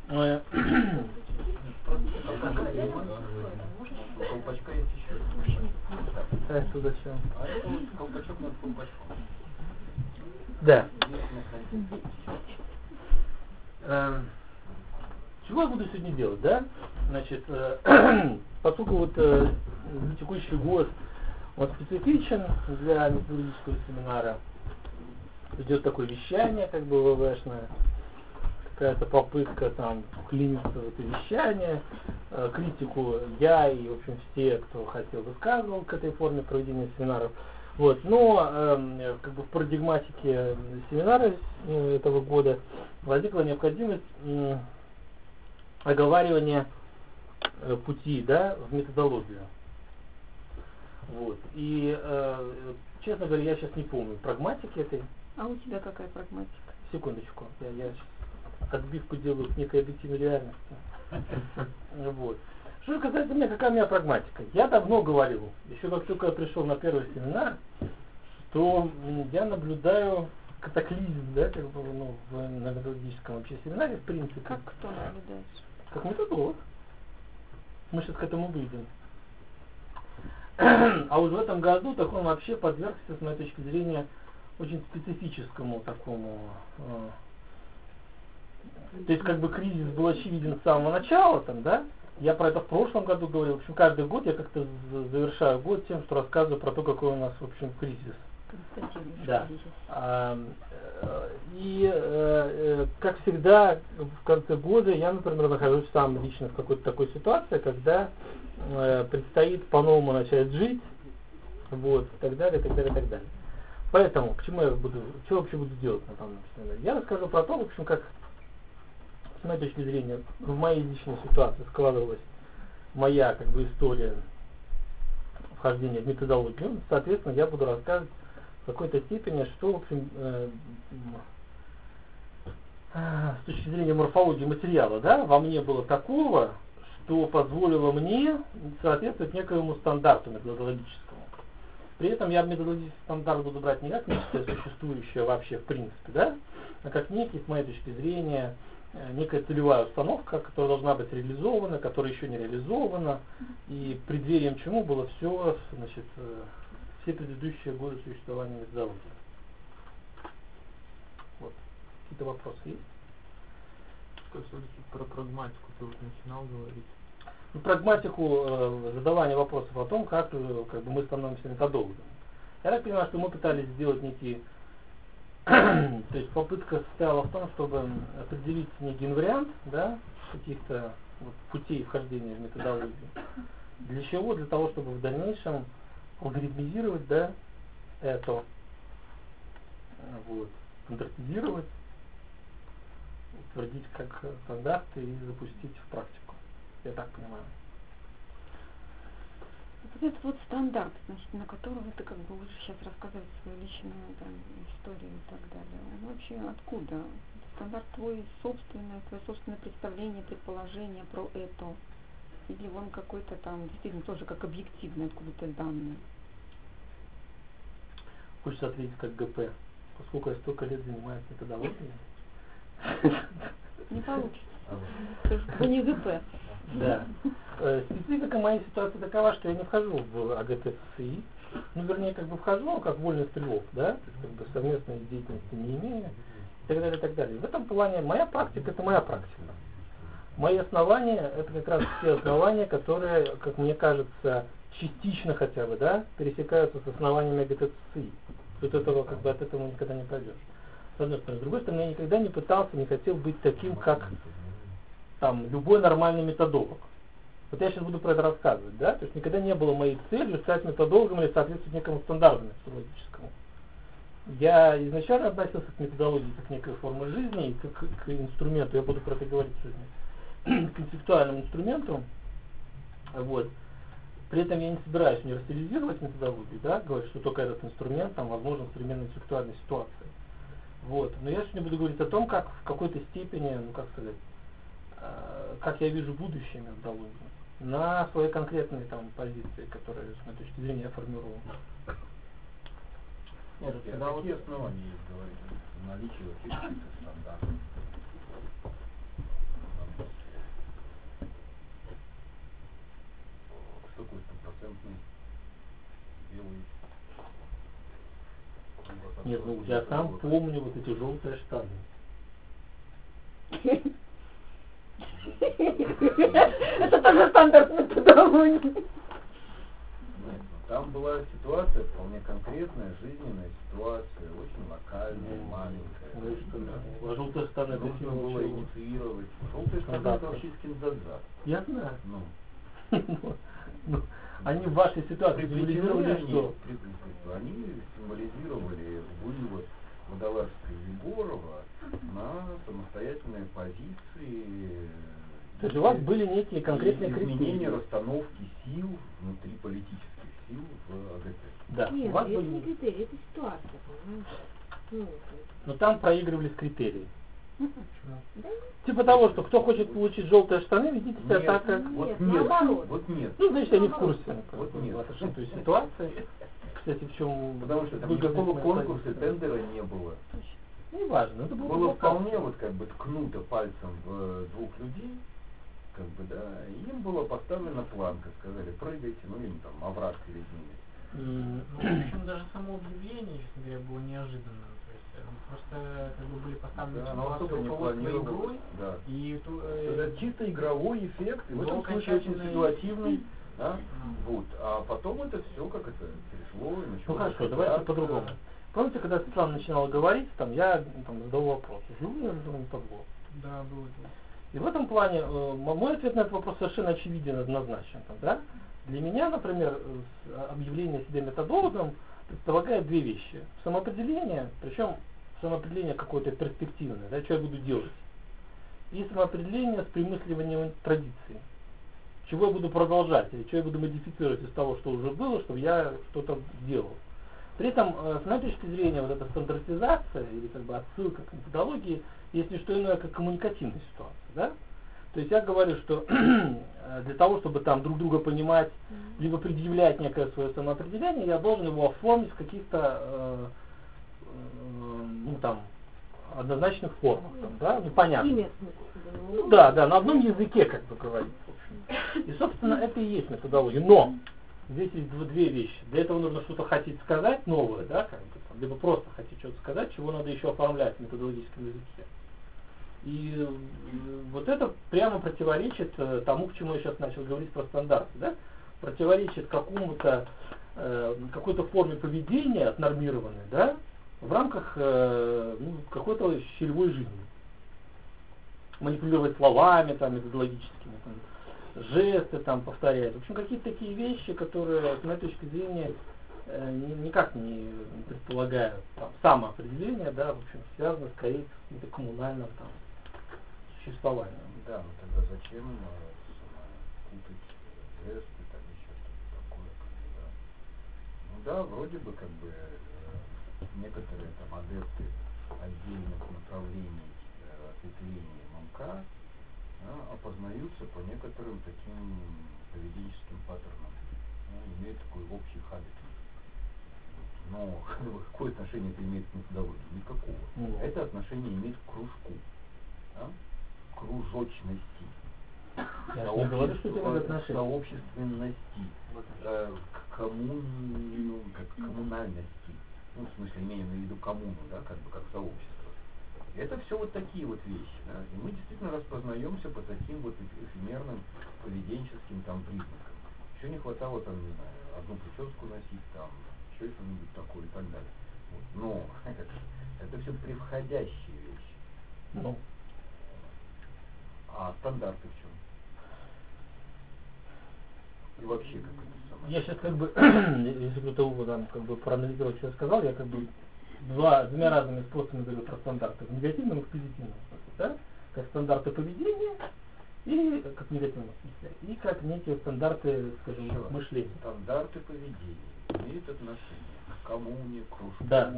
Колпачка есть еще. Это зачем? А это вот колпачок над колпачком. Да. Чего я буду сегодня делать, да? Значит, поскольку вот текущий год он специфичен для методологического семинара, идет такое вещание, как бы ВВшное, какая-то попытка там вклиниться в это вещание, критику я и, в общем, все, кто хотел, высказывал к этой форме проведения семинаров. Вот. Но как бы в парадигматике семинара этого года возникла необходимость оговаривания пути, да, в методологию. Вот. И, честно говоря, я сейчас не помню прагматики этой. А у тебя какая прагматика? Секундочку, я отбивку делаю к некой объективной реальности. Вот. Что касается меня, какая у меня прагматика? Я давно говорил, еще как только я пришел на первый семинар, что я наблюдаю катаклизм, да, как бы, ну, на методологическом вообще семинаре, в принципе. Как кто наблюдаешь? Как методолог. Мы сейчас к этому выйдем. А вот в этом году так он вообще подвергся, с моей точки зрения, очень специфическому такому. То есть как бы кризис был очевиден с самого начала, там, да? Я про это в прошлом году говорил. В общем, каждый год я как-то завершаю год тем, что рассказываю про то, какой у нас, в общем, кризис. Да. Как всегда, в конце года я, например, нахожусь сам лично в какой-то такой ситуации, когда предстоит по-новому начать жить, вот, и так далее, и так далее, и так далее. Поэтому, к чему я буду, что вообще буду делать на данном семинаре? Я расскажу про то, в общем, как, с моей точки зрения, в моей личной ситуации складывалась моя, как бы, история вхождения в методологию. Соответственно, я буду рассказывать в какой-то степени, что, в общем, с точки зрения морфологии материала, да, во мне было такого, что позволило мне соответствовать некоему стандарту методологическому. При этом я методологический стандарт буду брать не как нечто существующее вообще в принципе, да, а как некий, с моей точки зрения, некая целевая установка, которая должна быть реализована, которая еще не реализована, и преддверием чему было все, значит, все предыдущие годы существования методологии. Вот. Какие-то вопросы есть? Про прагматику ты уже начинал говорить. Ну, прагматику задавания вопросов о том, как бы мы становимся методологами. Я так понимаю, что мы пытались сделать некий то есть попытка состояла в том, чтобы определить некий вариант, да, каких-то вот путей вхождения в методологию. Для чего? Для того, чтобы в дальнейшем алгоритмизировать, да, это, вот, стандартизировать, утвердить как стандарты и запустить в практику. Я так понимаю. Вот этот вот стандарт, относительно которого ты как бы уже сейчас рассказываешь свою личную там историю и так далее. Он вообще откуда? Стандарт твой собственное, твое собственное представление, предположение про это? Или он какой-то там действительно тоже как объективный откуда-то данные? Хочется ответить как ГП. Поскольку я столько лет занимаюсь методологией. Не получится. Вы не ГП. Да. Специфика моей ситуации такова, что я не вхожу в АГТСИ. Ну, вернее, как бы вхожу, но как вольный стрелок, да, то есть, как бы совместной деятельности не имею, и так далее, и так далее. В этом плане моя практика — это моя практика. Мои основания — это как раз те основания, которые, как мне кажется, частично хотя бы, да, пересекаются с основаниями АГТСИ. От этого, как бы, от этого никогда не пойдешь. С одной стороны. С другой стороны, я никогда не пытался, не хотел быть таким, как там любой нормальный методолог. Вот я сейчас буду про это рассказывать, да? То есть никогда не было моей целью стать методологом или соответствовать некому стандарту методологическому. Я изначально относился к методологии как к некой форме жизни и как к инструменту, я буду про это говорить сегодня, к концептуальному инструменту. Вот. При этом я не собираюсь универсализировать методологию, да, говорить, что только этот инструмент там возможен в современной интеллектуальной ситуации. Вот. Но я сегодня буду говорить о том, как в какой-то степени, ну как сказать, как я вижу будущее методологии на своей конкретной там позиции, которые, с моей точки зрения, я формирую. Нет, всегда какие основания есть говорить о наличии каких-то стандартов? Нет, ну я сам помню вот эти желтые штаны. Это тоже стандарт методологии. Нет, ну, там была ситуация вполне конкретная, жизненная ситуация, очень локальная, маленькая. Ну и что, да. А желтые штаны это Нужно символ было чего? инициировать. Желтые штаны Да. это вообще из кинзадза. Я знаю. Ну, Ну, они в вашей ситуации символизировали что? Они символизировали вывод Водолазского и Егорова на самостоятельные позиции. То есть у вас были некие конкретные изменения критерии. расстановки сил внутри политических сил в АГТ. Да, у Нет, вас это были... не критерий, это ситуация, понимаешь? Ну, Но там проигрывались критерии. да Типа того, что кто хочет получить желтые штаны, ведите себя Нет, так, как... вот Нет, нет, наоборот. вот нет. Ну, значит, я не в курсе. Вот нет. Той ситуации. Кстати, в чем... Потому что там выгодность никакого моей конкурса, позиции. тендера не было. Не важно, это Было было вполне вот как бы ткнуто пальцем в двух людей, как бы, да, и им была поставлена планка, сказали, прыгайте, ну им там овраг перед ними. Ну, в общем, даже само объявление, честно говоря, было неожиданным. То есть, просто как бы были поставлены Да, оно особо ситуации не руководства планировалось. игрой, Да. и Это чисто игровой эффект, и в этом случае очень окончательный- ситуативный. Да? Вот. А потом это все как это перешло и началось. Ну хорошо, давайте по-другому. Помните, когда Светлана начинала говорить, там я там, задал вопрос, живу я в табло. Да, было это. И в этом плане мой ответ на этот вопрос совершенно очевиден, однозначен. Там, да? Для меня, например, объявление себя методологом предполагает две вещи. Самоопределение, причем самоопределение какое-то перспективное, да, что я буду делать. И самоопределение с примысливанием традиции. Чего я буду продолжать, или что я буду модифицировать из того, что уже было, чтобы я что-то делал. При этом, с моей точки зрения, вот эта стандартизация или как бы отсылка к методологии есть не что иное, как коммуникативная ситуация. Да? То есть я говорю, что для того, чтобы там друг друга понимать, либо предъявлять некое свое самоопределение, я должен его оформить в каких-то ну, там, однозначных формах. Там, да? Ну, понятно. имя, в смысле, Ну, да, на одном языке, как бы говорить. В общем. И, собственно, это и есть методология. Но здесь есть две вещи. Для этого нужно что-то хотеть сказать новое, да, как бы, там, либо просто хотеть что-то сказать, чего надо еще оформлять в методологическом языке. И вот это прямо противоречит тому, к чему я сейчас начал говорить про стандарты, да? Противоречит какому-то какой-то форме поведения отнормированной, да, в рамках ну, какой-то щелевой жизни. Манипулировать словами там, методологическими, там, жесты там, повторять. В общем, какие-то такие вещи, которые, с моей точки зрения, никак не предполагают там, самоопределение, да, в общем, связано скорее с каким-то коммунальным там, существованием. Да, ну тогда зачем путать жесты, там еще что-то такое, как бы, да. Ну да, вроде бы как бы некоторые там адепты отдельных направлений ответвлений ММК опознаются по некоторым таким поведенческим паттернам, имеют такой общий хабит. Но какое отношение это имеет к методологии? Никакого. Это отношение имеет к кружку, да? Кружочности, Я не говорю, что это отношение. сообщественности, к коммунальности. Ну, в смысле, имея в виду коммуну, да, как бы как сообщество. И это все вот такие вот вещи, да. И мы действительно распознаемся по таким вот эфемерным поведенческим там признакам. Еще не хватало там, не знаю, одну прическу носить, там, еще что-нибудь такое и так далее. Вот. Но это все превходящие вещи. Ну. А стандарты в чем? И вообще как это самое? Я сейчас как бы, если кто-то там как бы проанализировать, что я сказал, я как бы двумя разными способами говорю про стандарты. В негативном и в позитивном смысле, да? Как стандарты поведения и как в негативном смысле. И как некие стандарты, скажем, мышления. Стандарты поведения имеют отношение к коммуне, к кружку, Да.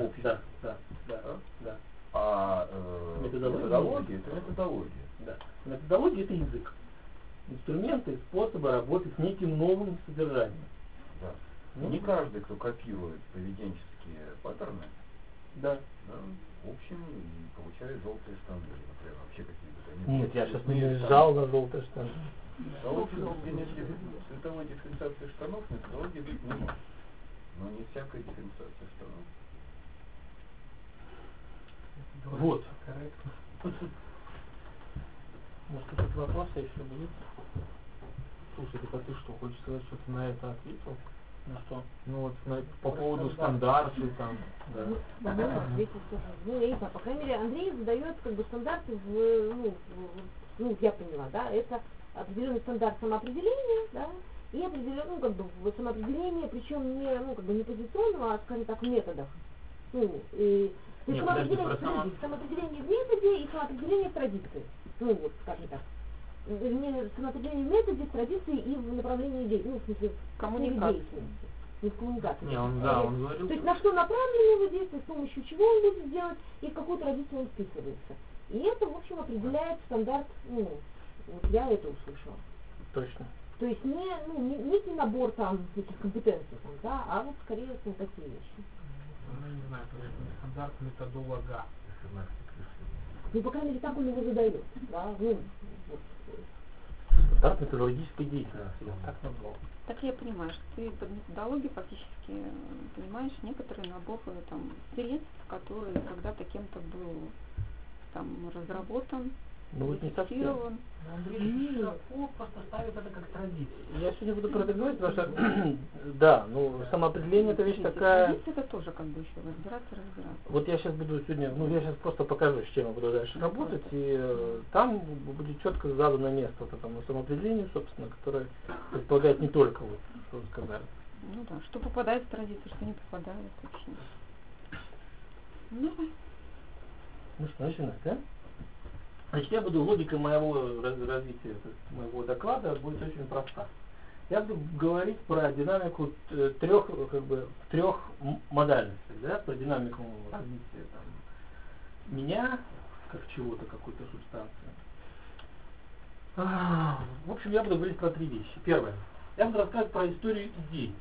А Методология. это методология. Да. Методология — это язык. Инструменты, способы работы с неким новым содержанием. Да. Ну, Не каждый, кто копирует поведенческие паттерны, Да. да, в общем, получает желтые штаны, например, вообще какие-то. Нет, я сейчас не наезжал на желтые штаны. Сообщество цветовой дифференциации штанов методологии быть не может. Но не всякая дифференциация штанов. Говорить Вот. корректно. Может, какие-то вопросы еще будут? Слушай, так а ты что, хочешь сказать, что ты на это ответил? На что? Ну вот по поводу стандарта там. Да. Да, здесь вот тоже, ну, я не знаю, по крайней мере, Андрей задает как бы стандарты ну, я поняла, да, это определенный стандарт самоопределения, да, и определенный, ну, как бы, самоопределение, причем не, ну, как бы не позиционного, а, скажем так, в методах. Ну, то есть Нет, самоопределение в методе и самоопределение в традиции. Ну, вот, скажем так. Самоопределение в методе, в традиции и в направлении действия, ну, в смысле, Коммуникации. деятельности. Не в коммуникации. Не, он говорил. То есть на что направлено его действие, с помощью чего он будет сделать и в какую традицию он вписывается. И это, в общем, определяет стандарт, ну, вот я это услышала. Точно. То есть не некий набор там этих компетенций, там, да, а вот скорее вот такие вещи. Ну, не знаю, это не стандарт методолога. Ну, по крайней мере, так он его задает, да, ну, вот. Стандарт методологической деятельности, я так назвал. Так я понимаю, что ты под методологией фактически понимаешь некоторый набор там средств, которые когда-то кем-то был там разработан, Ну вот не совсем. зафиксирован. Андрей широко просто ставит это как традицию. Я сегодня буду про это говорить, потому что, да, ну, самоопределение это вещь такая... Традиция это тоже как бы еще разбираться. Вот я сейчас буду сегодня, ну, я сейчас просто покажу, с чем я буду дальше работать, и там будет четко задано место вот этому самоопределению, собственно, которое предполагает не только вот, что вы сказали. Ну да, что попадает в традицию, что не попадает вообще. Ну, Ну что, начинать, да? Значит, я буду, логика моего развития моего доклада будет очень проста. Я буду говорить про динамику трех модальностей, да, про динамику развития там, меня, как чего-то, какой-то субстанции. В общем, я буду говорить про три вещи. Первое. Я буду рассказывать про историю идей.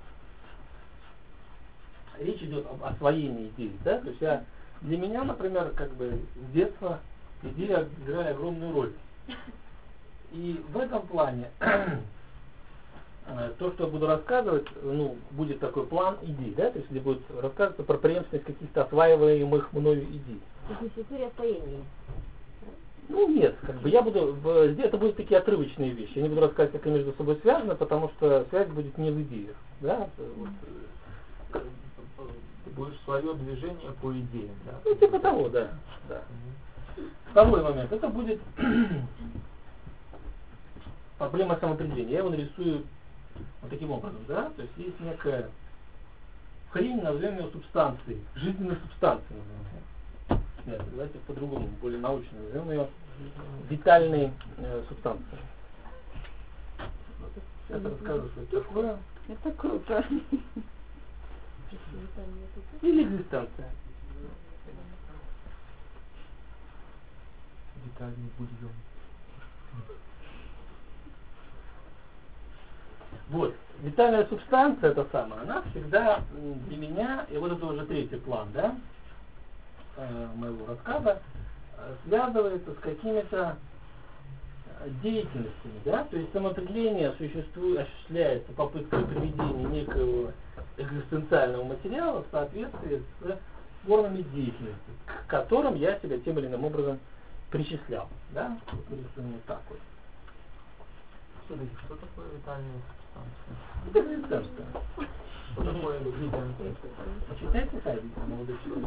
Речь идет об освоении идей, да, то есть для меня, например, как бы с детства идея играет огромную роль. И в этом плане то, что я буду рассказывать, ну, будет такой план идей, да, то есть где будет рассказываться про преемственность каких-то осваиваемых мною идей. То есть история освоения. Ну нет, как бы я буду, это будут такие отрывочные вещи. Я не буду рассказывать, как они между собой связаны, потому что связь будет не в идеях, да, вот, Ты будешь свое движение по идеям, да? ну, типа того, да. Второй момент, это будет проблема самоопределения. Я его нарисую вот таким образом, да, то есть некая хрень, назовем ее субстанцией, жизненной субстанцией, назовем. Нет, давайте по-другому, более научно назовем ее витальной субстанцией. Сейчас расскажу, что это такое. это круто. Или экзистенция. Витальный бульон. Вот, витальная субстанция, эта самая, она всегда для меня, и вот это уже третий план, да, моего рассказа, связывается с какими-то деятельностями, да, то есть самоопределение осуществляется попыткой приведения некого экзистенциального материала в соответствии с формами деятельности, к которым я себя тем или иным образом причислял, да, вот так вот. Все-таки, что такое витальная субстанция? Это экзистенция. Что такое экзистенция? Почитайте сайт, молодой человек.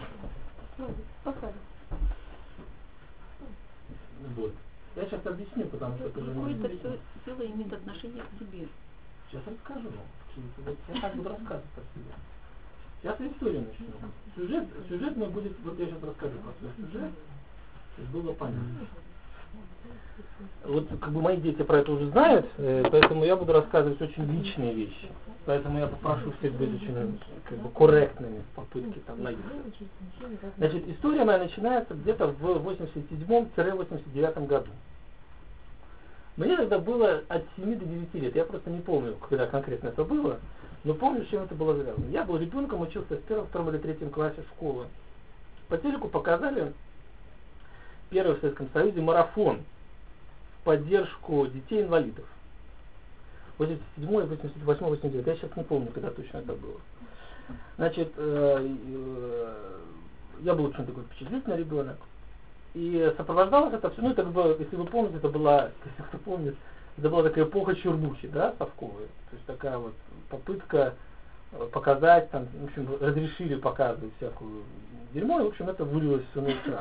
Вот. Я сейчас объясню, потому что это же не Какое-то интересно. все сила имеет отношение к тебе. Сейчас расскажу. Вот я так буду рассказывать про себя. Сейчас историю начну. Сюжет мой будет, вот я сейчас расскажу про свой сюжет, чтобы было понятно. Вот как бы мои дети про это уже знают, поэтому я буду рассказывать очень личные вещи. Поэтому я попрошу всех быть очень как бы корректными в попытке там найти. Значит, история моя начинается где-то в 87-89 году. Мне тогда было от 7 до 9 лет. Я просто не помню, когда конкретно это было, но помню, с чем это было связано. Я был ребенком, учился в 1, 2 или 3 классе школы. По телеку показали первый в Советском Союзе марафон в поддержку детей-инвалидов. 87, 88, 89. Я сейчас не помню, когда точно это было. Значит, я был очень такой впечатлительный ребенок. И сопровождалось это все, ну это было, если вы помните, это была, если кто помнит, это была такая эпоха чернухи, да, совковой. То есть такая вот попытка показать, там, в общем, разрешили показывать всякую дерьмо, и, в общем, это вылилось все на экран.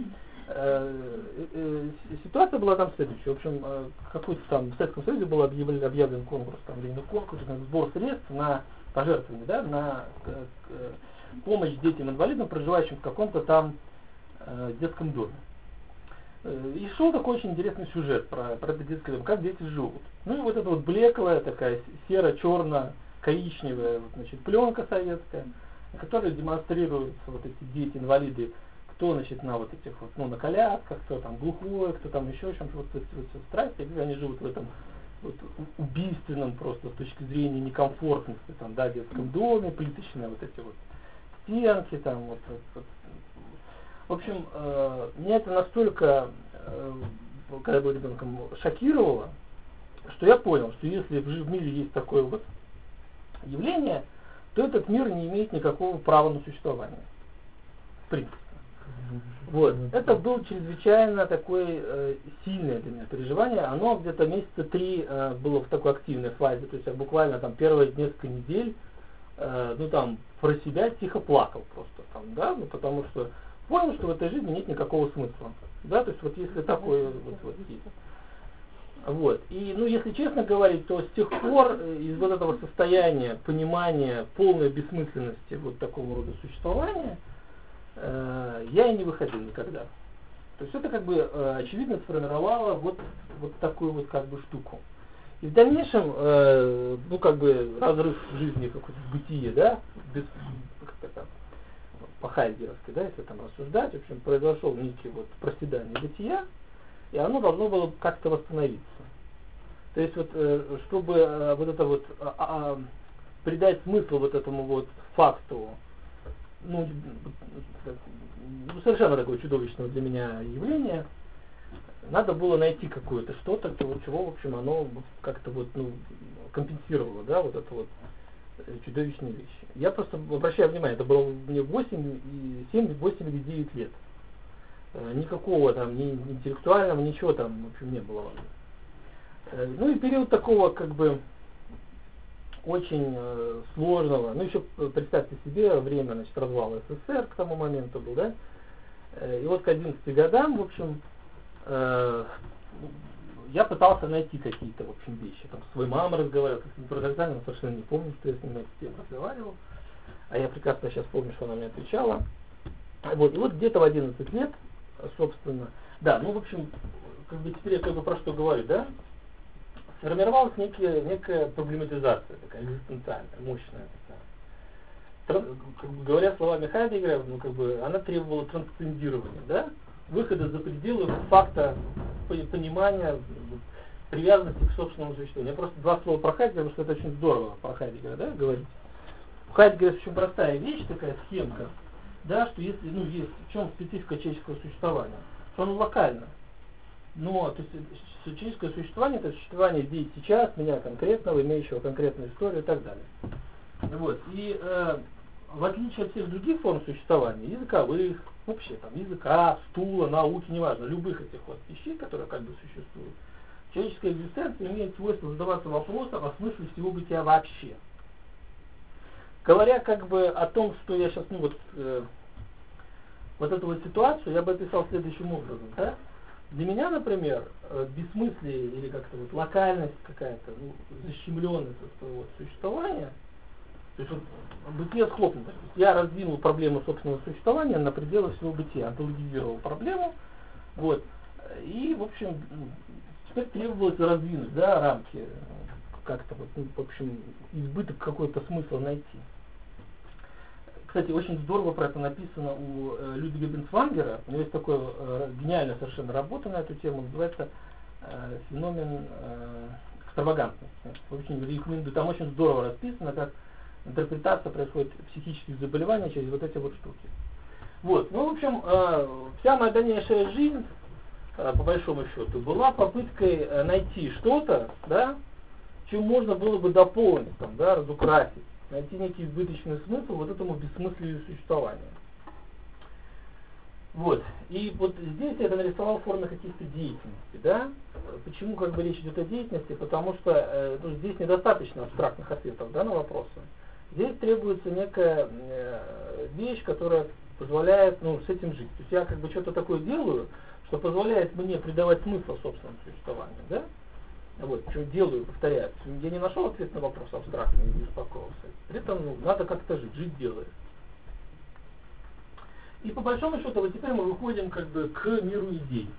Ситуация была там следующая. В общем, какой-то там в Советском Союзе был объявлен конкурс, там, или конкурс, сбор средств на пожертвования, да, на помощь детям-инвалидам, проживающим в каком-то там детском доме. И шел такой очень интересный сюжет про это детский дом, как дети живут. Ну и вот эта вот блеклая такая серо-черно-коричневая вот, значит, пленка советская, на которой демонстрируются вот эти дети-инвалиды, кто, значит, на вот этих вот, ну, на колясках, кто там глухой, кто там еще чем-то, вот эти вот страсти, где они живут в этом вот, убийственном просто с точки зрения некомфортности, там, да, детском доме, плиточные вот эти вот стенки, там, вот. В общем, меня это настолько, когда я был ребенком, шокировало, что я понял, что если в мире есть такое вот явление, то этот мир не имеет никакого права на существование. В принципе. Вот. Это было чрезвычайно такое сильное для меня переживание. Оно где-то месяца 3 было в такой активной фазе. То есть я буквально там первые несколько недель, ну там, про себя тихо плакал просто. Там, да? Ну, потому что понял, что в этой жизни нет никакого смысла. Да? То есть вот если такое вот есть. Вот. И, ну, если честно говорить, то с тех пор из вот этого состояния понимания полной бессмысленности вот такого рода существования я и не выходил никогда. То есть это как бы очевидно сформировало вот такую вот как бы штуку. И в дальнейшем, ну как бы разрыв жизни какой-то в бытие, да, без, по хайдгеровски, да, если там рассуждать, в общем, произошел некий вот проседание бытия, и оно должно было как-то восстановиться. То есть вот, чтобы вот это вот придать смысл вот этому вот факту, ну, совершенно такое чудовищное для меня явление, надо было найти какое-то что-то, чего, в общем, оно как-то вот, ну, компенсировало, да, вот это вот чудовищные вещи. Я просто обращаю внимание, это было мне 8, 7, 8 или 9 лет. Никакого там, ни интеллектуального, ничего там, в общем, не было. Ну и период такого, как бы, очень сложного, ну еще представьте себе, время, значит, развала СССР к тому моменту был, да, и вот к 11 годам, в общем, я пытался найти какие-то, в общем, вещи, там, с своей мамой разговаривал, как-то парадоксально, совершенно не помню, что я с ней на эту тему разговаривал, а я прекрасно сейчас помню, что она мне отвечала. Вот, и вот где-то в 11 лет, собственно, да, ну, в общем, как бы теперь я как бы про что говорю, да, сформировалась некая проблематизация, такая экзистенциальная, мощная такая. Как бы, говоря словами Хайдеггера, ну, как бы, она требовала трансцендирования, да, выхода за пределы факта понимания, привязанности к собственному существованию. Я просто 2 слова про Хайдеггера, потому что это очень здорово про Хайдеггера, да, говорить. У Хайдеггера очень простая вещь, такая схемка, да, что если, ну, есть в чем специфика человеческого существования, что оно локально. Но, то есть, человеческое существование — это существование здесь, сейчас, меня конкретного, имеющего конкретную историю и так далее. Вот. И в отличие от всех других форм существования, языковых, вообще там языка, стула, науки, неважно, любых этих вот вещей, которые как бы существуют, человеческая экзистенция имеет свойство задаваться вопросом о смысле всего бытия вообще. Говоря как бы о том, что я сейчас, ну вот эту вот ситуацию я бы описал следующим образом, да? Для меня, например, бессмыслие или как-то вот локальность какая-то, ну, защемленность от своего существования, то есть вот бытие схлопнуто. Я раздвинул проблему собственного существования на пределы всего бытия, антологизировал проблему, вот, и, в общем, теперь требовалось раздвинуть, да, рамки, как-то вот, ну, в общем, избыток какой-то смысла найти. Кстати, очень здорово про это написано у Людвига Бенцвангера. У него есть такая гениальная совершенно работа на эту тему, называется «Феномен экстравагантности». Очень рекомендую. Там очень здорово расписано, как интерпретация происходит психических заболеваний через вот эти вот штуки. Вот. Ну, в общем, вся моя дальнейшая жизнь, по большому счету, была попыткой найти что-то, да, чем можно было бы дополнить, там, да, разукрасить, найти некий избыточный смысл вот этому бессмыслию существования. Вот. И вот здесь я это нарисовал в форме каких-то деятельностей, да? Почему как бы речь идет о деятельности? Потому что ну, здесь недостаточно абстрактных ответов, да, на вопросы. Здесь требуется некая вещь, которая позволяет, ну, с этим жить. То есть я как бы что-то такое делаю, что позволяет мне придавать смысл собственному существованию, да? Вот, причем делаю, повторяю. Я не нашел ответ на вопрос абстрактный и не успокоился. При этом ну, надо как-то жить делая. И по большому счету, вот теперь мы выходим как бы к миру идей.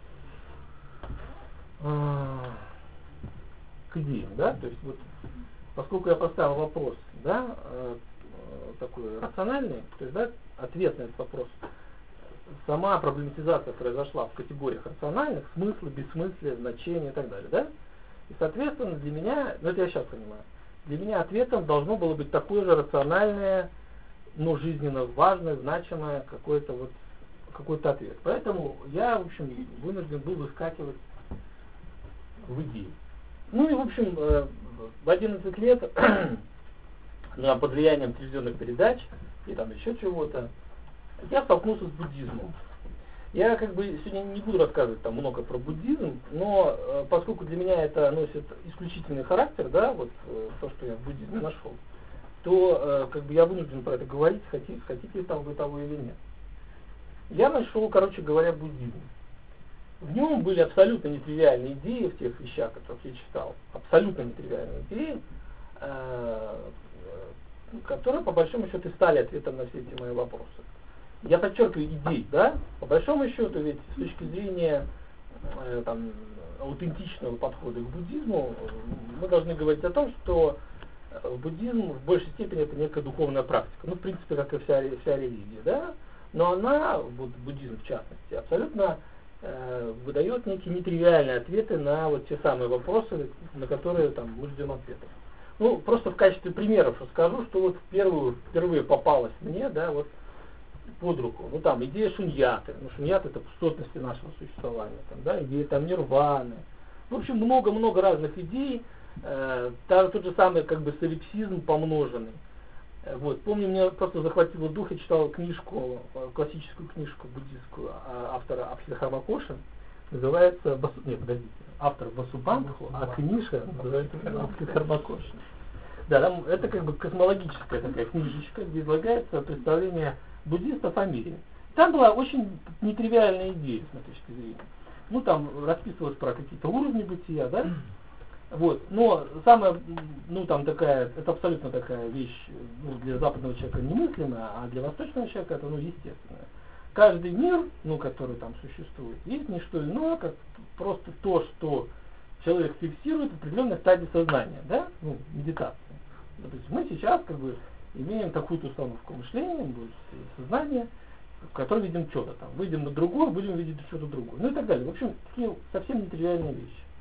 К идеям, да? То есть вот, поскольку я поставил вопрос, да, такой рациональный, то есть, да, ответ на этот вопрос, сама проблематизация произошла в категориях рациональных, смысла, бессмыслия, значения и так далее, да? И, соответственно, для меня, ну это я сейчас понимаю, для меня ответом должно было быть такое же рациональное, но жизненно важное, значимое какой-то ответ. Поэтому я, в общем, вынужден был выскакивать в идеи. Ну и, в общем, в 11 лет под влиянием телевизионных передач и там еще чего-то, я столкнулся с буддизмом. Я как бы сегодня не буду рассказывать там много про буддизм, но поскольку для меня это носит исключительный характер, да, вот то, что я в буддизме нашел, то как бы я вынужден про это говорить, хотите там вы того или нет. Я нашел, короче говоря, буддизм. В нем были абсолютно нетривиальные идеи в тех вещах, которых я читал, абсолютно нетривиальные идеи, которые по большому счету стали ответом на все эти мои вопросы. Я подчеркиваю идей, да, по большому счету, ведь с точки зрения там, аутентичного подхода к буддизму, мы должны говорить о том, что буддизм в большей степени это некая духовная практика, ну, в принципе, как и вся религия, да, но она, вот буддизм в частности, абсолютно выдает некие нетривиальные ответы на вот те самые вопросы, на которые там, мы ждем ответов. Ну, просто в качестве примеров расскажу, что вот впервые попалось мне, да, вот под руку. Ну, там, идея шуньяты. Ну, шуньята это пустотности нашего существования. Там, да, идея там нирваны. В общем, много-много разных идей. Тот же самый, как бы, солипсизм помноженный. Вот. Помню, меня просто захватило дух, я читал книжку, классическую книжку буддистскую автора Абхидхарма-Коши. Называется, автор Басубандху, а книжка называется Абхидхарма-Коши. Да, там, это как бы космологическая такая книжечка, где излагается представление буддистов о мире. Там была очень нетривиальная идея, с моей точки зрения. Ну, там расписывалось про какие-то уровни бытия, да? Вот. Но самая, ну, там такая, это абсолютно такая вещь, ну, для западного человека немыслимая, а для восточного человека это, ну, естественная. Каждый мир, ну, который там существует, есть не что иное, как просто то, что человек фиксирует в определенной стадии сознания, да? Ну, медитации. То есть мы сейчас, как бы, имеем такую-то установку мышления, сознания, в которой видим что-то там. Выйдем на другое, будем видеть что-то другое. Ну и так далее. В общем, такие совсем нетривиальные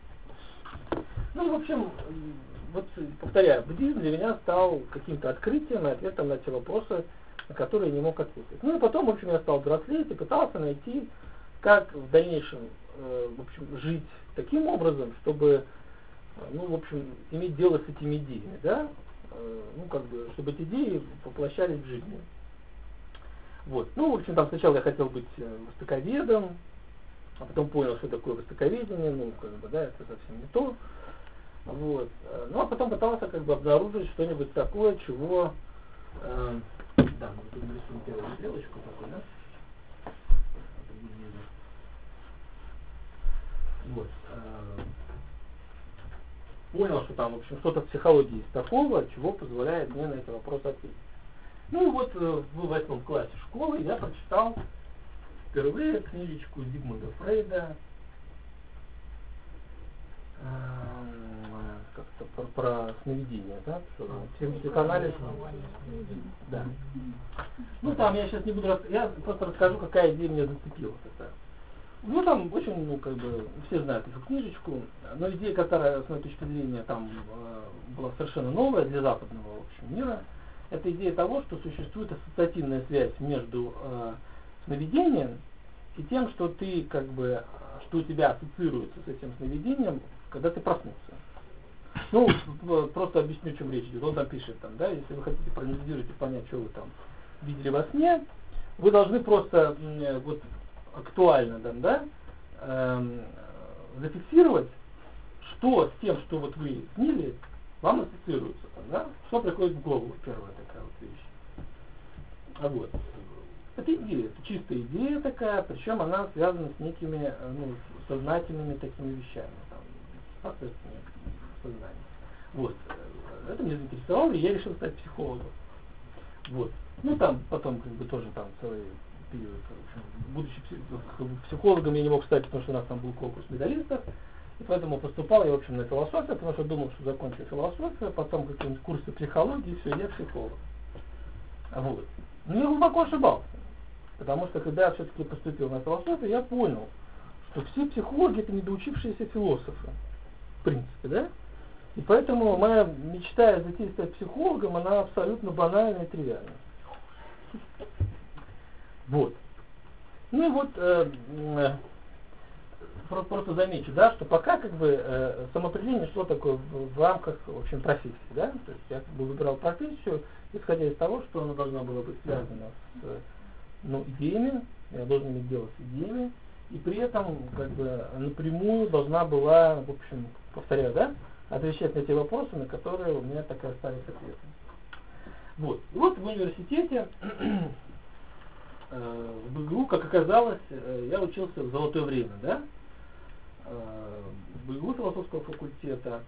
вещи. Ну и в общем, вот повторяю, буддизм для меня стал каким-то открытием и ответом на те вопросы, на которые я не мог ответить. Ну и потом, в общем, я стал взрослеть и пытался найти, как в дальнейшем, в общем, жить таким образом, чтобы, ну, в общем, иметь дело с этими идеями, да? Ну, как бы, чтобы эти идеи воплощались в жизни. Вот. Ну, в общем, там сначала я хотел быть востоковедом, а потом понял, что такое востоковедение, ну, как бы, да, это совсем не то. Вот. Ну, а потом пытался, как бы, обнаружить что-нибудь такое, чего... да, мы тут нарисуем первую стрелочку такой, да? Вот. Понял, что там, в общем, что-то в психологии есть такого, чего позволяет мне на этот вопрос ответить. Ну и вот в 8 классе школы я прочитал впервые книжечку Зигмунда Фрейда как-то про сновидение, да? Психоанализ. Да. Ну там я сейчас не буду я просто расскажу, какая идея меня зацепила. Ну там очень, ну как бы, все знают эту книжечку, но идея, которая, с моей точки зрения, там была совершенно новая для западного, в общем, мира, это идея того, что существует ассоциативная связь между сновидением и тем, что ты, как бы, что у тебя ассоциируется с этим сновидением, когда ты проснулся. Ну, просто объясню, о чем речь идет. Он там пишет, там, да, если вы хотите проанализировать и понять, что вы там видели во сне, вы должны просто вот актуально там, да, зафиксировать, что с тем, что вот вы снили, вам ассоциируется, там, да, что приходит в голову, первая такая вот вещь. А вот. Это идея, это чистая идея такая, причем она связана с некими сознательными такими вещами, там, с процессами сознания. Вот. Это меня заинтересовало, и я решил стать психологом. Вот. Ну там потом как бы тоже там целый период, в общем, будучи психологом я не мог стать, потому что у нас там был конкурс медалистов, и поэтому поступал я, в общем, на философию, потому что думал, что закончу философию, потом какие-нибудь курсы психологии, и все, я психолог. Вот. Но я глубоко ошибался, потому что когда я все-таки поступил на философию, я понял, что все психологи это недоучившиеся философы, в принципе, да? И поэтому моя мечта затеять стать психологом, она абсолютно банальная и тривиальная. Вот. Ну и вот просто замечу, да, что пока как бы самоопределение шло такое в рамках, в общем, профессии, да, то есть я как бы выбирал профессию, исходя из того, что она должна была быть связана с идеями, я должен иметь дело с идеями, и при этом как бы напрямую должна была, в общем, повторяю, да, отвечать на те вопросы, на которые у меня так и остались ответы. Вот. И вот в университете в БГУ, как оказалось, я учился в золотое время, да? В БГУ философского факультета.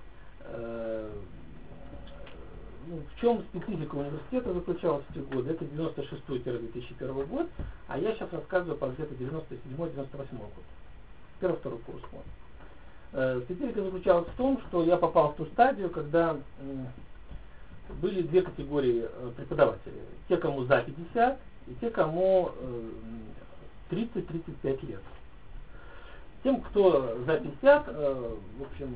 В чем специфика университета заключалась в те годы? Это 96-2001 год, а я сейчас рассказываю про где-то 97-98 год. Первый-второй курс. Специфика заключалась в том, что я попал в ту стадию, когда были две категории преподавателей. Те, кому за 50, и те, кому 30-35 лет. Тем, кто за 50, в общем,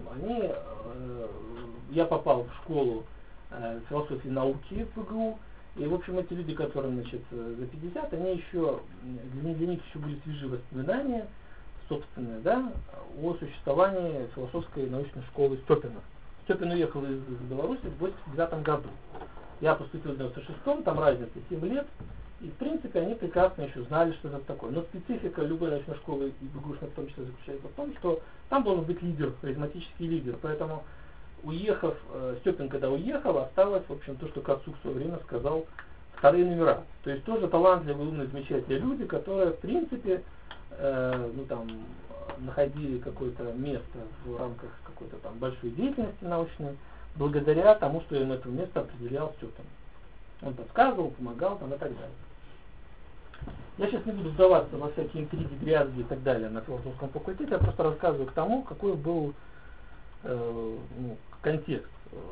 я попал в школу философии и науки в ПГУ, и, в общем, эти люди, которым, значит, за 50, они еще, для них еще были свежие воспоминания, собственные, да, о существовании философской научной школы Степина. Степин уехал из Беларуси в 1989 году. Я поступил в 1996, там разница 7 лет, и, в принципе, они прекрасно еще знали, что это такое. Но специфика любой научной школы, и БГУшной в том числе, заключается в том, что там должен быть лидер, харизматический лидер. Поэтому, уехав, Степин, когда уехал, осталось, в общем, то, что Кацук в свое время сказал, вторые номера. То есть тоже талантливые, умные, замечательные люди, которые, в принципе, находили какое-то место в рамках какой-то там большой деятельности научной, благодаря тому, что им это место определял Степин. Он подсказывал, помогал там и так далее. Я сейчас не буду вдаваться во всякие интриги, дрязги и так далее на философском факультете, я просто рассказываю к тому, какой был контекст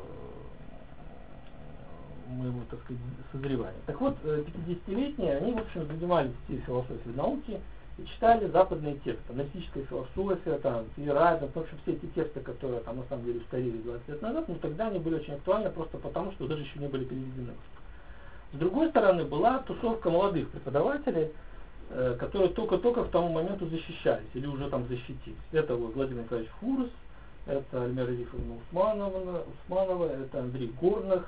моего, так сказать, созревания. Так вот, 50-летние, они, в общем, занимались философией науки и читали западные тексты, аналитическая философия, там, Фейерабен, в общем, все эти тексты, которые там на самом деле устарели 20 лет назад, но тогда они были очень актуальны просто потому, что даже еще не были переведены. С другой стороны, была тусовка молодых преподавателей, которые только-только к тому моменту защищались или уже там защитились. Это вот Владимир Николаевич Фурс, это Альмира Рифовна Усманова, это Андрей Горных,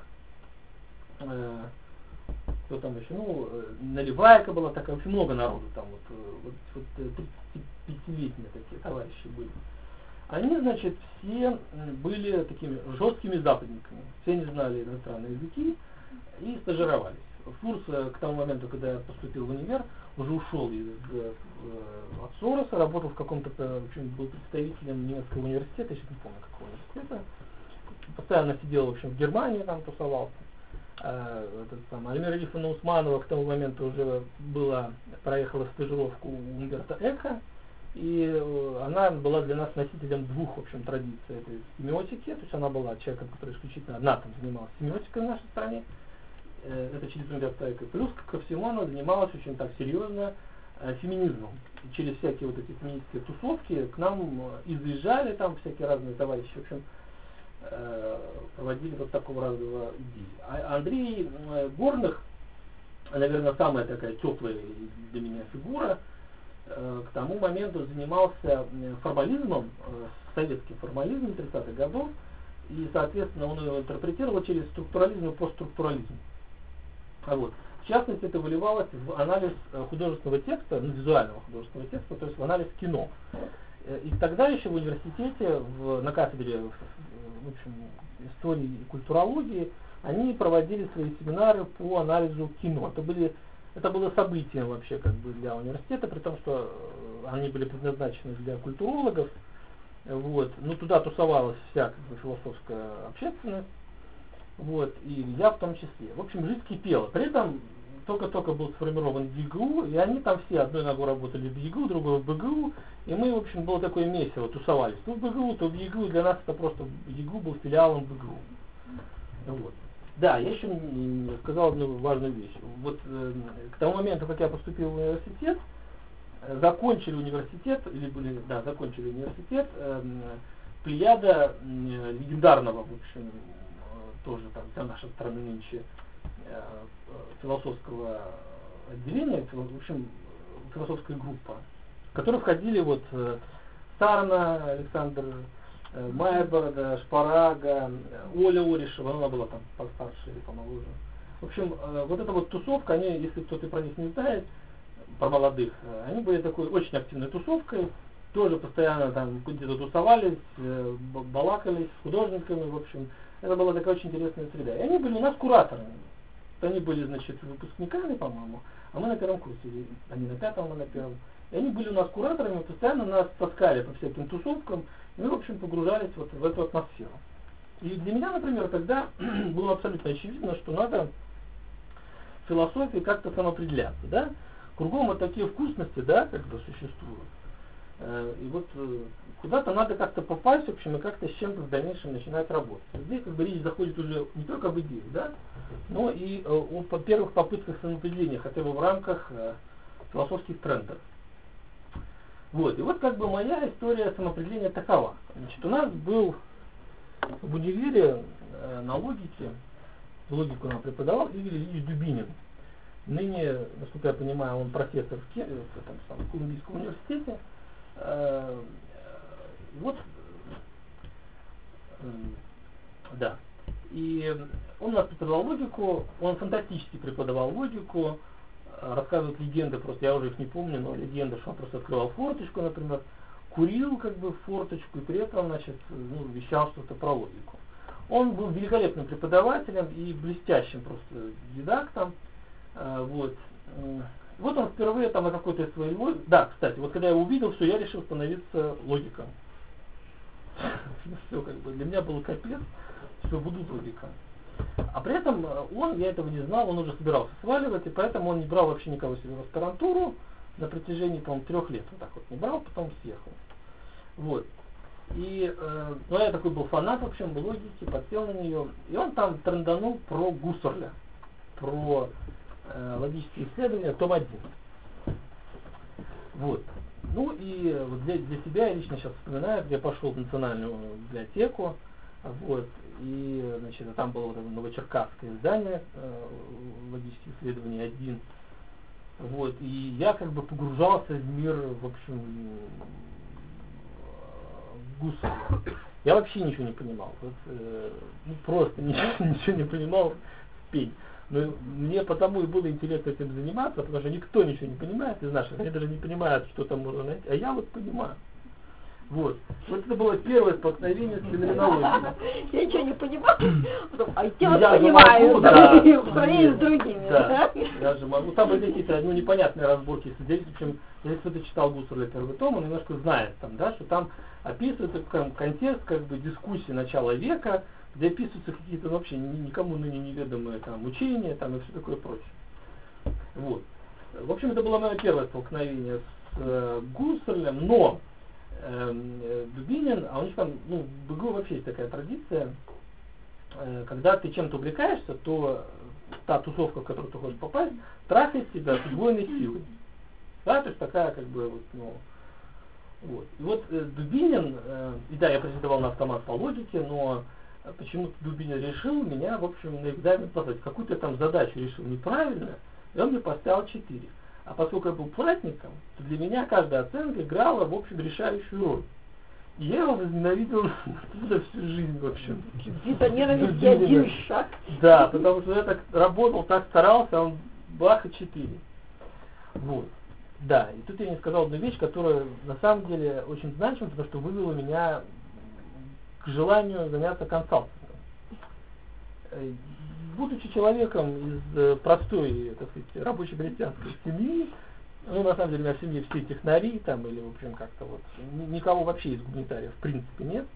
кто там еще, Наливайка была такая, очень много народу там, вот 35-летние такие товарищи были. Они, значит, все были такими жесткими западниками, все не знали иностранные языки и стажировались. Фурс к тому моменту, когда я поступил в универ, уже ушел от Сороса, работал в каком-то, в общем, был представителем немецкого университета, я сейчас не помню какого университета, постоянно сидел, в общем, в Германии, там тусовался. Альмира Рифовна Усманова к тому моменту уже проехала стажировку у Умберто Эко, и она была для нас носителем двух, в общем, традиций этой семиотики, то есть она была человеком, который исключительно одна там занималась семиотикой в нашей стране, это через Умберто Эко, плюс ко всему она занималась очень так серьезно феминизмом. И через всякие вот эти феминистские тусовки к нам и заезжали там всякие разные товарищи, в общем, проводили вот такого разного идеи. А Андрей Горных, наверное, самая такая теплая для меня фигура, к тому моменту занимался формализмом, советским формализмом 30-х годов, и, соответственно, он его интерпретировал через структурализм и постструктурализм. Вот. в частности, это выливалось в анализ художественного текста, ну, визуального художественного текста, то есть в анализ кино. И тогда еще в университете, на кафедре в общем, истории и культурологии, они проводили свои семинары по анализу кино. Это было событием вообще как бы для университета, при том, что они были предназначены для культурологов. Вот. Ну, туда тусовалась вся как бы, философская общественность. Вот, и я в том числе. В общем, жизнь кипела. При этом только-только был сформирован ЕГУ, и они там все одной ногой работали в ЕГУ, другой в БГУ, и мы, в общем, было такое месиво, тусовались. То в БГУ, то в ЕГУ, для нас это просто ЕГУ был филиалом БГУ. Вот. Да, я еще не сказал одну важную вещь. Вот к тому моменту, как я поступил в университет, закончили университет, плеяда легендарного, в общем, тоже там для нашей страны нынче философского отделения, в общем, философская группа, в которую входили вот Сарна, Александр Майборода, Шпарага, Оля Оришева, она была там постарше или помоложе. В общем, вот эта вот тусовка, они, если кто-то про них не знает, про молодых, они были такой очень активной тусовкой, тоже постоянно там где-то тусовались, балакались с художниками, в общем, это была такая очень интересная среда. И они были у нас кураторами. Они были, значит, выпускниками, по-моему, а мы на первом курсе, они на пятом, мы на первом. И они были у нас кураторами, постоянно нас таскали по всяким тусовкам, и мы, в общем, погружались вот в эту атмосферу. И для меня, например, тогда было абсолютно очевидно, что надо в философии как-то самоопределяться, да? Кругом вот такие вкусности, да, как бы существуют. И вот куда-то надо как-то попасть, в общем, и как-то с чем-то в дальнейшем начинать работать. Здесь как бы речь заходит уже не только об идеях, да, но и о первых попытках самоопределения, хотя бы в рамках философских трендов. Вот, и вот как бы моя история самоопределения такова. Значит, у нас был в универе на логике, логику нам преподавал Игорь Ильич Дубинин. Ныне, насколько я понимаю, он профессор в Колумбийском университете. Вот, да. И он у нас преподавал логику, он фантастически преподавал логику, рассказывают легенды, просто я уже их не помню, но легенда, что он просто открывал форточку, например, курил как бы в форточку и при этом, значит, вещал что-то про логику. Он был великолепным преподавателем и блестящим просто дидактом. Вот. Вот он впервые там на какой-то своей логике. Да, кстати, вот когда я его увидел, все, я решил становиться логиком. Все, как бы, для меня был капец, все, буду логиком. А при этом я этого не знал, он уже собирался сваливать, и поэтому он не брал вообще никого себе в аспирантуру на протяжении, по-моему, 3 лет. Вот так вот не брал, потом съехал. Вот. И, ну, я такой был фанат, в общем, логики, подсел на нее. И он там тренданул про Гуссерля, про логические исследования, том 1. Вот. Ну и вот для себя я лично сейчас вспоминаю, где я пошел в Национальную библиотеку, вот, и, значит, там было вот это новочеркасское издание логических исследований 1. Вот, и я как бы погружался в мир, в общем, Гуссерля. Я вообще ничего не понимал. Вот, ну, просто ничего не понимал в пень. Но мне потому и было интересно этим заниматься, потому что никто ничего не понимает из наших, они даже не понимают, что там можно найти, а я вот понимаю. Вот. Вот это было первое столкновение с феноменологией. Я ничего не понимаю, а я понимаю, с другими. Да, я же могу. Там были какие-то непонятные разборки. Здесь, в общем, если кто-то читал Гуссерля первый том, он немножко знает, там, да, что там описывается контекст как бы дискуссии начала века, где описываются какие-то вообще никому ныне неведомые там учения там, и все такое прочее. Вот. В общем, это было мое первое столкновение с Гуссерлем, но Дубинин, а у них там, ну, в БГУ вообще есть такая традиция, когда ты чем-то увлекаешься, то та тусовка, в которую ты хочешь попасть, трахает тебя с удвоенной силой. Да, то есть такая как бы вот, ну, вот. И вот Дубинин, и да, я презентовал на автомат по логике, но почему-то Дубинин решил меня, в общем, на экзамен послать. Какую-то там задачу решил неправильно, и он мне поставил 4. А поскольку я был платником, то для меня каждая оценка играла, в общем, решающую роль. И я его возненавидел за всю жизнь, в общем. Где-то ненависть один шаг. Да, потому что я так работал, так старался, он бах и 4. Вот. Да, и тут я не сказал одну вещь, которая на самом деле очень значима, потому что вывела меня к желанию заняться консалтингом. Будучи человеком из простой, так сказать, рабочей крестьянской семьи, ну, на самом деле, у меня в семье все технари, там, или, в общем, как-то вот, никого вообще из гуманитариев в принципе нет,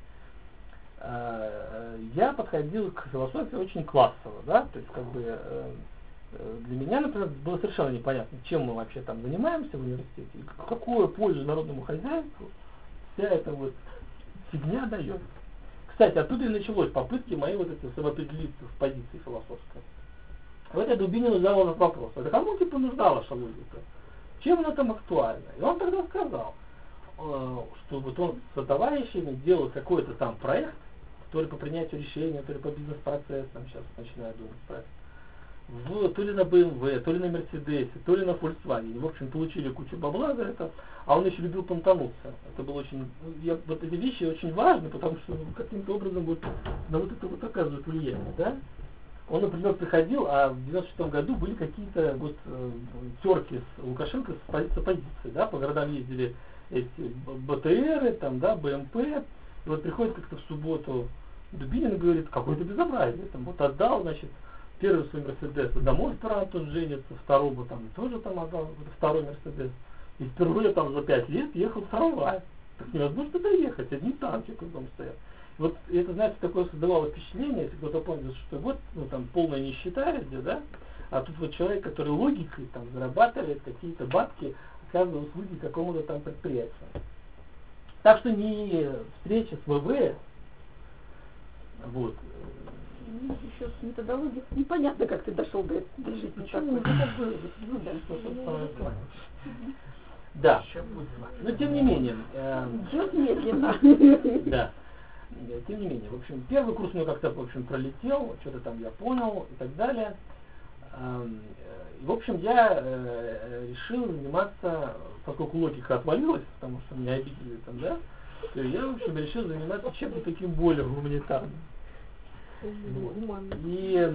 я подходил к философии очень классово, да, то есть, как бы, для меня, например, было совершенно непонятно, чем мы вообще там занимаемся в университете, и какую пользу народному хозяйству вся эта вот фигня дает. Кстати, оттуда и началось попытки мои вот эти самоопределиться в позиции философской. Вот я Дубинину задал этот вопрос, а кому типа нужна ваша логика? Чем она там актуальна? И он тогда сказал, что вот он со товарищами делал какой-то там проект, то ли по принятию решения, то ли по бизнес-процессам, сейчас начинаю думать правильно, то ли на BMW, то ли на Мерседесе, то ли на Volkswagen. В общем, получили кучу бабла за это, а он еще любил понтануться. Это было очень, вот эти вещи очень важны, потому что каким-то образом вот на вот это вот оказывает влияние, да? Он, например, приходил, а в 96 году были какие-то вот терки с Лукашенко с оппозицией, да, по городам ездили эти БТРы, там, да, БМП, и вот приходит как-то в субботу Дубинин и говорит, какое-то безобразие, там, вот отдал, значит, первый свой Мерседес одному аспиранту женится, второму там тоже там отдал второй Мерседес, и впервые там за 5 лет ехал в трамвай, так невозможно доехать, одни танки кругом стоят. Вот это, знаете, такое создавало впечатление, если кто-то помнит, что вот, ну, там, полная нищета везде, да, а тут вот человек, который логикой там зарабатывает какие-то бабки, оказывая услуги какому-то там предприятию. Так что не встреча с ВВ, вот. Ну, еще с методологией непонятно, как ты дошел до жизни. Почему? Да, но тем не менее. Идет медленно. Да. Тем не менее, в общем, первый курс мой как-то, в общем, пролетел, что-то там я понял и так далее. И, в общем, я решил заниматься, поскольку логика отвалилась, потому что меня обидели там, да, то я, в общем, решил заниматься чем-то таким более гуманитарным. И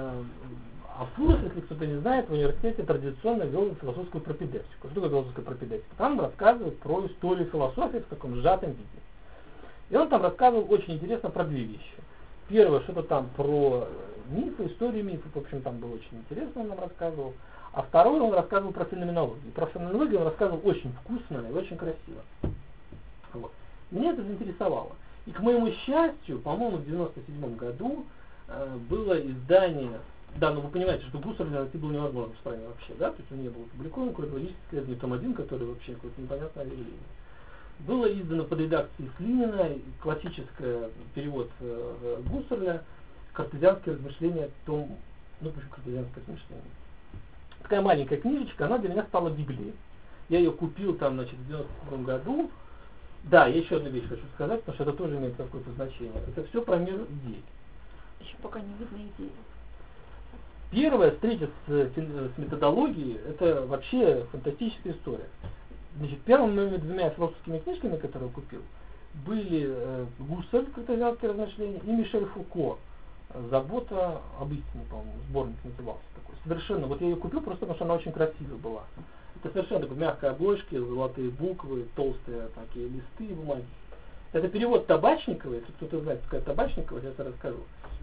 ФУРС, если кто-то не знает, в университете традиционно вел философскую пропедевтику. Что такое философская пропедевтика? Там рассказывают про историю философии в таком сжатом виде. И он там рассказывал очень интересно про две вещи. Первое, что-то там про мифы, историю мифов, в общем, там было очень интересно, он нам рассказывал. А второе, он рассказывал про феноменологию. Про феноменологию он рассказывал очень вкусно и очень красиво. Вот. Меня это заинтересовало. И к моему счастью, по-моему, в 97 году было издание, да, но вы понимаете, что Гуссерль найти было невозможно в стране вообще, да, то есть он не был опубликован, кроме логического исследования том 1, который вообще какое-то непонятное явление. Было издано под редакцией Слинина классический перевод Гуссерля «Картезианские размышления», том, ну, почему «Картезианское размышление». Такая маленькая книжечка, она для меня стала Библией. Я ее купил там, значит, в 97 году. Да, я еще одну вещь хочу сказать, потому что это тоже имеет какое-то значение. Это все про мир идей. Еще пока не видно идеи. Первая встреча с методологией, это вообще фантастическая история. Значит, первыми двумя философскими книжками, которые я купил, были Гуссель, «Картезианские размышления», и Мишель Фуко, «Забота об истине», по-моему, сборник назывался такой. Совершенно, вот я ее купил просто потому, что она очень красивая была. Это совершенно такой мягкой обложки, золотые буквы, толстые такие листы и бумаги. Это перевод Табачникова, если кто-то знает, какая Табачникова, я это расскажу.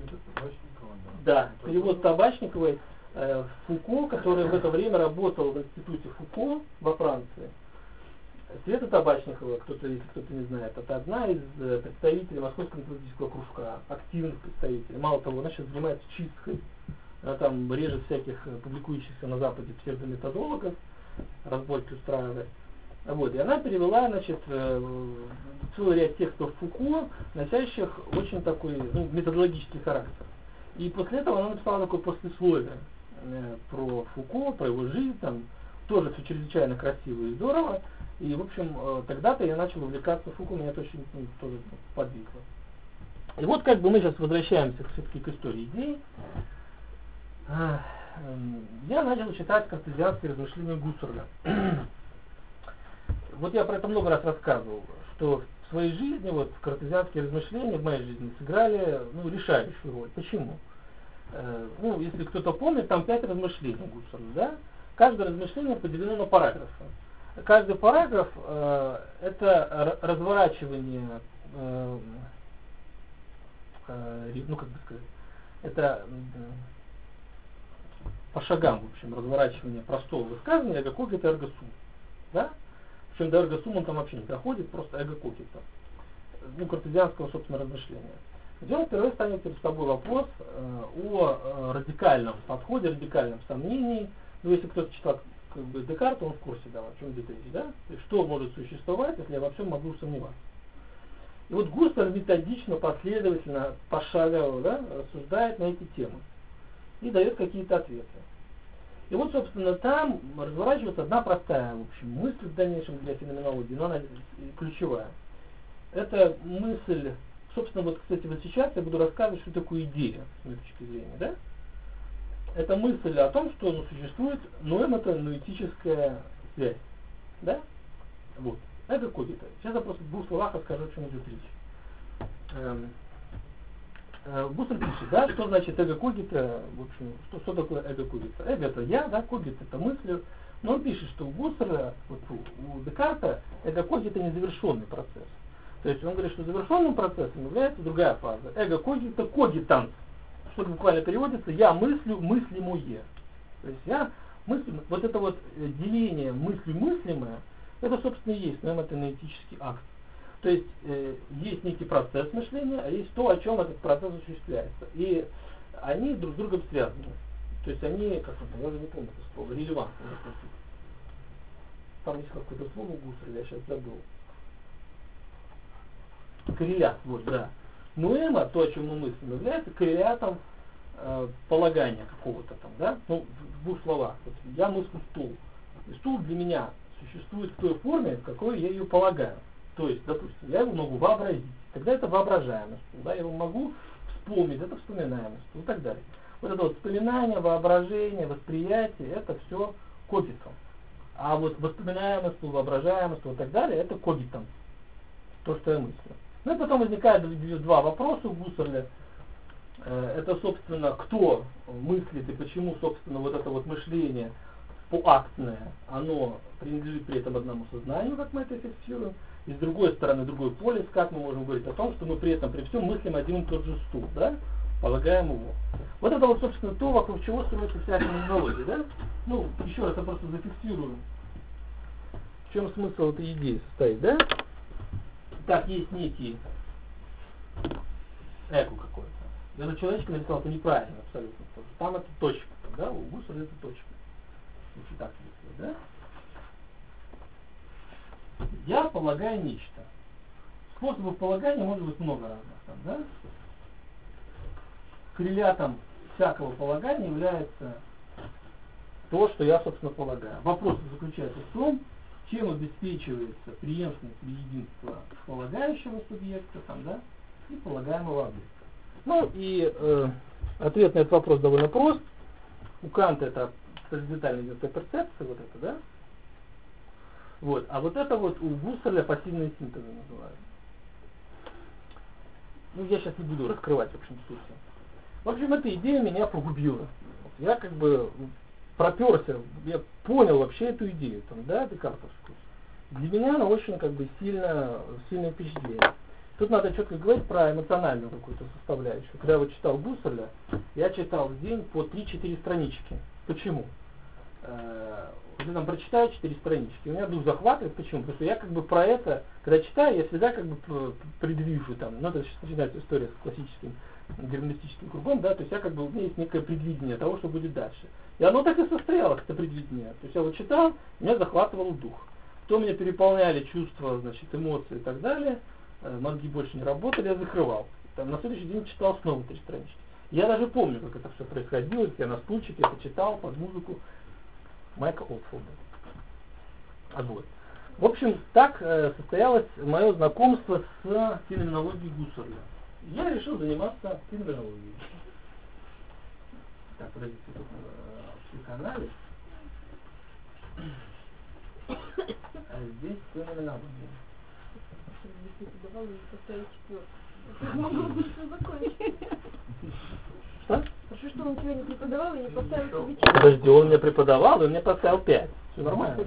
Да, перевод Табачниковой Фуко, который в это время работал в институте Фуко во Франции. Света Табачникова, если кто-то не знает, это одна из представителей Московского методического кружка, активных представителей. Мало того, она сейчас занимается чисткой, она там режет всяких публикующихся на Западе псевдометодологов, разборки устраивает. Вот, и она перевела, значит, целый ряд текстов Фуко, носящих очень такой методологический характер. И после этого она написала такое послесловие про Фуко, про его жизнь, там тоже все чрезвычайно красиво и здорово. И, в общем, тогда-то я начал увлекаться Фуко, меня это очень тоже подвигло. И вот как бы мы сейчас возвращаемся все-таки к истории идей. Я начал читать «Картезианские размышления» Гуссерля. Вот я про это много раз рассказывал, что в своей жизни вот «Картезианские размышления» в моей жизни сыграли решающую роль. Почему? ну, если кто-то помнит, там 5 размышлений Гуссерля, да? Каждое размышление поделено на параграфы. Каждый параграф это разворачивание, ну как бы сказать, это по шагам, в общем, разворачивание простого высказывания эго-когит и эрго-сум. Да? Причем до эрго-сум он там вообще не доходит, просто эго-когита. Ну, картезианского, собственно, размышления. Где он впервые станет перед собой вопрос о радикальном подходе, радикальном сомнении. Ну, если кто-то читал как бы Декарта, он в курсе, да, о чем идет речь, да? То есть, что может существовать, если я во всем могу сомневаться. И вот Гуссерль методично, последовательно, пошагово, да, рассуждает на эти темы и дает какие-то ответы. И вот, собственно, там разворачивается одна простая, в общем, мысль в дальнейшем для феноменологии, но она ключевая. Это мысль, собственно, вот, кстати, вот сейчас я буду рассказывать, что такое идея, с моей точки зрения, да? Это мысль о том, что существует ноэмота-ноэтическая связь, да? Вот. Это когита. Сейчас я просто в 2 словах расскажу, о чем идет речь. Гуссерль пишет, да, что значит эго-когита, в общем, что такое эго-когита? Эго это я, да, когит это мысль. Но он пишет, что у Гуссерля, вот у Декарта, эго-когита незавершенный процесс. То есть он говорит, что завершенным процессом является другая фаза. Эго-когита когитанс, что буквально переводится «я мыслю мыслимое». То есть я мыслю, вот это вот деление мыслю-мыслимое, это, собственно, и есть ноэмотонеэтический акт. То есть есть некий процесс мышления, а есть то, о чем этот процесс осуществляется. И они друг с другом связаны. То есть они, как он, я уже не помню это слово, релевантны. Там есть какое-то слово у Гуссерля, я сейчас забыл. Коррелят, вот, да. Ноэма, то, о чем мы мыслим, является коррелятом полагания какого-то там, да? Ну, в 2 словах. Вот, я мыслю стул. И стул для меня существует в той форме, в какой я ее полагаю. То есть, допустим, я его могу вообразить. Тогда это воображаемый стул. Да? Я его могу вспомнить, это вспоминаемый стул и так далее. Вот это вот вспоминание, воображение, восприятие, это все когитом. А вот воспоминаемый стул, воображаемый стул и так далее, это когитом. То, что я мыслю. Ну и потом возникает 2 вопроса у Гуссерля. Это, собственно, кто мыслит и почему, собственно, вот это вот мышление поактное, оно принадлежит при этом одному сознанию, как мы это фиксируем. И с другой стороны, другой полис, как мы можем говорить о том, что мы при этом, при всем мыслим один и тот же стул, да? Полагаем его. Вот это вот, собственно, то, вокруг чего строится вся феноменология, да? Ну, еще раз я просто зафиксирую, в чем смысл этой идеи состоит, да? Так, есть некий эго какой-то. Этот человечек нарисовал это неправильно абсолютно. Там это точка, да? У Гуссерля это точка. Если так мыслить, да? Я полагаю нечто. Способов полагания может быть много разных, там, да? Коррелятом всякого полагания является то, что я, собственно, полагаю. Вопрос заключается в том, чем обеспечивается преемственность или единство полагающего субъекта, там, да, и полагаемого объекта. Ну и ответ на этот вопрос довольно прост. У Канта это трансцендентальная единство перцепции, вот это, да? Вот. А вот это вот у Гуссерля пассивные синтезы называются. Ну, я сейчас не буду раскрывать, в общем, суть. В общем, эта идея меня погубила. Я как бы проперся, я понял вообще эту идею, там, да, декартовскую. Для меня она очень как бы сильное впечатление. Тут надо четко говорить про эмоциональную какую-то составляющую. Когда я вот читал Гуссерля, я читал в день по 3-4 странички. Почему? Я там прочитаю 4 странички, у меня дух захватывает. Почему? Потому что я как бы про это, когда читаю, я всегда как бы предвижу там, ну это сейчас начинается история с классическим герменевтическим кругом, да, то есть я как бы, у меня есть некое предвидение того, что будет дальше. И оно так и состоялось, это предвидение. То есть я вот читал, меня захватывал дух. Потом меня переполняли чувства, значит, эмоции и так далее, мозги больше не работали, я закрывал. Там, на следующий день читал снова 3 странички. Я даже помню, как это все происходило, я на стульчике это читал под музыку Майка Олдфолда. Вот. В общем, так состоялось мое знакомство с феноменологией Гуссерля. Я решил заниматься феноменологией. Так, подождите, тут психоанализ. А здесь феноменология. Могу быстро закончить. Что? Хорошо, что что он тебя не преподавал и не поставил тебе Подожди, он мне преподавал, и он мне поставил 5. Все нормально.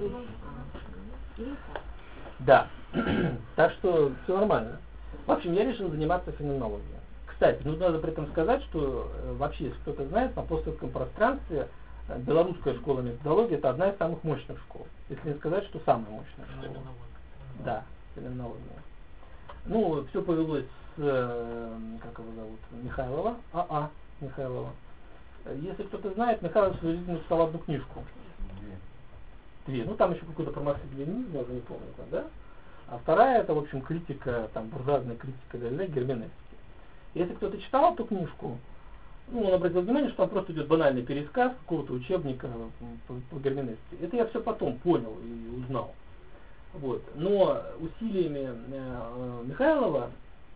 Да. Так что все нормально. В общем, я решил заниматься феноменологией. Кстати, надо при этом сказать, что вообще, если кто-то знает, на постсоветском пространстве белорусская школа методологии — это одна из самых мощных школ. Если не сказать, что самая мощная школа. Да, феноменология. Ну, все повелось с, как его зовут, Михайлова, Михайлова. Если кто-то знает, Михайлов в своей жизни написал одну книжку. Две. Ну, там еще какой-то про марксизм-ленинизм, я уже не помню, да? А вторая, это, в общем, критика, там, буржуазная критика герменевтики. Если кто-то читал эту книжку, ну, он обратил внимание, что там просто идет банальный пересказ какого-то учебника по герменевтике. Это я все потом понял и узнал. Вот. Но усилиями Михайлова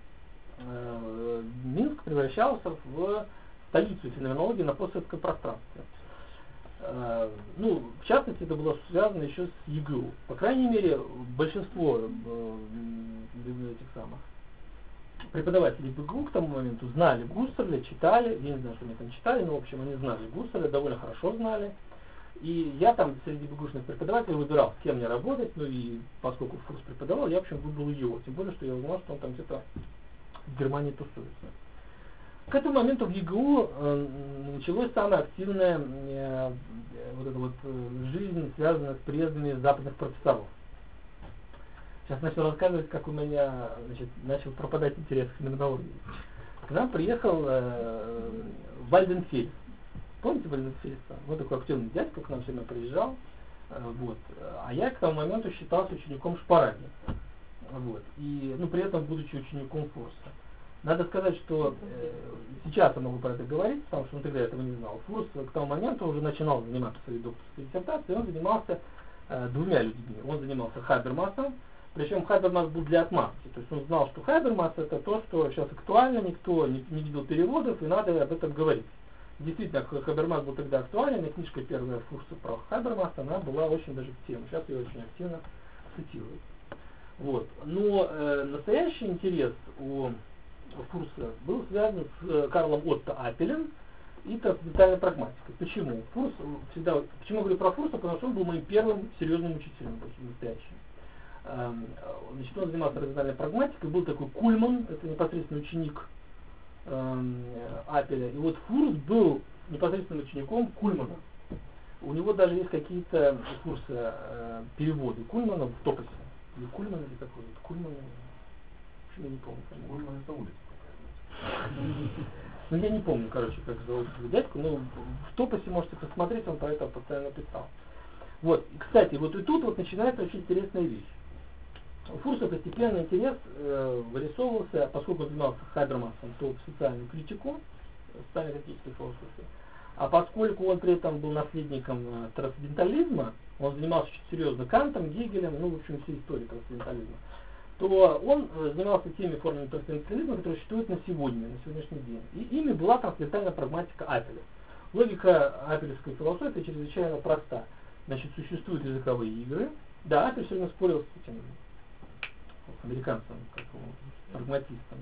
Минск превращался в столицу феноменологии на постсоветском пространстве. Ну, в частности, это было связано еще с ЕГУ. По крайней мере, большинство этих самых преподавателей БГУ к тому моменту знали Гуссерля, читали, я не знаю, что они там читали, но, в общем, они знали Гуссерля, довольно хорошо знали. И я там среди БГУшных преподавателей выбирал, с кем мне работать, ну и поскольку в курс преподавал, я, в общем, выбрал его. Тем более, что я узнал, что он там где-то в Германии тусуется. К этому моменту в ЕГУ началась самая активная жизнь, связанная с приездами западных профессоров. Сейчас начал рассказывать, как у меня начал пропадать интерес к феноменологии. К нам приехал Вальденфельд. Помните Вальденфельда? Вот такой активный дядька к нам все время приезжал. Вот. А я к тому моменту считался учеником Шпараги. Вот. И, при этом будучи учеником Фурса. Надо сказать, что сейчас я могу про это говорить, потому что он тогда этого не знал. Фурс к тому моменту уже начинал заниматься своей докторской диссертацией, и он занимался двумя людьми. Он занимался Хабермасом, причем Хабермас был для отмазки. То есть он знал, что Хабермас — это то, что сейчас актуально, никто не видел переводов, и надо об этом говорить. Действительно, Хабермас был тогда актуален, и книжка первая Фурса про Хабермаса, она была очень даже в тему. Сейчас ее очень активно цитируют. Вот. Но настоящий интерес у Фурса был связан с Карлом Отто Апелем и трансцендентальной прагматикой. Почему? Почему я говорю про Фурса? Потому что он был моим первым серьезным учителем, настоящим. Он занимался трансцендентальной прагматикой, был такой Кульман, это непосредственно ученик Апеля. И вот Фурс был непосредственным учеником Кульмана. У него даже есть какие-то курсы переводы Кульмана в Топосе. Или Кульман, или какой? Кульман, я не помню. Кульман — это улица. Ну, я не помню, как зовут этого дядьку, но в Топосе можете посмотреть, он про это постоянно писал. Вот, и, кстати, вот и тут вот начинается очень интересная вещь. У Фурса постепенно интерес вырисовывался, поскольку он занимался Хабермасом, то в социальную критику, социально-критической философии. А поскольку он при этом был наследником трансцендентализма, он занимался очень серьезно Кантом, Гегелем, в общем, всей историей трансцендентализма, то он занимался теми формами трансцендентализма, которые существуют на сегодняшний день. И ими была трансцендентальная прагматика Апеля. Логика апелевской философии чрезвычайно проста. Значит, существуют языковые игры. Да, Апель сегодня спорил с этим американцем, прагматистом,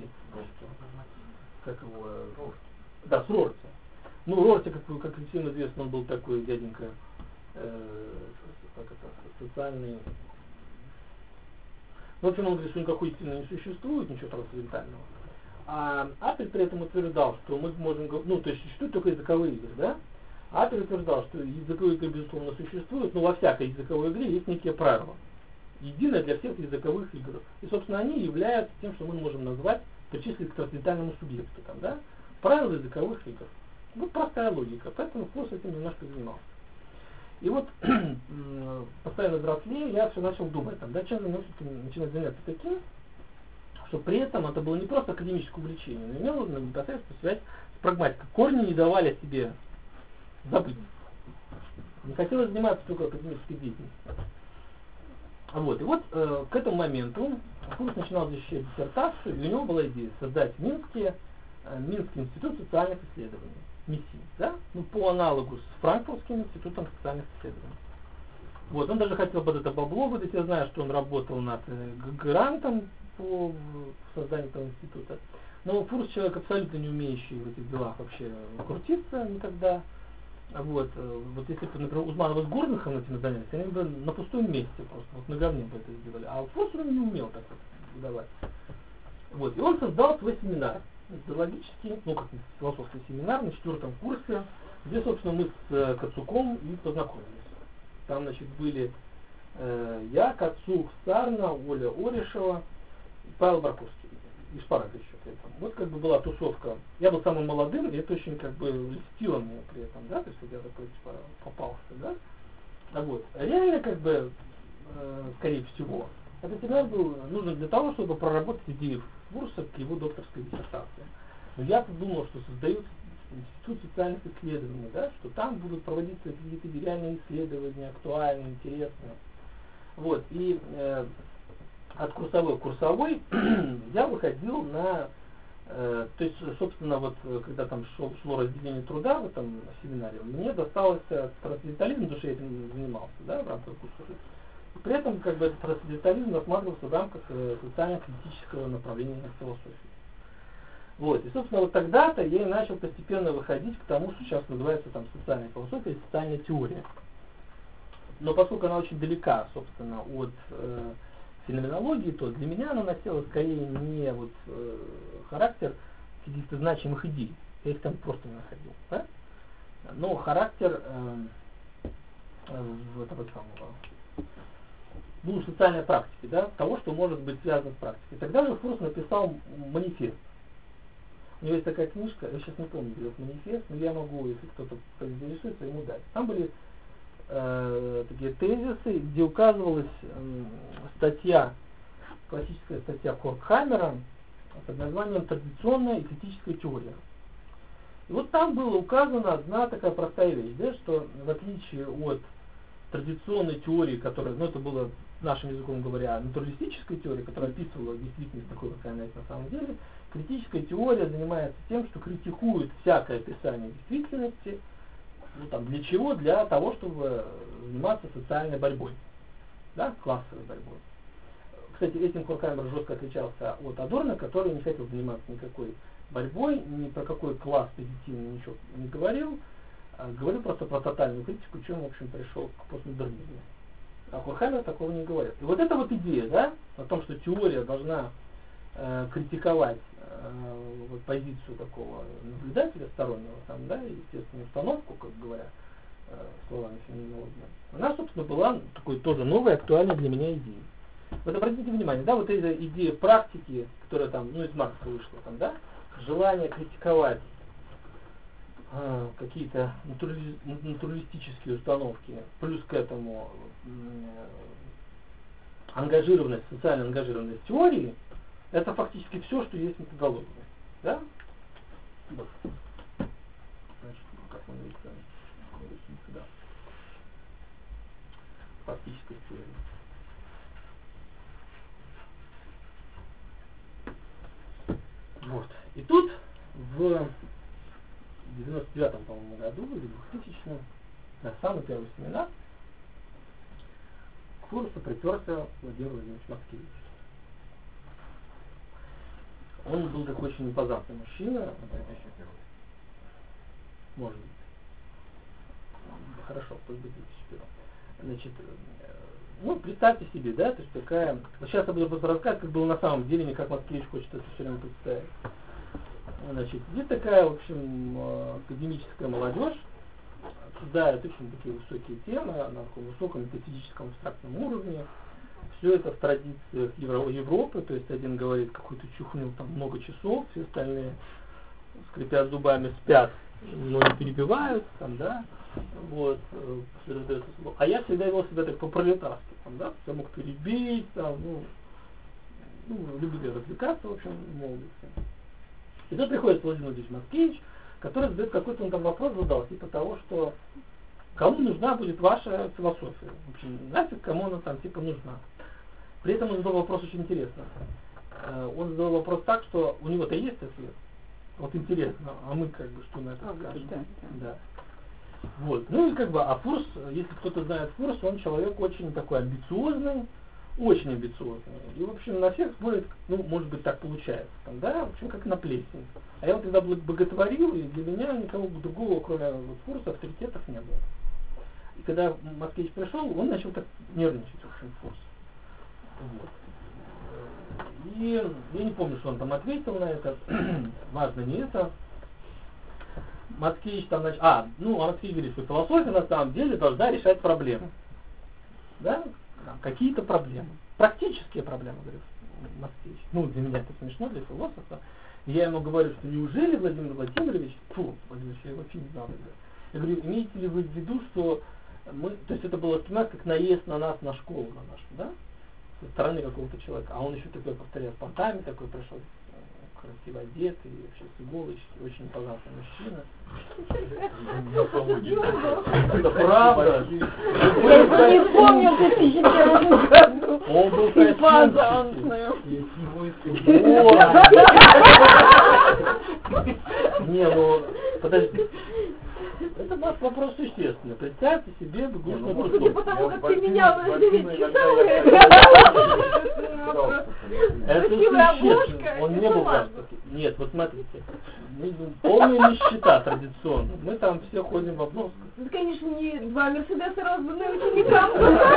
с Рорти. Рорти, как всем известно, он был такой дяденька, социальный. В общем, он говорит, что никакой истины не существует, ничего трансцендентального. А Апель при этом утверждал, что мы можем, то есть существуют только языковые игры, да? Апель утверждал, что языковые игры, безусловно, существуют, но во всякой языковой игре есть некие правила. Единое для всех языковых игр. И, собственно, они являются тем, что мы можем назвать, причислить к трансцендентальному субъекту. Да? Правила языковых игр. Вот простая логика. Поэтому Фурс этим немножко занимался. И вот, постоянно взрослее, я все начал думать, чем начинать заняться таким, что при этом это было не просто академическое увлечение, но имело непосредственную связь с прагматикой. Корни не давали о себе забыть. Не хотелось заниматься только академической деятельностью. И вот к этому моменту Фурс начинал защищать диссертацию, и у него была идея создать Минский институт социальных исследований. МИСИ, да? По аналогу с Франкфуртским институтом социальных исследований. Вот, он даже хотел под это бабло выдать. Я знаю, что он работал над грантом по созданию этого института. Но Фурс человек абсолютно не умеющий в этих делах вообще крутиться никогда. Вот если бы, например, Узманова с Гордыхом этим занялись, они бы на пустом месте просто, вот на говне бы это сделали. А Фурс он не умел так вот выдавать. Вот, и он создал свой семинар, методологический, как философский семинар на 4 курсе, где, собственно, мы с Кацуком и познакомились. Там, значит, были я, Кацук, Сарна, Оля Орешева, Павел Барковский и Шпарак еще при этом. Вот как бы была тусовка. Я был самым молодым, и это очень как бы льстило мне при этом, да, то есть вот я такой типа попался, да. Вот. А реально как бы, скорее всего, этот семинар был нужен для того, чтобы проработать идею Фурса к его докторской диссертации. Но я-то думал, что создают институт социальных исследований, да, что там будут проводиться какие-то реальные исследования, актуальные, интересные. Вот, и от курсовой к курсовой я выходил на, то есть, собственно, вот когда там шло разделение труда в этом семинаре, мне досталось трансцендентализм, потому что я этим занимался, да, в рамках курса. При этом, как бы, этот трансцендентализм рассматривался в рамках социально-критического направления философии. Вот, и, собственно, вот тогда-то я и начал постепенно выходить к тому, что сейчас называется там социальная философия и социальная теория. Но поскольку она очень далека, собственно, от феноменологии, то для меня она носила скорее не вот характер каких-то значимых идей. Я их там просто не находил, да? Но характер этого самого социальной практики, да, того, что может быть связано с практикой. Тогда же Фурс написал манифест. У него есть такая книжка, я сейчас не помню, где этот манифест, но я могу, если кто-то заинтересуется, ему дать. Там были такие тезисы, где указывалась статья, классическая статья Хоркхаймера под названием «Традиционная и критическая теория». И вот там была указана одна такая простая вещь, да, что в отличие от традиционной теории, которая, это было нашим языком говоря, натуралистической теории, которая описывала действительность такой, какая она есть на самом деле, критическая теория занимается тем, что критикует всякое описание действительности. Для чего? Для того, чтобы заниматься социальной борьбой, да, классовой борьбой. Кстати, этим Хоркхаймер жестко отличался от Адорно, который не хотел заниматься никакой борьбой, ни про какой класс позитивный ничего не говорил, а говорил просто про тотальную критику, чем, в общем, пришел к постмодернизму. А Хоркхаймер такого не говорит. И вот эта вот идея, да, о том, что теория должна критиковать позицию такого наблюдателя стороннего, там, да, естественную установку, как говоря, словами феноменологии, она, собственно, была такой тоже новой, актуальной для меня идеей. Вот обратите внимание, да, вот эта идея практики, которая там, из Маркса вышла, там, да, желание критиковать какие-то натуралистические установки, плюс к этому ангажированность, социальная ангажированность теории, это фактически все, что есть методология. Да? Вот. Значит, как он говорится, сюда. Фактическая теория. Вот. И тут в 99-м, по-моему, году, или 2000-м, на самый первый семинар, к Фурсу приперся Владимир Владимирович Маскевич. Он был такой очень импозантный мужчина. Может быть. Хорошо, пусть будет 2001. Значит, представьте себе, да, то есть такая... Сейчас я буду просто рассказывать, как было на самом деле, не как Маскевич хочет это все время представить. Значит, здесь такая, в общем, академическая молодежь обсуждает очень такие высокие темы на таком высоком метафизическом абстрактном уровне. Все это в традициях Европы, то есть один говорит какую-то чухню там много часов, все остальные, скрипя зубами, спят, но не перебивают, там, да, вот, а я всегда вел себя так по-пролетарски, там, да, я мог перебить, там, любил развлекаться, в общем, в молодости. И тут приходит Владимир Владимирович Маскевич, который задает какой-то он там вопрос, задал, типа того, что кому нужна будет ваша философия, в общем, нафиг кому она там типа нужна. При этом он задал вопрос очень интересно. Он задал вопрос так, что у него-то есть ответ. Вот интересно, а мы как бы что на это скажем? Да. Вот. Ну и как бы, а Фурс, если кто-то знает Фурс, он человек очень такой амбициозный, очень амбициозные. И, в общем, на всех смотрят, ну, может быть, так получается, там, да, в общем, как на плесень. А я вот тогда боготворил, и для меня никого другого, кроме вот Фурса, авторитетов не было. И когда Маскевич пришел, он начал так нервничать, в общем, Фурс. Вот. И я не помню, что он там ответил на это, важно не это. Маскевич там начал... А Маскевич говорит, что философия на самом деле должна решать проблемы. Да? Какие-то проблемы. Практические проблемы, говорит Маскевич. Ну, для меня это смешно, для философа. И я ему говорю, что неужели Владимир Владимирович... Владимир, я его вообще не знал. Я говорю, имеете ли вы в виду, что мы... То есть это было воспринимать как наезд на нас, на школу, на нашу, да? Со стороны какого-то человека. А он еще такой, повторяю, с понтами такой пришел, красиво одет и вообще с иголочки, очень импозантный мужчина. Это правда. Я не помню в 2001 году. Он был импозантный. Не, ну, подожди. Это вопрос существенный. Представьте себе бегущего Судя по тому, как ты меня это существенно. Он не был галстуке. Нет, вот смотрите. Полная нищета традиционно. Мы там все ходим в обносках. Это, конечно, не два Мерседеса, розданные ученикам.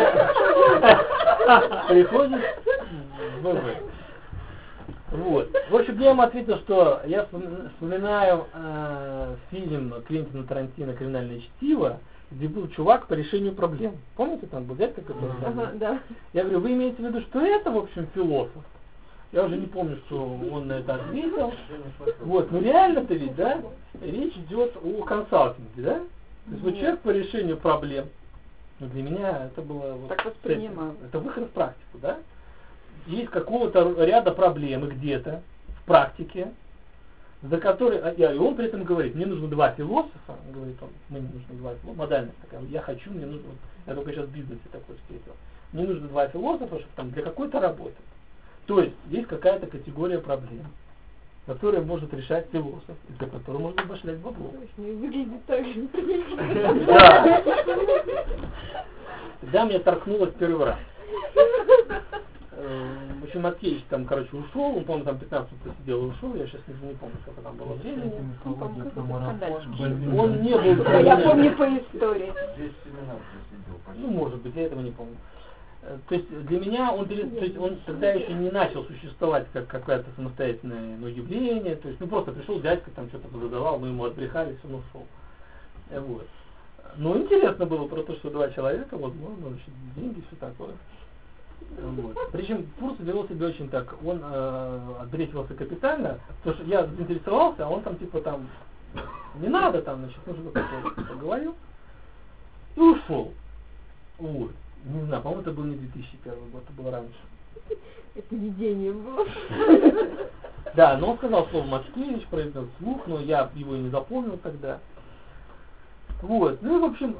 Приходит ВВ. Вот. В общем, я ему ответил, что я вспоминаю фильм Квентина Тарантино «Криминальное чтиво», где был чувак по решению проблем. Помните, там был дядька, который... Ага, да. Я говорю, вы имеете в виду, что это, в общем, философ? Я уже не помню, что он на это ответил. Вот, ну реально-то ведь, да, речь идет о консалтинге, да? То есть вот человек по решению проблем. Но для меня это было... Вот, так воспринимал. Это выход в практику, да? Есть какого-то ряда проблем где-то в практике, за которые, и он при этом говорит, мне нужно два философа, говорит он, мне нужно два философа, модальность такая, я хочу, мне нужно, я только сейчас в бизнесе такой встретил, мне нужно два философа, чтобы там для какой-то работы. То есть какая-то категория проблем, которую может решать философ, и для которой можно башлять бабло. Выглядит так же. Да. Тогда мне торкнуло в первый раз. В общем, Маткевич там, ушел, он, по-моему, там 15 минут посидел и ушел, я сейчас не помню, сколько там было времени. Он не был... Я помню по истории. Здесь семинар посидел почти. Ну, может быть, я этого не помню. То есть для меня он тогда еще не начал существовать как какое-то самостоятельное явление, то есть просто пришел дядька, там что-то задавал, мы ему отбрехались, он ушел. Вот. Но интересно было про то, что два человека, возможно, деньги, все такое. Вот. Причем Фурс вел себя очень так, он отбрехивался капитально, потому что я заинтересовался, а он там не надо там, нужно как-то поговорил и ушел. Вот. Не знаю, по-моему, это был не 2001 год, это было раньше. Это видение было. Да, но он сказал слово Маткевич, произнес вслух, но я его и не запомнил тогда. Вот, ну и в общем...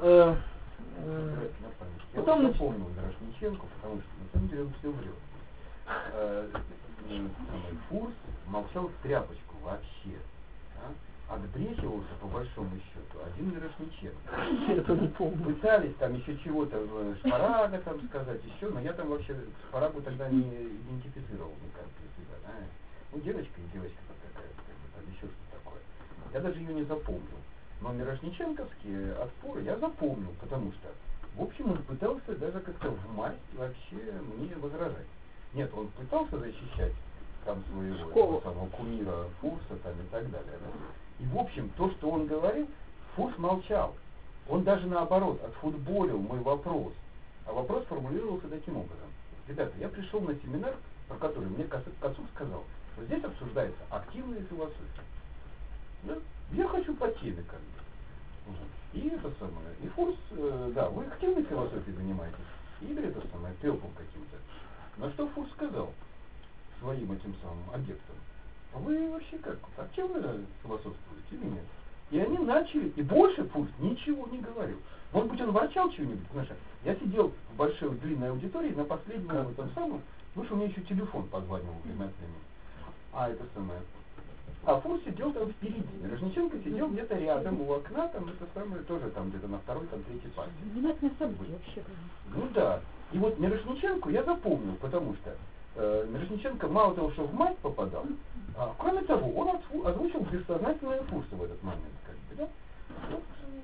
Я потом вот запомнил Мирошниченко, потому что на самом деле он все врет. Фурс молчал в тряпочку вообще. Отбрехивался, по большому счету, один Мирошниченко. Я это не помню. Пытались там еще чего-то Шпарага там сказать, еще, но я там вообще Шпарагу тогда не идентифицировал никак для себя. Да? Ну, девочка какая-то, там еще что-то такое. Я даже ее не запомнил. Но Мирошниченковские отпоры я запомнил, потому что, в общем, он пытался даже как-то в масть вообще мне возражать. Нет, он пытался защищать там своего самого кумира Фурса там и так далее. Да? И, в общем, то, что он говорил, Фурс молчал. Он даже наоборот отфутболил мой вопрос. А вопрос формулировался таким образом. Ребята, я пришел на семинар, про который мне Кацук сказал, что здесь обсуждается активная философия. Да? Я хочу по теме как бы. И это самое. И Фурс, да, вы активной философией занимаетесь. Или это самое, пелпом каким-то. На что Фурс сказал своим этим самым адептам: вы вообще как, активно философствуете или нет? И они начали, и больше Фурс ничего не говорил. Может быть, он ворчал чего-нибудь, знаешь, я сидел в большой длинной аудитории, на последнем этом самом, потому что у меня еще телефон позванивал время от времени. А это самое. А Фурс Фурс сидел там впереди, Мирошниченко сидел где-то рядом у окна, там это самое, тоже там где-то на второй, там третьей партии. Занимательное событие вообще. Ну да. И вот Мирошниченко я запомнил, потому что Мирошниченко мало того, что в мать попадал, а кроме того, он озвучил бессознательное Фурса в этот момент, как бы, да? Вот,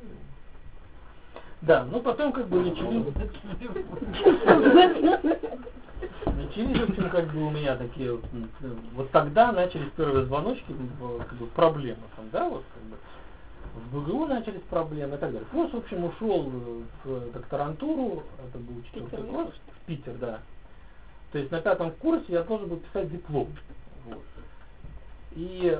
Да, ну потом как бы начались, в общем, как бы у меня такие, вот тогда начались первые звоночки, как бы, проблемы там, да, вот как бы в БГУ начались проблемы и так далее. Фурс, в общем, ушел в докторантуру, это был 4-й курс, в Питер, да. То есть на 5-м курсе я должен был писать диплом. Вот. И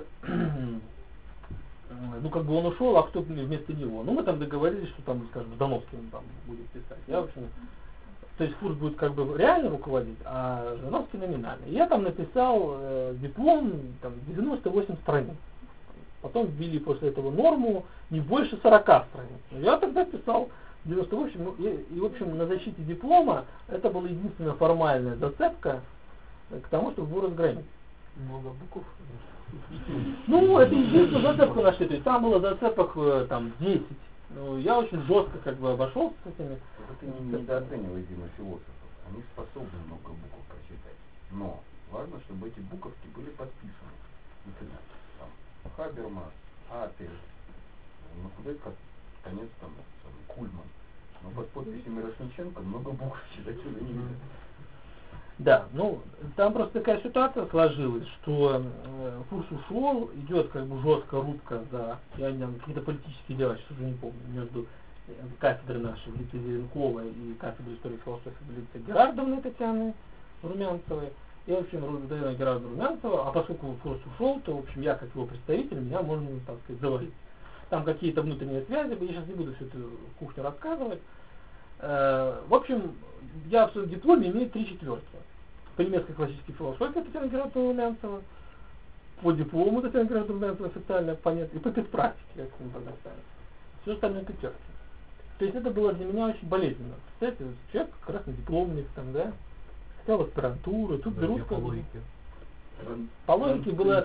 ну как бы он ушел, а кто вместо него? Ну мы там договорились, что там, скажем, Ждановский там будет писать. Я, в общем, то есть Фурс будет как бы реально руководить, а Ждановский номинально. И я там написал диплом, там 98 страниц. Потом ввели после этого норму не больше 40 страниц. Я тогда писал 98, ну, и в общем на защите диплома это была единственная формальная зацепка к тому, чтобы его разгромить. Много букв. Ну, это единственную зацепку нашли, то есть там было зацепок там 10. Ну, я очень жестко как бы обошелся с этими. это ты не недооценивай, Дима, философов. Они способны много букв прочитать. Но важно, чтобы эти буковки были подписаны. Например, там Хабермас, Апель, на худой конец там Кульман. Но под подписью Мирошниченко много букв читать уже не видно. Да, ну там просто такая ситуация сложилась, что Фурс ушел, идет как бы жесткая рубка за какие-то политические дела, сейчас уже не помню, между кафедрой нашей в лице Зеленковой и кафедрой истории и философии в лице Герардовны Татьяны Румянцевой. И, в общем, Татьяна Герардовна Румянцева, а поскольку Фурс ушел, то, в общем, я как его представитель, меня можно, так сказать, завалить. Там какие-то внутренние связи, я сейчас не буду всю эту кухню рассказывать. В общем, я в своем дипломе имею 3 четверки. По немецкой классической философии Татьяна Герардовна Румянцева, по диплому Татьяна Герардовна Румянцева официальный оппонент, и по педпрактике, как мне предоставили. Все остальные пятерки. То есть это было для меня очень болезненно. Кстати, человек как раз на дипломник, там, да, хотел аспирантуру, тут берут По логике. По логике было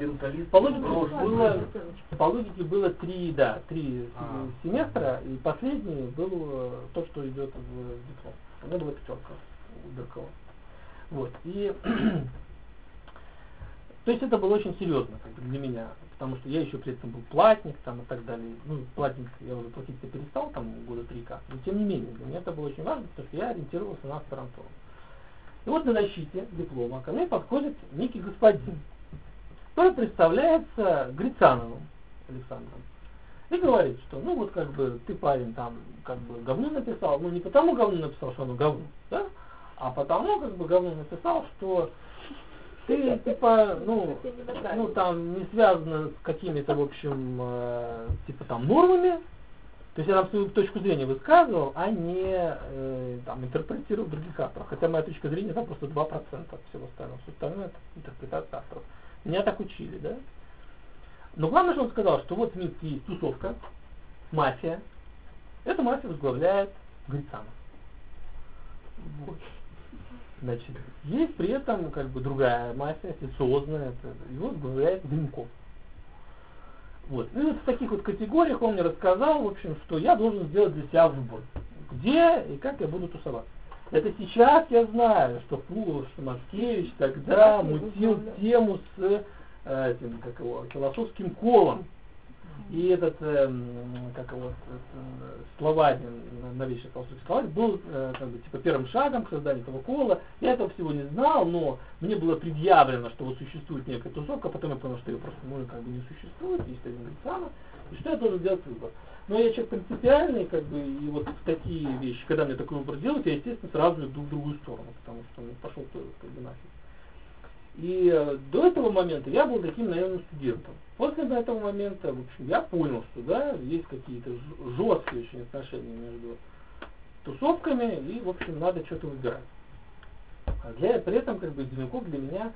3 семестра, и последний был то, что идет в диплом. У меня была 5 у Беркова. Вот. И то есть это было очень серьезно как бы, для меня, потому что я еще при этом был платник там, и так далее. Ну, платник я уже платить-то перестал, там года 3 как. Но тем не менее, для меня это было очень важно, потому что я ориентировался на аспирантуру. И вот на защите диплома ко мне подходит некий господин, который представляется Грицановым Александром. И говорит, что ну вот как бы ты, парень, там как бы говно написал, ну не потому говно написал, что оно говно, да? А потому как бы говно написал, что ты типа, ну там не связано с какими-то, в общем, типа там нормами. То есть я там свою точку зрения высказывал, а не там, интерпретировал других авторов. Хотя моя точка зрения там просто 2% от всего остального. Все остальное это интерпретация авторов. Меня так учили, да? Но главное, что он сказал, что вот в Минске есть тусовка, мафия. Эту мафию возглавляет Грицанов. Вот. Значит, есть при этом как бы другая мафия, официозная, его возглавляет Дымков. Вот. И вот в таких вот категориях он мне рассказал, в общем, что я должен сделать для себя выбор, где и как я буду тусоваться. Это сейчас я знаю, что Маскевич тогда мутил тему с этим, как его, философским колом. И этот, как его, словарь, новейший философский словарь, был как бы, типа, первым шагом к созданию этого кола. Я этого всего не знал, но мне было предъявлено, что вот существует некая тусовка, потом я понял, что ее просто как бы не существует, есть один Грицанов, и что я должен делать выбор. Но я человек принципиальный, как бы, и вот в такие вещи, когда мне такой выбор делают, я, естественно, сразу иду в другую сторону, потому что пошел как бы нафиг. И до этого момента я был таким наивным студентом. После этого момента, в общем, я понял, что да, есть какие-то жесткие очень отношения между тусовками, и, в общем, надо что-то выбирать. А при этом, как бы, Зеленков для меня,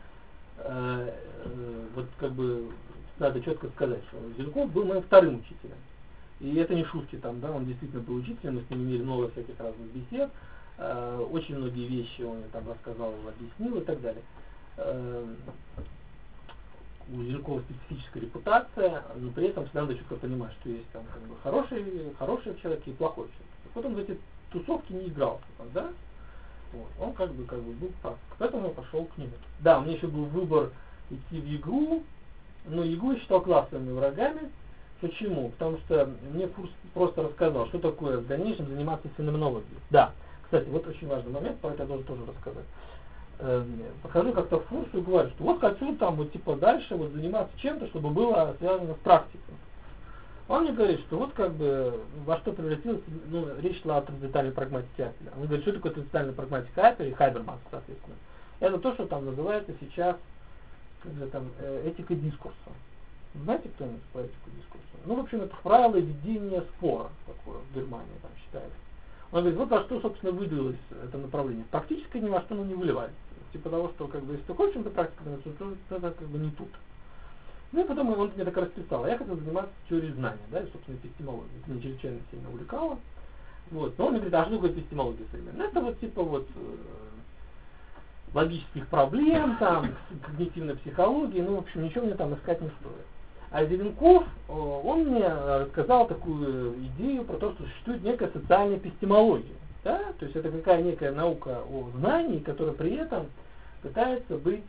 вот, как бы, надо четко сказать, что Зеленков был моим вторым учителем. И это не шутки там, да, он действительно был учителем, мы с ним имели много всяких разных бесед, очень многие вещи он мне там рассказал, объяснил и так далее. у Зеленкова специфическая репутация, но при этом всегда надо четко понимать, что есть там как бы хороший человек и плохой человек. Вот он в эти тусовки не играл, да? Вот. Он как бы был прав. Поэтому я пошел к нему. Да, у меня еще был выбор идти в ИГРУ, но ИГРУ я считал классными врагами. Почему? Потому что мне курс просто рассказал, что такое в дальнейшем заниматься феноменологией. Да, кстати, вот очень важный момент, про это я должен тоже рассказать. Подхожу как-то в курс и говорю, что вот хочу там вот типа дальше вот заниматься чем-то, чтобы было связано с практикой. Он мне говорит, что вот как бы во что превратилось, ну, речь шла о трансцендентальной прагматике Аппеля. Он говорит, что такое трансцендентальная прагматика Аппеля и Хайбермас, соответственно. Это то, что там называется сейчас этика дискурса. Знаете, кто-нибудь по этику дискурса? Ну, в общем, это правило ведения спора такое в Германии там считается. Он говорит, вот во что, собственно, выделилось это направление. Практически ни во что оно не выливается. Типа того, что как бы если ты хочешь чем-то практикой, то это как бы не тут. Ну и потом он мне так расписал. А я хотел заниматься теорией знания, да, и, собственно, эпистемологией. Это меня чрезвычайно сильно увлекало. Вот. Но он мне говорит, а что такое эпистемология современная? Это вот типа вот логических проблем, там, когнитивной психологии, ну, в общем, ничего мне там искать не стоит. А Зеленков, он мне рассказал такую идею про то, что существует некая социальная эпистемология. Да? То есть это какая некая наука о знании, которая при этом пытается быть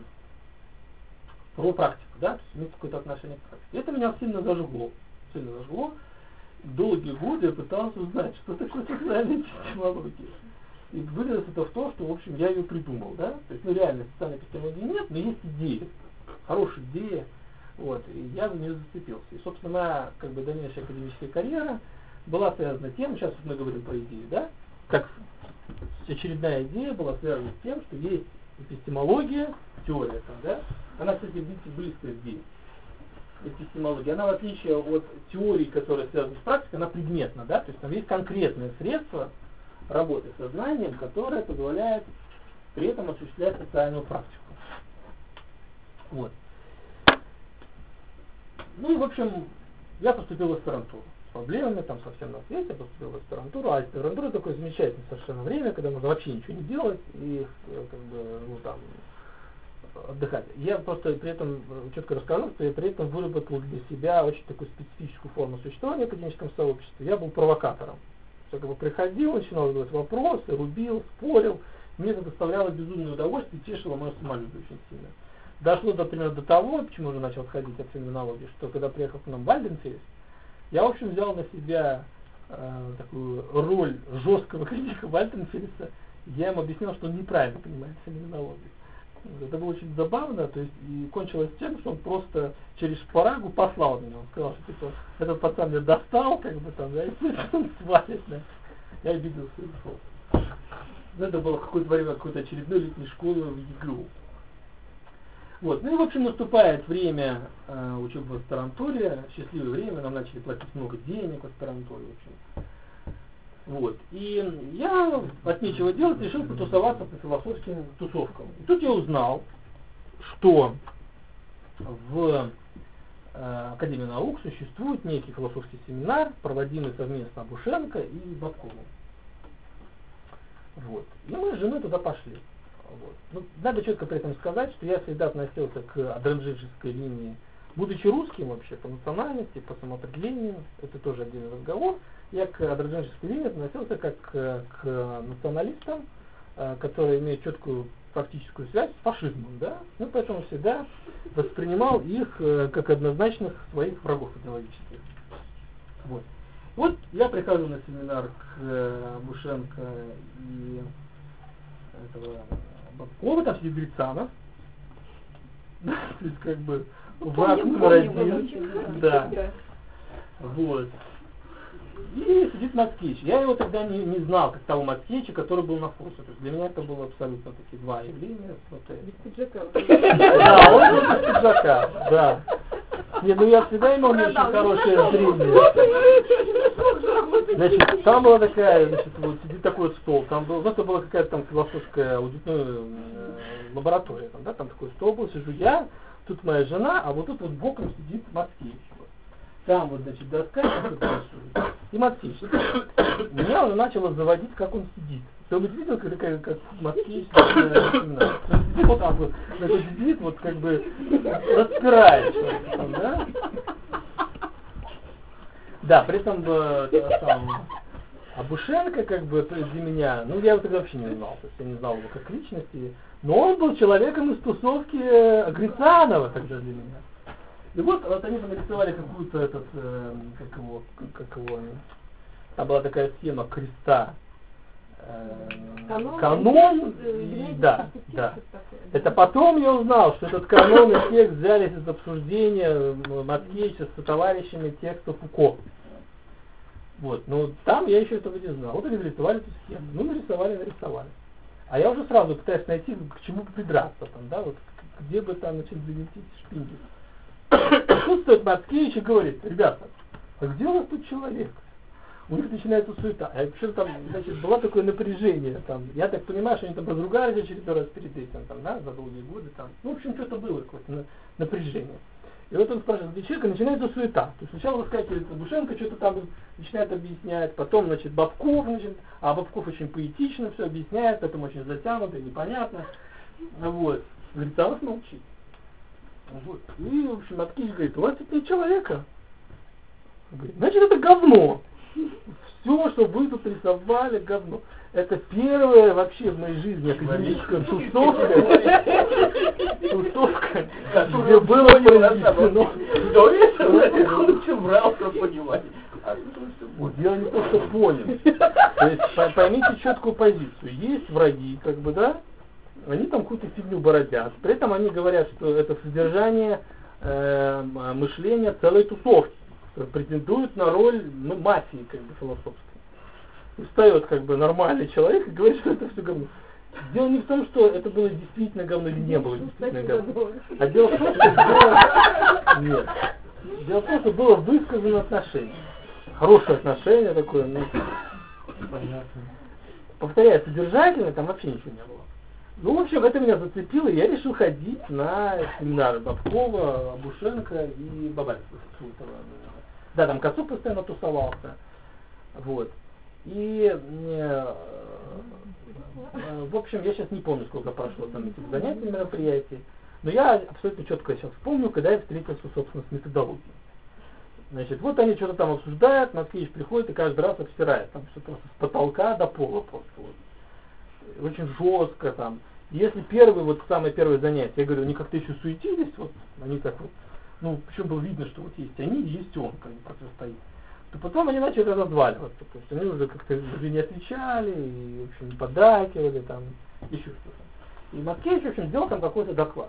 про практику, да? То есть иметь какое-то отношение к практике. Это меня сильно зажгло. Долгие годы я пытался узнать, что такое социальная эпистемология. И вылилось это в то, что, в общем, я ее придумал, да? То есть, ну, реально социальной эпистемологии нет, но есть идея, хорошая идея. Вот, и я за нее зацепился. И, собственно, моя как бы дальнейшая академическая карьера была связана с тем, сейчас мы говорим про идею, да, как очередная идея была связана с тем, что есть эпистемология, теория там, да, она, кстати, близкая к идее. Эпистемология, она в отличие от теории, которая связана с практикой, она предметна, да, то есть там есть конкретное средство работы с сознанием, которое позволяет при этом осуществлять социальную практику. Вот. Ну и, в общем, я поступил в аспирантуру. С проблемами, там совсем на свете, я поступил в аспирантуру. А аспирантура такое замечательное совершенно время, когда можно вообще ничего не делать и, как бы, ну там, отдыхать. Я просто при этом четко расскажу, что я при этом выработал для себя очень такую специфическую форму существования в академическом сообществе. Я был провокатором. Я как бы приходил, начинал задавать вопросы, рубил, спорил. Мне это доставляло безумное удовольствие и тешило мое самолюбие очень сильно. Дошло, например, до того, почему уже начал отходить от феноменологии, что когда приехал к нам Вальденфельс, я, в общем, взял на себя такую роль жесткого критика Вальденфельса. Я ему объяснял, что он неправильно понимает феноменологию. Это было очень забавно, то есть и кончилось тем, что он просто через шпарагу послал меня. Он сказал, что типа, этот пацан меня достал, как бы там, да, и он свалит, да. Я обиделся и ушел. Это было какое-то время какой-то очередной летней школы в ЕГРУ. Вот. Ну и, в общем, наступает время учебы в аспирантуре, счастливое время, нам начали платить много денег в аспирантуре, в общем. Вот. И я от нечего делать решил потусоваться по философским тусовкам. И тут я узнал, что в Академии наук существует некий философский семинар, проводимый совместно Абушенко и Бабковым. Вот. И мы с женой туда пошли. Вот. Ну, надо четко при этом сказать, что я всегда относился к адранжической линии, будучи русским вообще, по национальности, по самоопределению, это тоже отдельный разговор, я к адранжической линии относился как к националистам, которые имеют четкую практическую связь с фашизмом, да? Ну, поэтому всегда воспринимал их как однозначных своих врагов идеологических. Вот. Вот я прихожу на семинар к Бушенко и этого Бабкова, там сидит Грицанов, то есть как бы враг номер один, да, вот. И сидит Мацкевич. Я его тогда не знал, как того Мацкевича, который был на курсе. То есть для меня это было абсолютно такие два явления. Без пиджака. Да, он был без пиджака, да. Нет, ну я всегда имел очень хорошее зрение. Значит, там была такая, значит, вот сидит такой вот стол, там был, это была какая-то там философская аудитная лаборатория, там, да, там такой стол был, сижу я, тут моя жена, а вот тут вот боком сидит Мацкевич. Там вот, значит, доска и Мацкевич. Меня уже начало заводить, как он сидит. Кто-нибудь видел, как в Москве семинар? Сидит вот так вот, сидит, вот как бы распирает что-то там, да? Да, при этом там Абушенко, как бы, для меня, ну, я его тогда вообще не знал, то есть я не знал его как личности, но он был человеком из тусовки Грицанова тогда для меня. И вот они нарисовали какую-то, как его, там была такая схема креста, канон, да. Это потом я узнал, что этот канон и текст взялись из обсуждения Маткевича с товарищами текста Фуко. Вот, но там я еще этого не знал. Вот они нарисовали эту схему. Ну, нарисовали. А я уже сразу пытаюсь найти, к чему придраться там, да, вот, где бы там начать завинтить шпиндель. Тут стоит Маткевич и говорит: ребята, а где у вас тут человек? У них начинается суета. А причем там, значит, было такое напряжение. Там, я так понимаю, что они там разругались очередной раз перед этим, там, да, за долгие годы. Там. Ну, в общем, что-то было какое-то напряжение. И вот он спрашивает, где человек, и начинается суета. То есть сначала выскакивает Абушенко, что-то там начинает объяснять, потом, значит, Бабков, а Бабков очень поэтично все объясняет, поэтому очень затянуто, непонятно. Вот. Грицанов молчит. Вот. И, в общем, Маткевич говорит: у вас тут нет человека. Он говорит: значит, это говно. Все, что вы тут рисовали, говно. Это первая вообще в моей жизни академическая тусовка, где было произнесено. Он лучше врал, чтобы понимать. Дело не то, что понял. То есть поймите четкую позицию. Есть враги, как бы, да? Они там какую-то фигню бородят. При этом они говорят, что это содержание мышления целой тусовки. Претендует на роль, ну, мафии, как бы, философской. И встает, как бы, нормальный человек и говорит, что это все говно. Дело не в том, что это было действительно говно или не было действительно говно. А дело в том, что нет. Дело в том, что было высказано отношение. Хорошее отношение такое, ну, понятно. Повторяю, содержательно там вообще ничего не было. Ну, в общем, это меня зацепило, и я решил ходить на семинары Бабкова, Абушенко и Бабальцева. Да, там Кацук постоянно тусовался. Вот. И, в общем, я сейчас не помню, сколько прошло там этих занятий, мероприятий, но я абсолютно четко сейчас помню, когда я встретился, собственно, с методологией. Значит, вот они что-то там обсуждают, Маткевич приходит и каждый раз обстирает, там все просто с потолка до пола просто. Вот. Очень жестко там. Если самое первое занятие, я говорю, они как-то еще суетились, вот, они так вот, ну, причем было видно, что вот есть они, есть он, как бы противостоит, то потом они начали разваливаться, то есть они уже как-то не отвечали, и, в общем, не поддакивали, там, еще что-то. И Маткевич, в общем, сделал там какой-то доклад.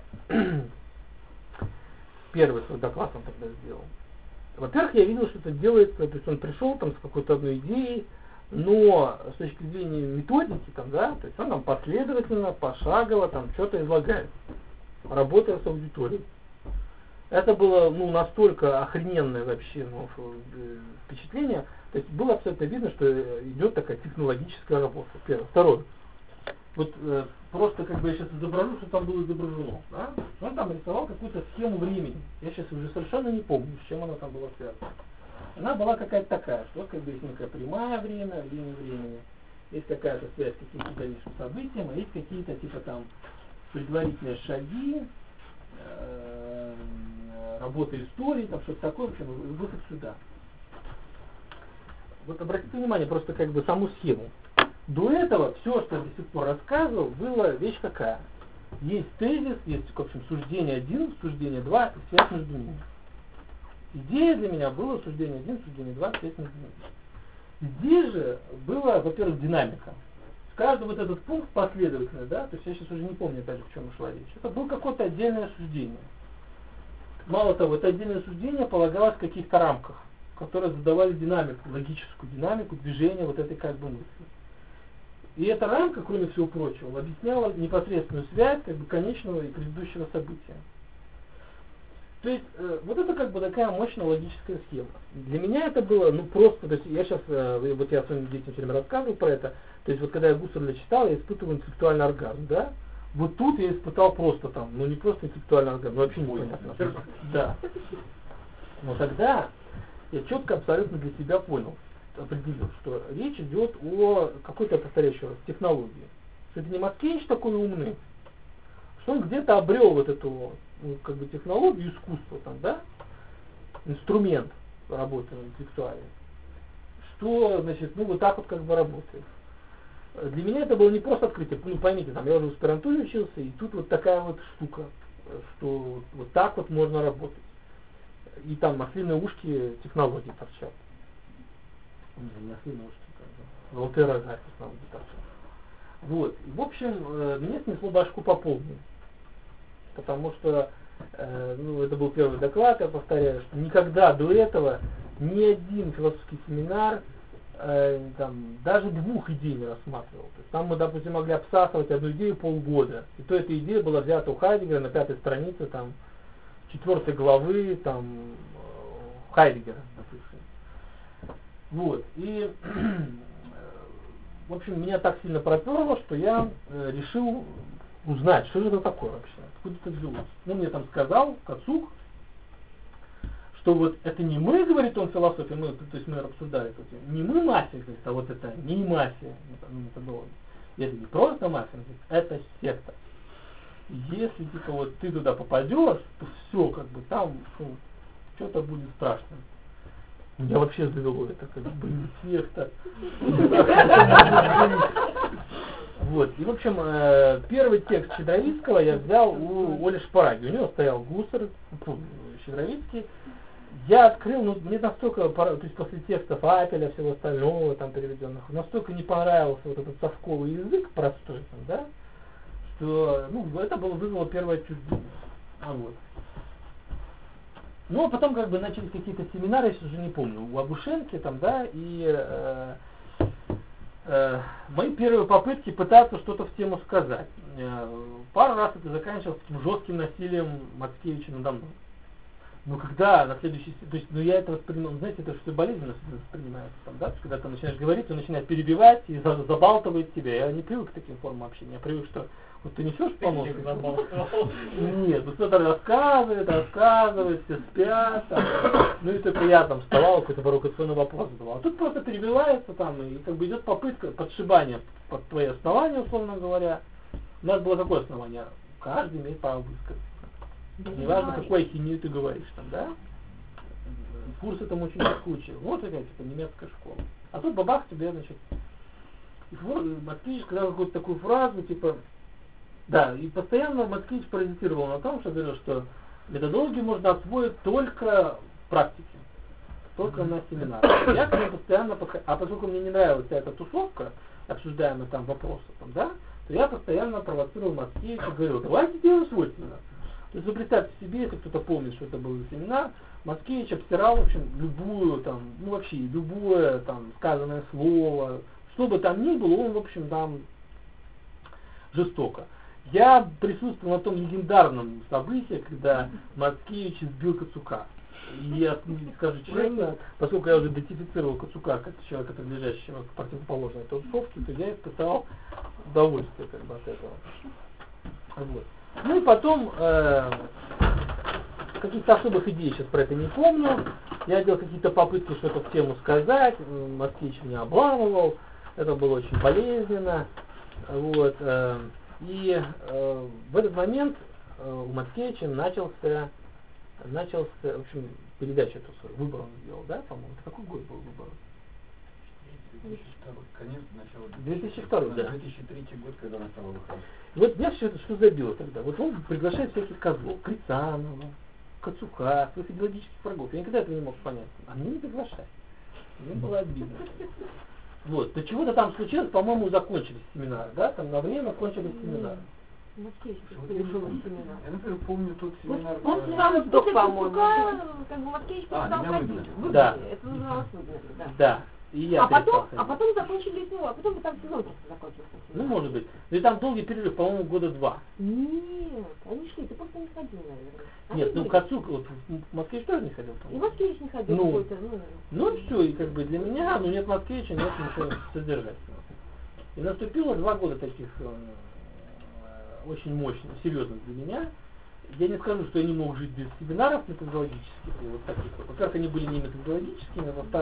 Первый свой доклад он тогда сделал. Во-первых, я видел, что это делается, то есть он пришел там с какой-то одной идеей, но с точки зрения методики, там, да, то есть он там последовательно, пошагово там что-то излагает, работая с аудиторией. Это было, ну, настолько охрененное вообще, ну, впечатление, то есть было абсолютно видно, что идет такая технологическая работа. Первое. Второе. Вот просто как бы я сейчас изображу, что там было изображено. Да? Он там рисовал какую-то схему времени. Я сейчас уже совершенно не помню, с чем она там была связана. Она была какая-то такая, что как бы есть некое прямое время, линия времени, есть какая-то связь с каким-то дальнейшим событием, а есть какие-то типа там предварительные шаги, работа истории, там что-то такое, в общем, выход сюда. Вот обратите внимание просто как бы саму схему. До этого все, что я до сих пор рассказывал, была вещь какая? Есть тезис, есть, в общем, суждение 1, суждение 2 и связь между ними. Идея для меня была суждение 1, суждение 2, связь между ними. Здесь же была, во-первых, динамика. Каждый вот этот пункт последовательный, да, то есть я сейчас уже не помню, опять же, в чем шла речь. Это было какое-то отдельное суждение. Мало того, это отдельное суждение полагалось в каких-то рамках, которые задавали динамику, логическую динамику движения вот этой как бы мысли. И эта рамка, кроме всего прочего, объясняла непосредственную связь как бы конечного и предыдущего события. То есть вот это как бы такая мощная логическая схема. Для меня это было, ну просто, то есть я сейчас, вот я своим детям все время рассказывал про это, то есть вот когда я Гуссерля читал, я испытывал интеллектуальный оргазм, да? Вот тут я испытал просто там, ну не просто интеллектуальный оргазм, вообще непонятно. Да. Но тогда я четко абсолютно для себя понял, определил, что речь идет о какой-то, повторяю еще раз, технологии. Что это не Маткевич такой умный, что он где-то обрел вот эту как бы технологию, искусство там, да, инструмент работы интеллектуальный, что, значит, ну вот так вот как бы работает. Для меня это было не просто открытие, ну поймите, там я уже в аспирантуре учился, и тут вот такая вот штука, что вот так вот можно работать. И там ослиные ушки технологии торчат. Не ослиные ушки, как бы. Золотые рога технологии торчат. Вот. И, в общем, меня снесло башку по полной. Потому что ну, это был первый доклад, я повторяю, что никогда до этого ни один философский семинар там, даже двух идей не рассматривал. То есть там мы, допустим, могли обсасывать одну идею полгода. И то эта идея была взята у Хайдеггера на 5-й странице, там, 4 главы, там, Хайдеггера, допустим. Вот. И, в общем, меня так сильно проперло, что я решил узнать, что же это такое вообще, откуда это взялось. Ну, мне там сказал Кацук, что вот это не мы, говорит он, философия, мы, то есть мы обсуждали это, не мы массе, говорит, а вот это не массе методология. И это не просто масса, это секта. Если типа вот ты туда попадешь, то все как бы там ну, что-то будет страшно. Я вообще завело это как бы не секта. Вот. И в общем первый текст Щедровицкого я взял у Оли Шпараги. У него стоял Гуссер, Щедровицкий. Я открыл, ну мне настолько, то есть после текстов Апеля, всего остального там переведенных, настолько не понравился вот этот совковый язык простой, там, да, что ну, это было вызвало первое отчуждение. Вот. Ну а потом как бы начались какие-то семинары, я сейчас уже не помню, у Абушенки там, да, и мои первые попытки пытаться что-то в тему сказать. Пару раз это заканчивалось таким жестким насилием Мацкевича надо мной. Но когда на следующий, то есть, ну я это воспринимал, знаете, это что болезненно воспринимается, там, да, когда ты начинаешь говорить, он начинает перебивать и забалтывает тебя. Я не привык к таким формам общения, я привык, что вот ты несешь помощь. Нет, вот кто-то рассказывает, все спят, там, ну и только я там вставал, какой-то провокационный вопрос задавал. А тут просто перебивается там, и как бы идет попытка подшибания под твои основания, условно говоря. У нас было какое основание? Каждый имеет право высказаться. Неважно, какую химию ты говоришь там, да? Курс этому очень легко учил. Вот такая, типа, немецкая школа. А тут бабах тебе, значит, Маткевич сказал какую-то такую фразу, типа, да, и постоянно Маткевич паразитировал на том, что говорил, что методологию можно освоить только в практике, только на семинарах. Я к нему постоянно подходил, а поскольку мне не нравилась вся эта тусовка, обсуждаемая там вопросы, там, да, то я постоянно провоцировал Маткевича и говорил, давайте делаем свой семинар. То есть вы представьте себе, если кто-то помнит, что это был семинар, Маткевич обстирал, в общем, любую там, ну вообще, любое там сказанное слово, что бы там ни было, он, в общем, там жестоко. Я присутствовал на том легендарном событии, когда Маткевич избил Кацука. И я скажу честно, поскольку я уже идентифицировал Кацука как человека, принадлежащего к противоположной тусовке, то я испытал удовольствие как бы от этого. Вот. Ну и потом каких-то особых идей сейчас про это не помню. Я делал какие-то попытки что-то в тему сказать, Маткевич меня обламывал, это было очень болезненно. Вот. И в этот момент у Маткевича начался, в общем, передача эту свою, выбор он сделал, да, по-моему, это какой год был выбор? 2002, конец, начало 2002, да. 2003 год, когда он стал выходить. Вот меня что забило тогда. Вот он приглашает всяких козлов, Крицанова, Кацука, своих идеологических врагов. Я никогда этого не мог понять. А мне не приглашают. Мне было обидно. Вот. То чего-то там случилось, по-моему, закончились семинары, да? Там на время кончились семинары. Маткевич пришел на семинар. Я, например, помню тот семинар. Он сам сдох, по-моему. Как бы Маткевич перестал ходить. Да. Это называлось выгнали, да. Да. И я А потом закончились, ну, а потом там сезончик закончился. Ну, может быть. Ну и там долгий перерыв, по-моему, года 2. Нет, они шли, ты просто не ходил, наверное. Нет, ну Кацук, вот в Маткевич тоже не ходил. И Маткевич не ходил Ну, какой-то, ну все, и как бы для меня, ну нет Маткевича, нет ничего содержательного. И наступило 2 года таких очень мощных, серьезных для меня. Я не скажу, что я не мог жить без семинаров методологических, и вот таких вот. Во-первых, они были не методологическими, а во-вторых,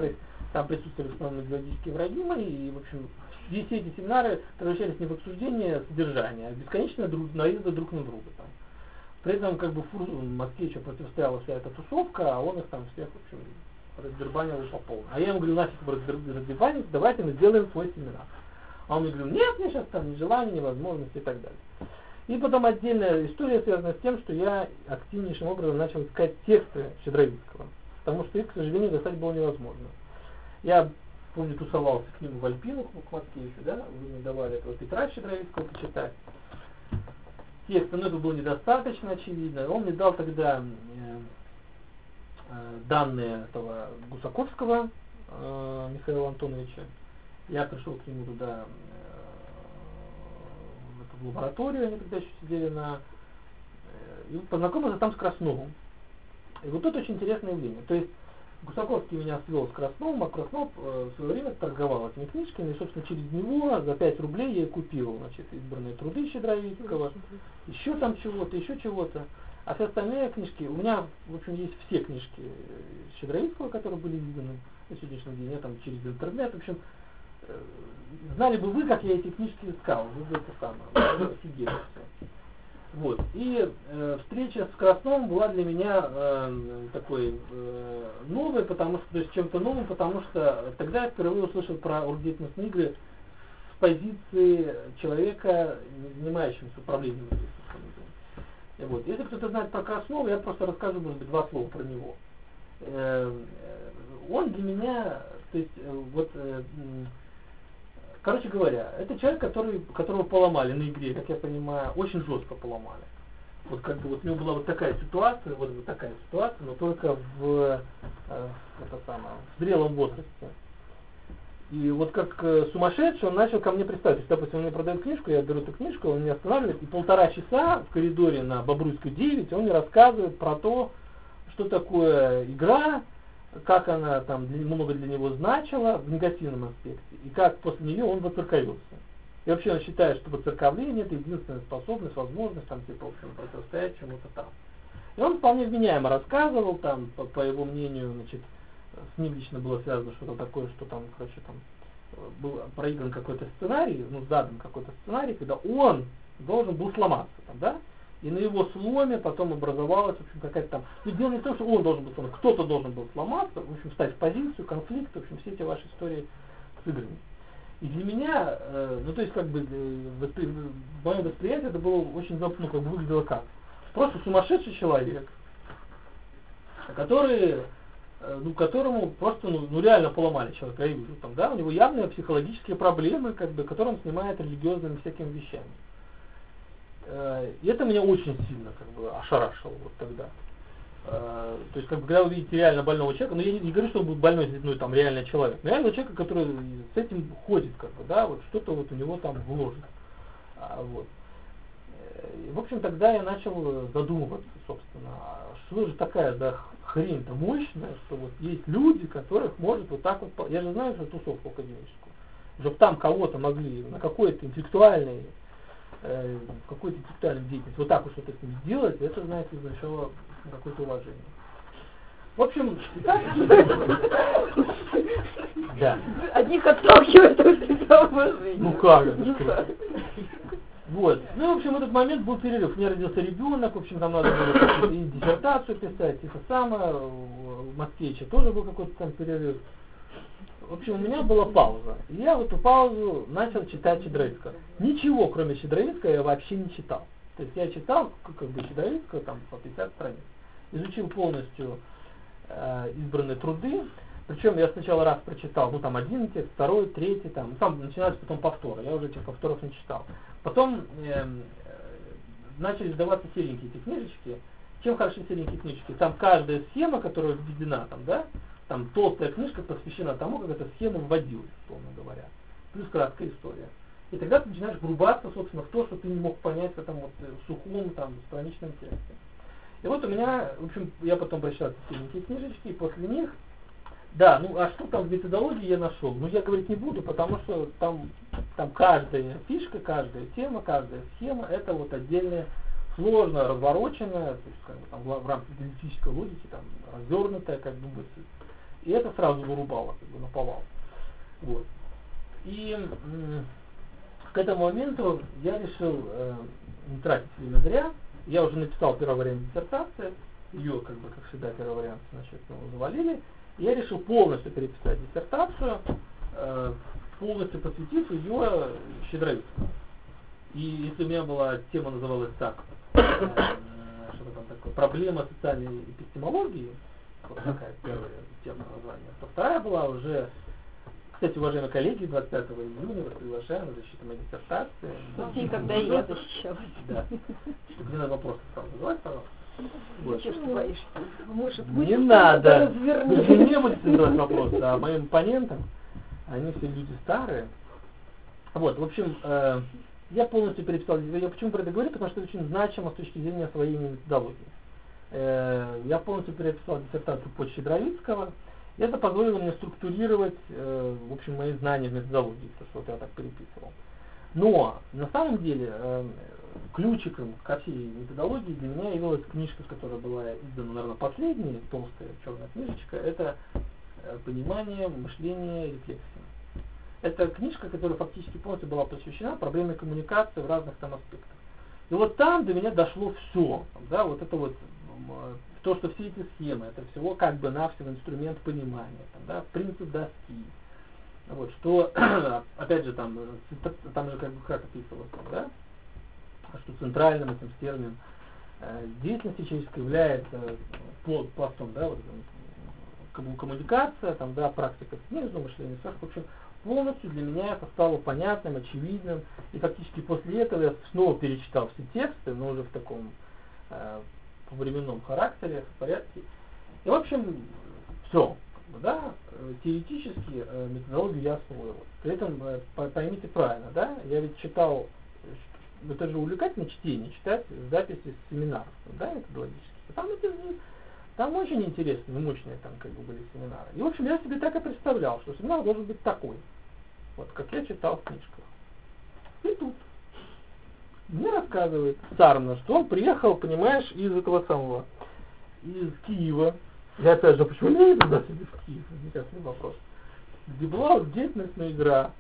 там присутствовали в основном идеологические враги мои, и, в общем, все эти семинары превращались не в обсуждение содержания, а в бесконечное наезды друг на друга. Там. При этом, как бы, Маскевичу противостояла вся эта тусовка, а он их там всех, в общем, раздербанил по полной. А я ему говорю, нафиг раздербанить, давайте мы сделаем свой семинар. А он мне говорил, нет, мне сейчас там ни желания, ни возможности и так далее. И потом отдельная история связана с тем, что я активнейшим образом начал искать тексты Щедровицкого, потому что их, к сожалению, достать было невозможно. Я, помню, тусовался к нему в Альпинах, к Маскевичу, да, вы мне давали этого Петра Щедровицкого почитать. Текста, но это было недостаточно очевидно. Он мне дал тогда данные этого Гусаковского Михаила Антоновича. Я пришел к нему туда в лабораторию, они тогда еще сидели и познакомился там с Красновым. И вот тут очень интересное явление. То есть Гусаковский меня свел с Красновым, а Краснов в свое время торговал этими книжками, и, собственно, через него за 5 рублей я и купил, значит, избранные труды Щедровицкого, еще там чего-то, еще чего-то. А все остальные книжки, у меня, в общем, есть все книжки Щедровицкого, которые были изданы на сегодняшний день, я там через интернет, в общем, знали бы вы, как я эти книжки искал, вы бы это самое, офигели все. Вот. И встреча с Красновым была для меня такой новой, потому что, то есть чем-то новым, потому что тогда я впервые услышал про оргдеятельностные игры с позиции человека, занимающегося управлением ресурсами. Вот. Если кто-то знает про Краснова, я просто расскажу, может быть, 2 слова про него. Он для меня, то есть, короче говоря, это человек, которого поломали на игре, как я понимаю, очень жестко поломали. Вот как бы вот у него была вот такая ситуация, но только в зрелом возрасте. И вот как сумасшедший он начал ко мне приставать. То есть, допустим, он мне продает книжку, я беру эту книжку, он меня останавливает, и 1,5 часа в коридоре на Бобруйской 9 он мне рассказывает про то, что такое игра, как она там много для него значила в негативном аспекте, и как после нее он воцерковился. И вообще он считает, что воцерковление это единственная способность, возможность там, типа, в общем, противостоять чему-то там. И он вполне вменяемо рассказывал, там, по его мнению, значит, с ним лично было связано что-то такое, что там, короче, там был проигран какой-то сценарий, задан какой-то сценарий, когда он должен был сломаться, там, да? И на его сломе потом образовалась, в общем, какая-то там... Ну, дело не в том, что он должен был сломаться, кто-то должен был сломаться, в общем, встать в позицию, конфликт, в общем, все эти ваши истории с играми. И для меня, то есть, как бы, мое восприятие это было очень, как бы, выглядело как? Просто сумасшедший человек, которому просто, реально поломали человека, я вижу, там, да, у него явные психологические проблемы, как бы, которые он снимает религиозными всякими вещами. И это меня очень сильно, как бы, ошарашило вот тогда. То есть, как бы, когда вы видите реально больного человека, я не говорю, что он будет больной, там, реальный человек, но реального человека, который с этим ходит, как бы, да, вот что-то вот у него там вложено. Вот. И, в общем, тогда я начал задумываться, собственно, что же такая, да, хрень-то мощная, что вот есть люди, которых может вот так вот, я же знаю, что тусовку академическую, чтобы там кого-то могли на какой-то интеллектуальной деятельности вот так вот что-то с ним сделать, это, знаете, означало какое-то уважение. В общем, да. Одних отталкивает, других уважение. Ну как это? Вот. Ну, в общем, в этот момент был перерыв. У меня родился ребенок, в общем, там надо было и диссертацию писать, и то самое. В Москве тоже был какой-то там перерыв. В общем, у меня была пауза. И я в эту паузу начал читать Щедровицкого. Ничего, кроме Щедровицкого, я вообще не читал. То есть я читал, как бы, Щедровицкого там по 50 страниц. Изучил полностью избранные труды. Причем я сначала раз прочитал, там один текст, второй, третий, там начинались потом повторы. Я уже этих повторов не читал. Потом начали сдаваться серенькие эти книжечки. Чем хороши серенькие книжечки? Там каждая схема, которая введена, там, да, там толстая книжка посвящена тому, как эта схема вводилась, условно говоря. Плюс краткая история. И тогда ты начинаешь врубаться, собственно, в то, что ты не мог понять в этом вот сухом, там, страничном тексте. И вот у меня, в общем, я потом прочитал эти серенькие книжечки, и после них, да, а что там в методологии я нашел? Я говорить не буду, потому что там каждая фишка, каждая тема, каждая схема, это вот отдельная, сложно развороченная, то есть, как бы, там, в рамках диалектической логики, там, развернутая, как бы, мысль. И это сразу вырубало, как бы наповал. Вот. И к этому моменту я решил не тратить время зря. Я уже написал первый вариант диссертации, ее, как бы, как всегда, первый вариант, значит, завалили. И я решил полностью переписать диссертацию, полностью посвятив ее Щедровицкому. И если у меня была тема, называлась так, что-то там такое, проблема социальной эпистемологии, вот такая первая тема названия, то вторая была уже, кстати, уважаемые коллеги, 25 июня вас приглашаем на защиту моей диссертации. День, когда и я защищалась. Да. Чтобы не надо вопросы сразу задавать, пожалуйста. Вот. Чего ж ты боишься? Может быть, Не надо. разверни. Вы не мне будете задавать вопросы, а моим оппонентам. Они все люди старые. Вот, в общем, я полностью переписал. Я почему про это говорю? Потому что это очень значимо с точки зрения освоения методологии. Я полностью переписал диссертацию по Щедровицкого. И это позволило мне структурировать, в общем, мои знания в методологии, то, что вот я так переписывал. Но, на самом деле, ключиком ко всей методологии для меня явилась книжка, которая была издана, наверное, последняя, толстая черная книжечка, это «Понимание, мышление, рефлексия». Это книжка, которая фактически полностью была посвящена проблеме коммуникации в разных там аспектах. И вот там до меня дошло все, да, вот это вот, то, что все эти схемы, это всего как бы навсего инструмент понимания, там, да, принцип доски. Вот, что, опять же, там же как описывалось, да, что центральным этим термином деятельности человеческой является пластом, да, вот, коммуникация, там, да, практика снизу, мышление сверху, в общем, полностью для меня это стало понятным, очевидным, и фактически после этого я снова перечитал все тексты, но уже в таком временном характере, в порядке. И, в общем, все. Да, теоретически методологию я освоил. При этом, поймите правильно, да, я ведь читал, это же увлекательное чтение, читать записи с семинаров, да, методологических. Там очень интересные, мощные там как бы были семинары. И, в общем, я себе так и представлял, что семинар должен быть такой, вот, как я читал в книжках. И тут мне рассказывает Сарна, что он приехал, понимаешь, из этого самого, из Киева. Я опять же, почему я иду туда себе в Киев? Никакой вопрос. Где была деятельностная игра.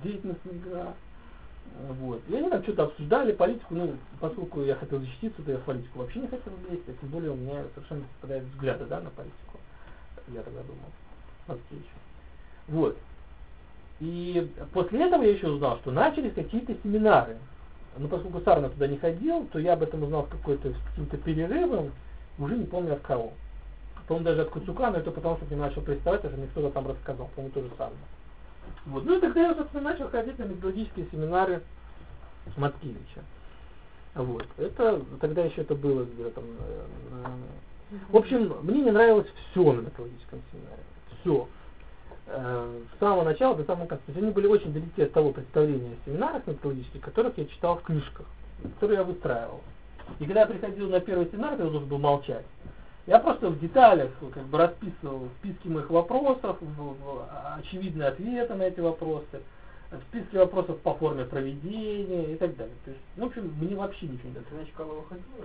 Вот. И они там что-то обсуждали, политику, ну, поскольку я хотел защититься, то я в политику вообще не хотел лезть, а тем более у меня совершенно не совпадают взгляды, да, на политику. Я тогда думал. Навстречу. Вот. И после этого я еще узнал, что начались какие-то семинары. Но поскольку Сарна туда не ходил, то я об этом узнал с каким-то перерывом, уже не помню от кого. По-моему, даже от Куцука, но это потому, что мне начал приставать, что мне кто-то там рассказал, по-моему, тоже Сарна. Вот. Ну и тогда я, собственно, начал ходить на методологические семинары Маткевича. Вот. Это, тогда еще это было где-то там. В общем, мне не нравилось все на методологическом семинаре. Все. С самого начала до самого конца. То есть они были очень далеки от того представления о семинарах методологических, которых я читал в книжках, которые я выстраивал. И когда я приходил на первый семинар, я должен был молчать. Я просто в деталях как бы расписывал списки моих вопросов, очевидные ответы на эти вопросы, списки вопросов по форме проведения и так далее. То есть, в общем, мне вообще ничего не дали. Ты на Чкалова ходила?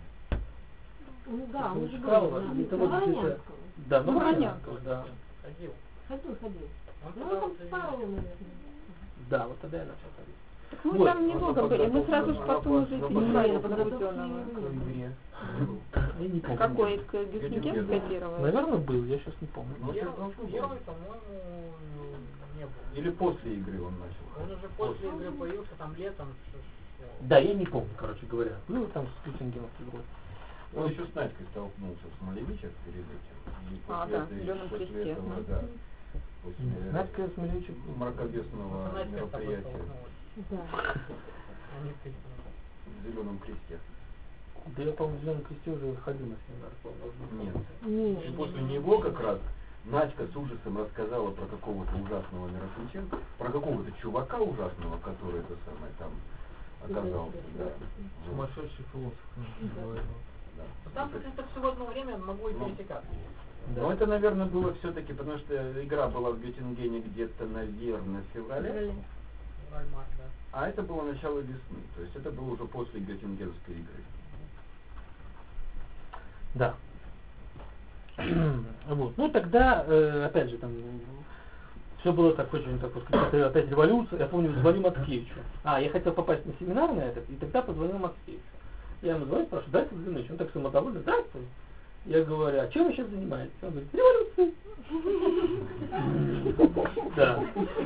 Ну да, Это он же Чкалова, был, это да. вот где-то- Да, ну Воронянского. да. Ходил. Ходил. Он Ну, туда там вот и- пару, наверное. Да, вот тогда я начал ходить. Так мы Вот. там недолго были, мы сразу же потом уже Нет, переехали на в подготовке Буденного. не было. Я не помню. Какой, к Гюстингенской первой? Наверное, был, я сейчас не помню. Ну, сейчас должен был. Первый, по-моему, не был. Или после игры он начал? Он уже после игры появился там летом. Да, я не помню, короче говоря. Было там с Кюсингеновской игрой. Он еще с Надькой столкнулся с Малевичем перед этим. И А, после да, этой- в Зеленом после кресте. этого, Мгм. да, после Надька Смолевичек. мракобесного мероприятия Да. Они в Питере. в Зеленом кресте. Да я, по-моему, в Зеленом кресте уже ходил на семинар. Нет. Нет. И после него как раз Надька с ужасом рассказала про какого-то ужасного Мирошниченко, про какого-то чувака ужасного, который это самое там оказался. Да. Вот. Сумасшедший философ. Да. Ну, там, в принципе, все в одно время могло и Ну. пересекаться. Да. Но это, наверное, было все-таки, потому что игра была в Геттингене где-то, наверное, в феврале, Нормально, да. а это было начало весны. То есть это было уже после Геттингенской игры. Да. Вот. Ну тогда, опять же, там все было так очень, так вот, как опять революция. Я помню, звоню Мацкевичу. Я хотел попасть на семинар на этот, и тогда позвонил Мацкевичу. Я ему звоню, спрашиваю, дайте взглянуть. Он так самодовольный, здравствуй. Я говорю, а чем вы сейчас занимаетесь? Он говорит, революцией. Да.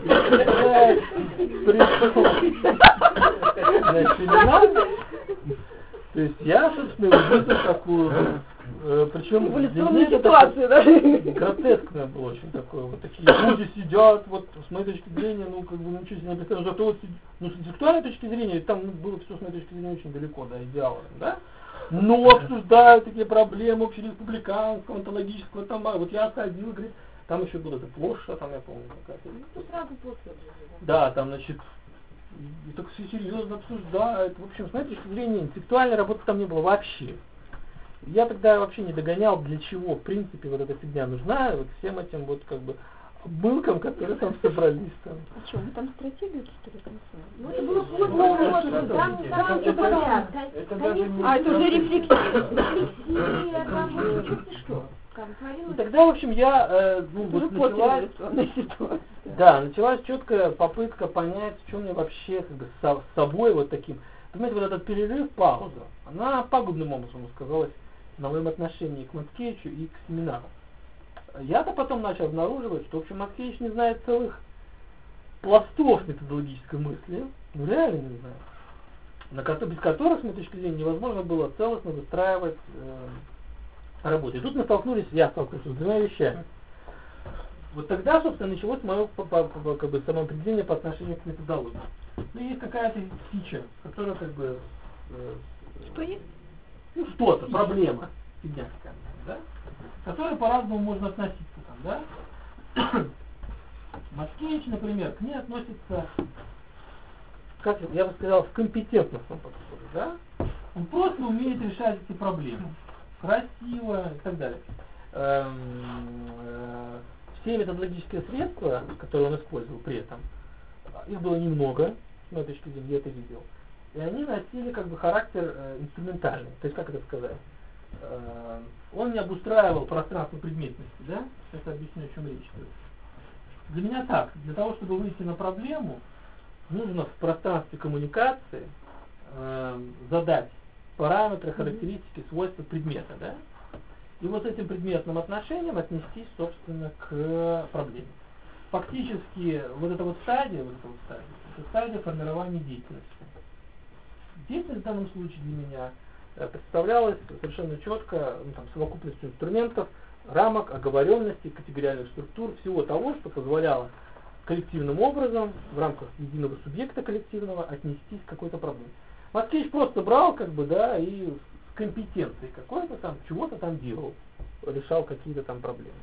На семинар. То есть я, собственно, увидел такую, причем эволюционную ситуацию, да? Гротескное было очень такое. Вот такие люди сидят, вот с моей точки зрения, ну как бы ничего себе не представляю. Зато вот, ну с интеллектуальной точки зрения, там было все с моей точки зрения очень далеко, да, идеала, да? Но обсуждают такие проблемы общереспубликанского, онтологического, там, вот я ходил, говорит, там еще было это площадь, там я помню, какая-то. Ну, сразу после. Да, там, значит, и так все серьезно обсуждают. В общем, с моей точки зрения, интеллектуальной работы там не было вообще. Я тогда вообще не догонял, для чего, в принципе, вот эта фигня нужна, вот всем этим вот как бы обмылкам, которые там собрались там. А что, мы там стратегию что ли танцуем? Ну, это было поздно, там все понятно. Это уже рефлексия. Рефлексия, там вообще черти что. И тогда, в общем, я, вот началась, началась четкая попытка понять, что мне вообще как бы с собой вот таким. Понимаете, вот этот перерыв, пауза, она пагубным образом сказалась на моем отношении к Мацкевичу и к семинару. Я-то потом начал обнаруживать, что, в общем, Мацкевич не знает целых пластов методологической мысли, ну реально не знает, без которых, с моей точки зрения, невозможно было целостно выстраивать работу. И тут мы я столкнулся с двумя вещами. Вот тогда, собственно, началось мое как бы, самоопределение по отношению к методологии. Ну, есть какая-то фича, которая как бы... Что есть? Ну, что-то, проблема, фигня какая-то, да? К которой по-разному можно относиться, там, да? Мацкевич, например, к ней относится, как я бы сказал, в компетентностном подходе, да? Он просто умеет решать эти проблемы. Красиво и так далее. Все методологические средства, которые он использовал при этом, их было немного, с моей точки зрения, я это видел. И они носили как бы характер инструментальный. То есть, как это сказать? Он не обустраивал пространство предметности, да? Сейчас объясню, о чем речь идет. Для меня так. Для того, чтобы выйти на проблему, нужно в пространстве коммуникации задать параметры, характеристики, свойства предмета, да? И вот этим предметным отношением отнестись, собственно, к проблеме. Фактически, вот эта вот стадия, это стадия формирования деятельности. Деятельность в данном случае для меня представлялась совершенно четко, совокупностью инструментов, рамок, оговоренностей, категориальных структур, всего того, что позволяло коллективным образом, в рамках единого субъекта коллективного, отнестись к какой-то проблеме. Мацкевич просто брал, как бы, да, и с компетенцией какой-то там, чего-то там делал, решал какие-то там проблемы.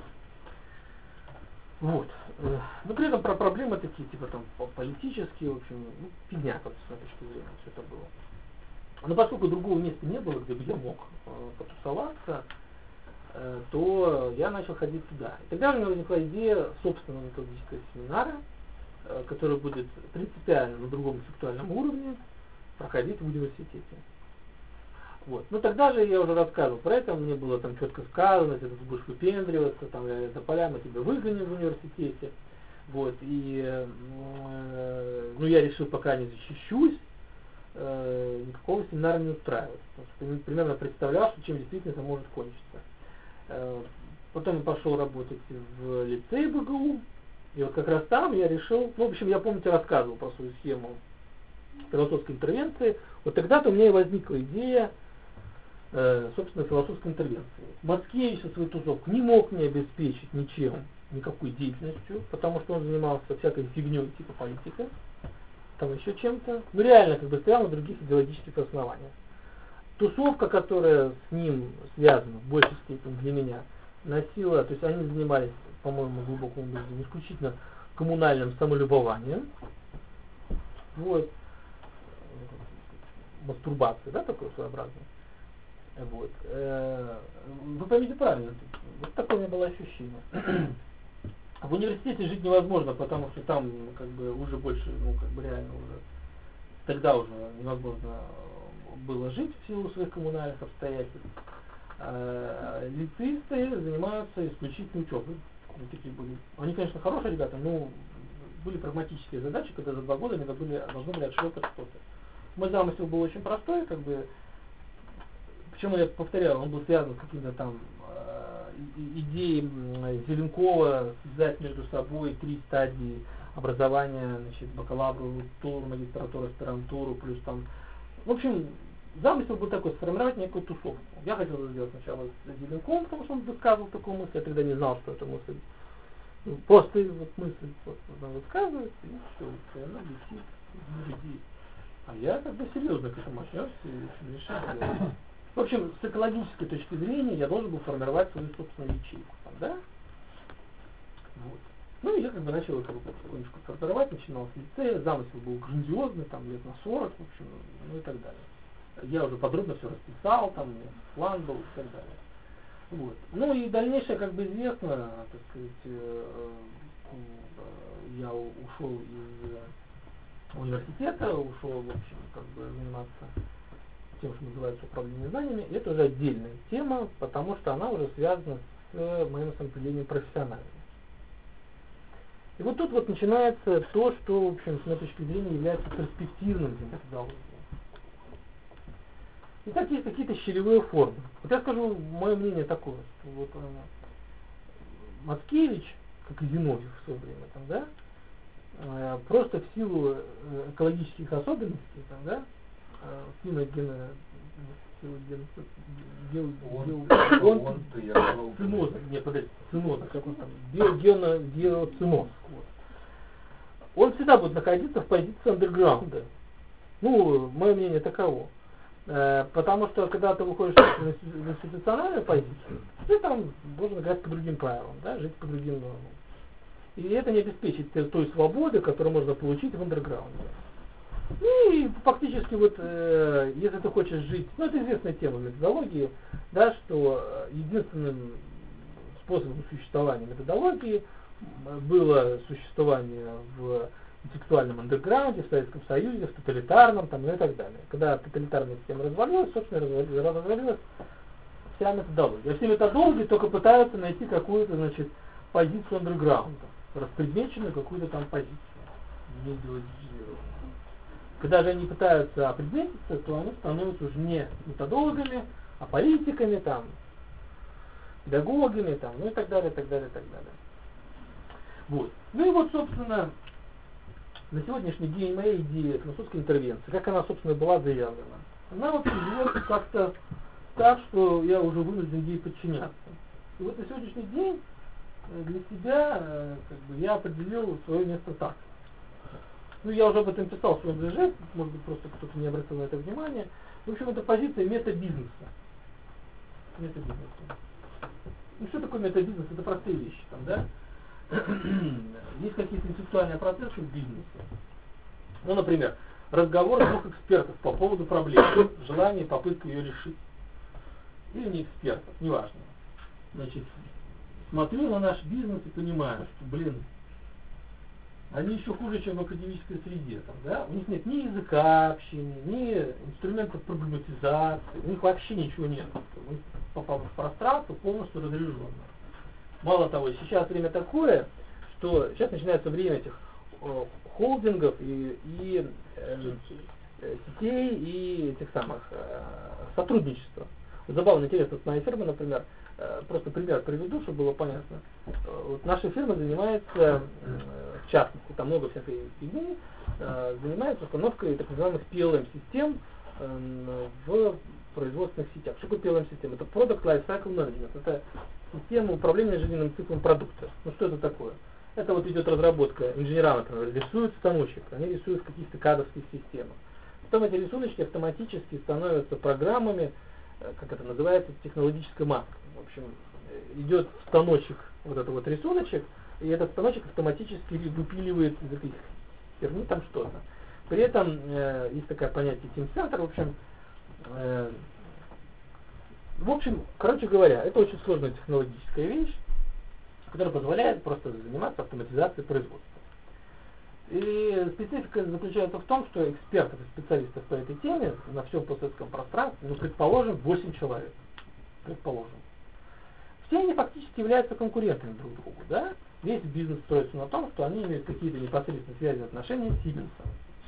Вот. Но при этом про проблемы такие, типа там политические, в общем, фигня, как с моей точки зрения, все это было. Но поскольку другого места не было, где бы я мог потусоваться, то я начал ходить туда. И тогда у меня возникла идея собственного методического семинара, который будет принципиально на другом сексуальном уровне проходить в университете. Вот. Но тогда же я уже рассказывал про это, мне было там четко сказано, если ты будешь выпендриваться, там я за поля мы тебя выгоним в университете. Вот. И я решил, пока не защищусь, никакого семинара не устраивать. Потому что примерно представлял, что чем действительно это может кончиться. Потом я пошел работать в лицей БГУ, и вот как раз там я решил, в общем, я, помните, рассказывал про свою схему философской интервенции. Вот тогда-то у меня и возникла идея, собственно, философской интервенции. Мацкевич со своей тусовкой не мог мне обеспечить ничем, никакой деятельностью, потому что он занимался всякой фигней типа политика, там еще чем-то. Ну реально как бы стоял на других идеологических основаниях. Тусовка, которая с ним связана в большей степени для меня, носила, то есть они занимались, по-моему, глубокому убеждению, исключительно коммунальным самолюбованием. Вот. Мастурбация, да, такое своеобразное. Вот. Вы поймите правильно, вот такое у меня было ощущение. В университете жить невозможно, потому что там как бы уже больше, реально уже тогда уже невозможно было жить в силу своих коммунальных обстоятельств. лицеисты занимаются исключительно учебой. Такие были. Они, конечно, хорошие ребята, но были прагматические задачи, когда за 2 года они должны были отшлепать что-то. Мой замысел был очень простой, как бы, причем я повторял, он был связан с какими-то там идеей Зеленкова связать между собой 3 стадии образования, значит, бакалавру, тур, магистратуру, аспирантуру, плюс там, в общем, замысел был такой, сформировать некую тусовку. Я хотел это сделать сначала с Зеленковым, потому что он высказывал такую мысль, я тогда не знал, что это мысль. Просто вот мысль просто она высказывается, и все, и она летит в людей. А я как бы серьезно к этому отнесся и решил сделать. В общем, с экологической точки зрения я должен был формировать свою собственную ячейку. Там, да? Вот. Ну и я как бы начал это потихонечку формировать, начинал с лицея, замысел был грандиозный, там лет на 40, в общем, ну и так далее. Я уже подробно все расписал, там план был и так далее. Вот. Ну и дальнейшее как бы известно, так сказать, я ушел из университета, ушел, в общем, как бы заниматься тем, что называется управление знаниями. И это уже отдельная тема, потому что она уже связана с моим самоопределением профессиональным. И вот тут вот начинается то, что, в общем, с моей точки зрения является перспективным для методологии. Итак, есть какие-то щелевые формы. Вот я скажу мое мнение такое, что вот Мацкевич, как и Зиновьев в свое время, там, да, просто в силу экологических особенностей, там, да, в силу циноза, как он там, биогеоциноз. Вот. Он всегда будет находиться в позиции андерграунда. Ну, мое мнение таково. Потому что, когда ты выходишь в институциональную позицию, ты там должен играть по другим правилам, да, жить по другим нормам. И это не обеспечит той свободы, которую можно получить в андерграунде. И фактически вот, если ты хочешь жить, ну это известная тема методологии, да, что единственным способом существования методологии было существование в интеллектуальном андерграунде, в Советском Союзе, в тоталитарном там, и так далее. Когда тоталитарная система развалилась, собственно, развалилась вся методология. А все методологи только пытаются найти какую-то, значит, позицию андерграунда, распредмеченную какую-то там позицию, не идеологизированную. Когда же они пытаются определиться, то они становятся уже не методологами, а политиками, там, педагогами, там, ну и так далее, так далее, так далее. Вот. Ну и вот, собственно, на сегодняшний день моя идея философской интервенции, как она, собственно, была заявлена, она вообще живет как-то так, что я уже вынужден ей подчиняться. И вот на сегодняшний день для себя как бы, я определил свое место так. Ну, я уже об этом писал в своем ЖЖ, может быть, просто кто-то не обратил на это внимание. В общем, это позиция метабизнеса. Метабизнеса. Ну, что такое метабизнес? Это простые вещи, там, да? Есть какие-то интеллектуальные процессы в бизнесе. Ну, например, разговор 2 экспертов по поводу проблемы, желание и попытка ее решить. Или не экспертов, неважно. Значит, смотрю на наш бизнес и понимаю, что, блин, они еще хуже, чем в академической среде. Там, да? У них нет ни языка общения, ни инструментов проблематизации, у них вообще ничего нет. У них попало в пространство полностью разряженное. Мало того, сейчас время такое, что сейчас начинается время этих холдингов и сетей и этих самых сотрудничества. Забавно, интересно, вот моя фирма, например, просто пример приведу, чтобы было понятно. Вот наша фирма занимается, в частности, там много всякой фигни, занимается установкой так называемых PLM-систем в производственных сетях. Что такое PLM-система? Это Product Lifecycle Management. Это система управления жизненным циклом продукта. Ну что это такое? Это вот идет разработка, инженера, например, рисуют станочек, они рисуют в каких-то кадровских системах. Потом эти рисуночки автоматически становятся программами, как это называется, технологической маской. В общем, идет в станочек вот этот вот рисуночек, и этот станочек автоматически выпиливает из этой херни там что-то. При этом есть такое понятие тим-центр, в общем, короче говоря, это очень сложная технологическая вещь, которая позволяет просто заниматься автоматизацией производства. И специфика заключается в том, что экспертов и специалистов по этой теме на всем постсоветском пространстве, ну, предположим, 8 человек. предположим. Все они фактически являются конкурентами друг другу, да? Весь бизнес строится на том, что они имеют какие-то непосредственные связи, отношения с Сименсом.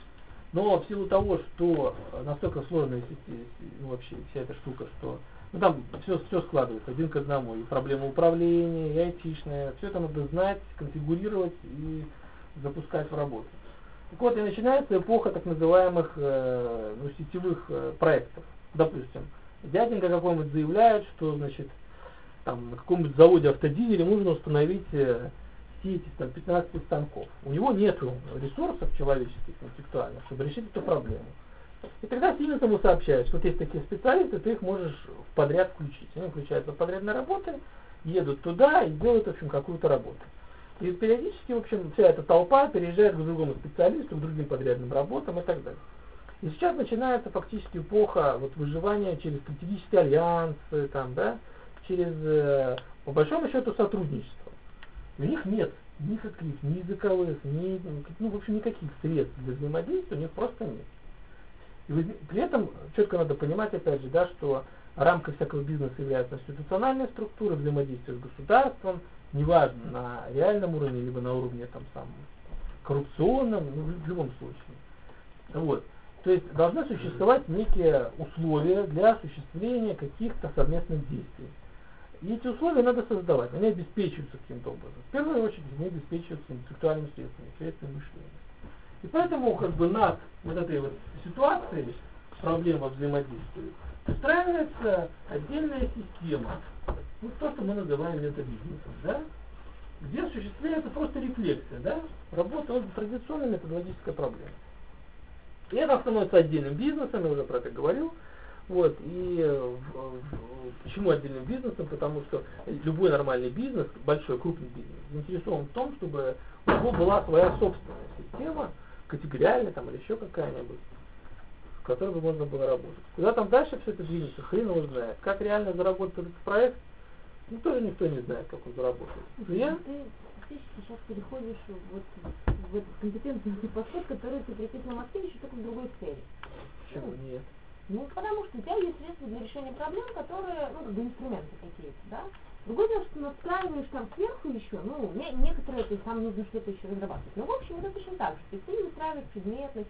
Но в силу того, что настолько сложная вообще вся эта штука, что там все складывается один к одному, и проблема управления, и айтишная, все это надо знать, конфигурировать и запускать в работу. Так вот, и начинается эпоха так называемых сетевых проектов. Допустим, дяденька какой-нибудь заявляет, что, значит, там на каком-нибудь заводе автодизеля нужно установить сеть из 15 станков. У него нет ресурсов человеческих, интеллектуальных, чтобы решить эту проблему. И тогда Siemens ему сообщает, что вот есть такие специалисты, ты их можешь в подряд включить. Они включаются в подрядные работы, едут туда и делают, в общем, какую-то работу. И периодически, в общем, вся эта толпа переезжает к другому специалисту, к другим подрядным работам и так далее. И сейчас начинается фактически эпоха выживания через стратегические альянсы, там, да, через, по большому счету, сотрудничество. У них нет ни социальных, ни языковых, в общем, никаких средств для взаимодействия у них просто нет. И при этом четко надо понимать, опять же, да, что рамкой всякого бизнеса является институциональная структура, взаимодействие с государством, неважно, на реальном уровне, либо на уровне коррупционном, в любом случае. Вот. То есть должны существовать некие условия для осуществления каких-то совместных действий. И эти условия надо создавать, они обеспечиваются каким-то образом. В первую очередь они обеспечиваются интеллектуальными средствами мышления. И поэтому над этой ситуацией, проблема взаимодействия, устраивается отдельная система, то, что мы называем метабизнесом, да? Где осуществляется просто рефлексия, да? Работа над традиционной методологической проблемой. И это становится отдельным бизнесом, я уже про это говорил. Вот, и почему отдельным бизнесом? Потому что любой нормальный бизнес, большой, крупный бизнес, заинтересован в том, чтобы у него была своя собственная система, категориальная там, или еще какая-нибудь, с которой бы можно было работать. Куда там дальше все это двинется, хрен его знает. Как реально заработать этот проект, тоже никто не знает, как он заработает. Ты сейчас переходишь в этот компетентный подход, который ты приписал в Москве еще только в другой сфере. Почему нет? Потому что у тебя есть средства для решения проблем, которые, инструменты какие-то, да? Другое дело, что настраиваешь там сверху еще, некоторые, то есть там нужно что-то еще разрабатывать. Но в общем это точно так же. То есть ты настраиваешь предметность,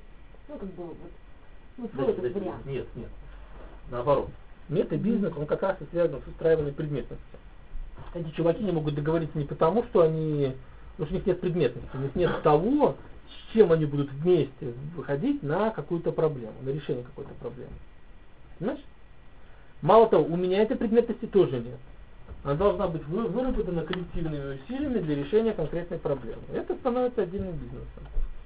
свой этот вариант. Нет. Наоборот. Метабизнес, он как раз и связан с устраиванием предметности. Эти чуваки не могут договориться не потому, что у них нет предметности, у них нет того, с чем они будут вместе выходить на какую-то проблему, на решение какой-то проблемы. Понимаешь? Мало того, у меня этой предметности тоже нет. Она должна быть выработана коллективными усилиями для решения конкретной проблемы. Это становится отдельным бизнесом.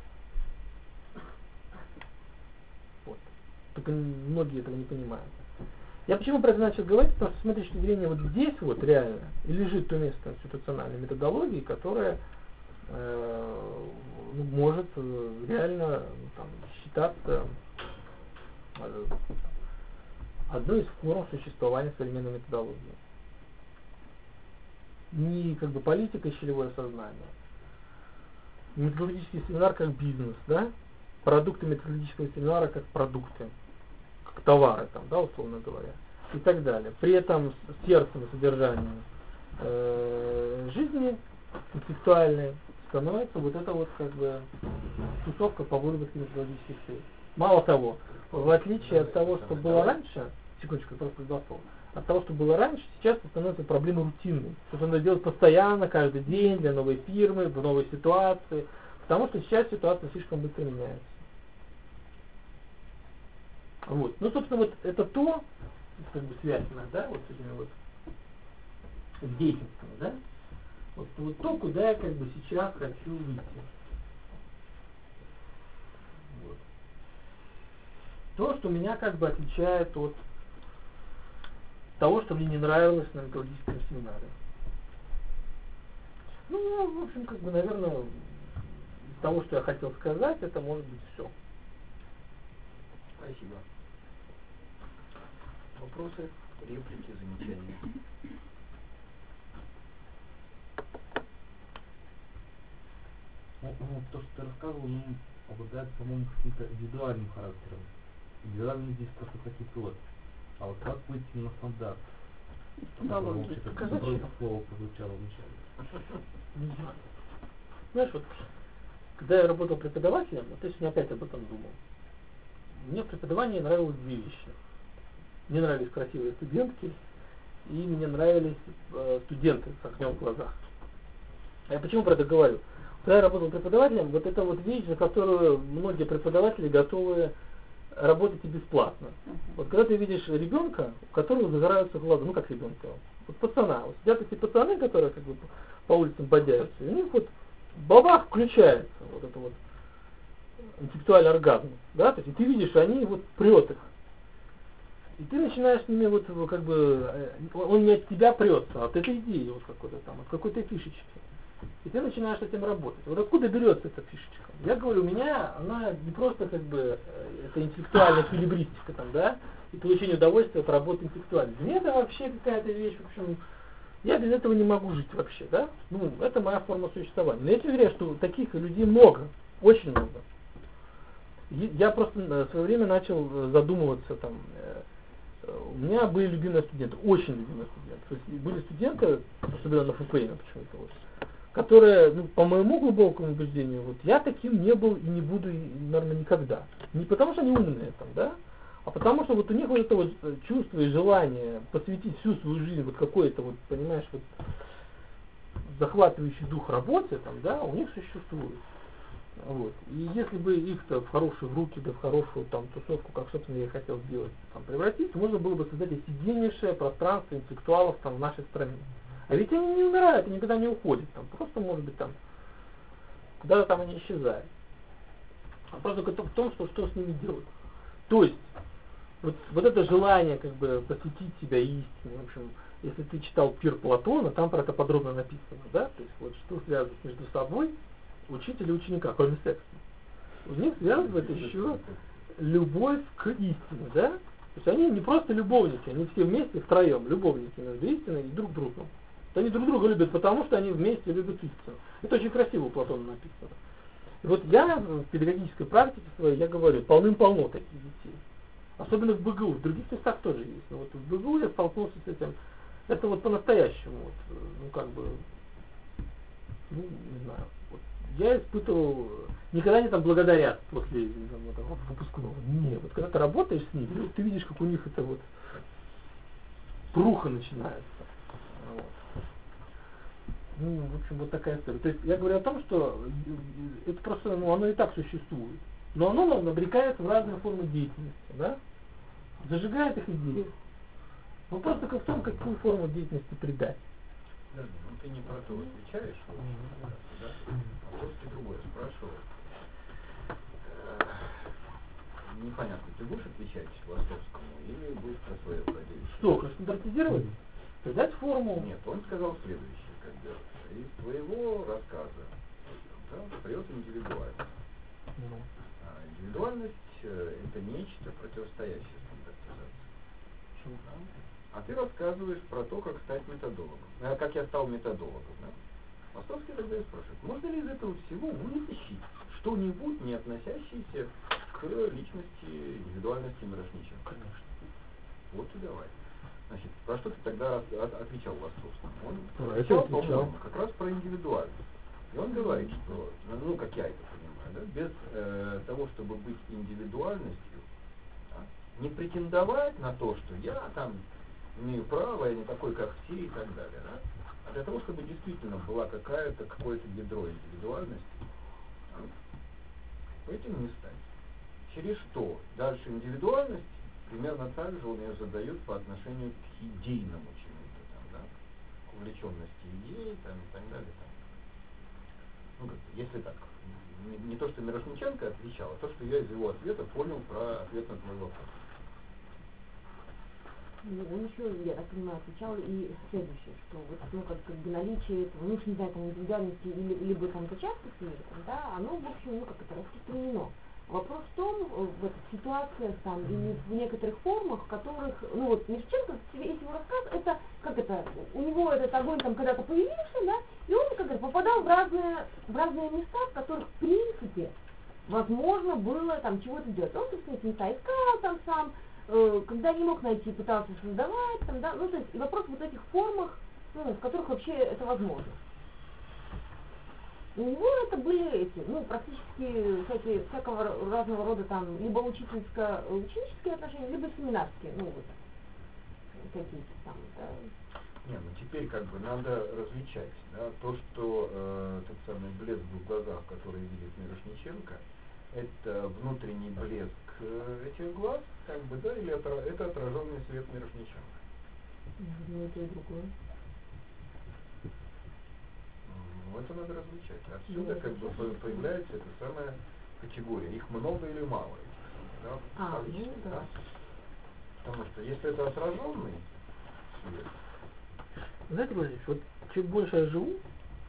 Вот. Только многие этого не понимают. Я почему про это начал говорить? Потому что с моей точки зрения здесь реально и лежит то место институциональной методологии, которая может реально считаться одной из форм существования современной методологии. Не политика и щелевое сознание. Методологический семинар как бизнес, да? Продукты методологического семинара как продукты, как товары, условно говоря, и так далее. При этом сердцем и содержанием жизни интеллектуальной становится эта тусовка по выработке методологических средств. Мало того, в отличие от того, что было раньше, секундочку, просто два слова, от того, что было раньше, сейчас это становится проблемой рутинной. Что-то надо делать постоянно, каждый день, для новой фирмы, в новой ситуации, потому что сейчас ситуация слишком быстро меняется. Вот. Собственно, это то, связано, да, с этими с деятельностями, да? То, куда я сейчас хочу выйти. Вот. То, что меня отличает от того, что мне не нравилось на методологическом семинаре. В общем, наверное, из того, что я хотел сказать, это может быть все. Спасибо. Вопросы, реплики, замечания? То, что ты рассказывал, обладает, по-моему, каким-то индивидуальным характером. Индивидуальным здесь просто какие-то А вот как выйти на стандарт? Психологии. Сказать, Слово прозвучало вначале. не знаю. Знаешь, вот, когда я работал преподавателем, вот я сегодня опять об этом думал. Мне в преподавании нравилось две вещи. Мне нравились красивые студентки, и мне нравились студенты с огнем в глазах. А я почему про это говорю? Когда я работал преподавателем, вот это вот вещь, за которую многие преподаватели готовы работать и бесплатно. Вот когда ты видишь ребенка, у которого загораются глаза, ну как ребенка, вот пацана, вот сидят эти пацаны, которые как бы по улицам бодяются, и у них вот бабах включается вот это вот интеллектуальный оргазм, да, то есть и ты видишь, они вот прет их. И ты начинаешь с ними вот как бы, он не от тебя прется, а от этой идеи вот какой-то там, от какой-то фишечки. И ты начинаешь с этим работать. Вот откуда берется эта фишечка? Я говорю, у меня она не просто как бы это интеллектуальная эквилибристика там, да, и получение удовольствия от работы интеллектуальной. Для меня это вообще какая-то вещь, в общем, я без этого не могу жить вообще, да. Ну, это моя форма существования. Но я тебе уверяю, что таких людей много, очень много. Я просто в свое время начал задумываться там. У меня были любимые студенты, очень любимые студенты. То есть были студенты, особенно на ФПМ почему-то, вот, которые, ну, по моему глубокому убеждению, вот я таким не был и не буду, наверное, никогда. Не потому что они умные там, да, а потому что вот у них вот это вот чувство и желание посвятить всю свою жизнь вот какой-то вот, понимаешь, вот захватывающий дух работе там, да, у них существует. Вот. И если бы их-то в хорошие руки, да в хорошую там тусовку, как, собственно, я хотел сделать, там, превратить, можно было бы создать офигеннейшее пространство интеллектуалов там в нашей стране. А ведь они не умирают, они никогда не уходят, там, просто, может быть, там, куда-то там они исчезают. А просто в том, что с ними делать. То есть, вот это желание, как бы, посвятить себя истине, в общем, если ты читал «Пир Платона», там про это подробно написано, да, то есть, вот, что связывает между собой учителя и ученика, кроме секса. У них связывает еще любовь к истине, да? То есть они не просто любовники, они все вместе, втроем, любовники между истиной и друг другом. Они друг друга любят, потому что они вместе любят истину. Это очень красиво у Платона написано. И вот я в педагогической практике своей, я говорю, полным-полно таких детей. Особенно в БГУ, в других местах тоже есть. Но вот в БГУ я столкнулся с этим. Это вот по-настоящему, вот, ну как бы, ну не знаю. Вот, я испытывал, никогда не там благодарят после там, выпускного. Нет, вот когда ты работаешь с ними, вот, ты видишь, как у них это вот пруха начинается. Вот. Ну, в общем, вот такая история. То есть я говорю о том, что это просто, ну, оно и так существует. Но оно обрекается в разные формы деятельности, да? Зажигает их идеи. Вопрос только в том, какую форму деятельности придать. Да, ну ты не про то отвечаешь, да? А все-таки другое спрашивал. Непонятно, ты будешь отвечать Ластовскому или будешь про свое владение? Что, стандартизировать? Придать форму? Нет, он сказал следующее, как делать. Из твоего рассказа, да, остается индивидуальность. Ну. А индивидуальность это нечто противостоящее стандартизации. Почему? Да? А ты рассказываешь про то, как стать методологом. Как я стал методологом. Да? Ластовский тогда и спрашивает, можно ли из этого всего вытащить что-нибудь, не относящееся к личности, индивидуальности Мирошниченко? Конечно. Вот и давай. Значит, про что ты тогда отвечал Ластовскому? Он отвечал. по-моему, как раз про индивидуальность. И он говорит, что, ну, как я это понимаю, да, без того, чтобы быть индивидуальностью, да, не претендовать на то, что я там имею право, я не такой, как все и так далее, да, а для того, чтобы действительно была какое-то ядро индивидуальности, да, этим не стать. Через что дальше индивидуальность, примерно так же он ее задает по отношению к идейному чему-то, там, да, к увлеченности идеей там, и так далее. Там. Ну, как, если так, не то, что Мирошниченко отвечал, а то, что я из его ответа понял про ответ на твой вопрос. Ну, он еще, я так понимаю, отвечал и следующее, что вот, ну, как бы наличие этого, ну, не знаю, там, индивидуальности либо там зачатков мира, да, оно, в общем, ну, как это распространено. Вопрос в том, в этих ситуациях там, и в некоторых формах, в которых, ну вот, Мирошниченко, весь его рассказ, это, как это, у него этот огонь там когда-то появился, да, и он, как это, попадал в разные места, в которых, в принципе, возможно было там чего-то делать. Он, собственно, эти места искал там сам, когда не мог найти, пытался создавать, там, да, ну, то есть, и вопрос вот этих формах, ну, в которых вообще это возможно. У него это были эти, ну, практически всякого разного рода там, либо ученические отношения, либо семинарские, ну, вот, какие-то там, да. Не, ну теперь как бы надо различать, да, то, что тот самый блеск в глазах, который видит Мирошниченко, это внутренний блеск этих глаз, как бы, да, или это отраженный свет Мирошниченко. Ну, это и другое. Ну, это надо различать. Отсюда как бы появляется эта самая категория. Их много или мало этих, да, ну, да. Потому что если это отраженный свет. Знаете, Владимир, вот чуть больше я живу,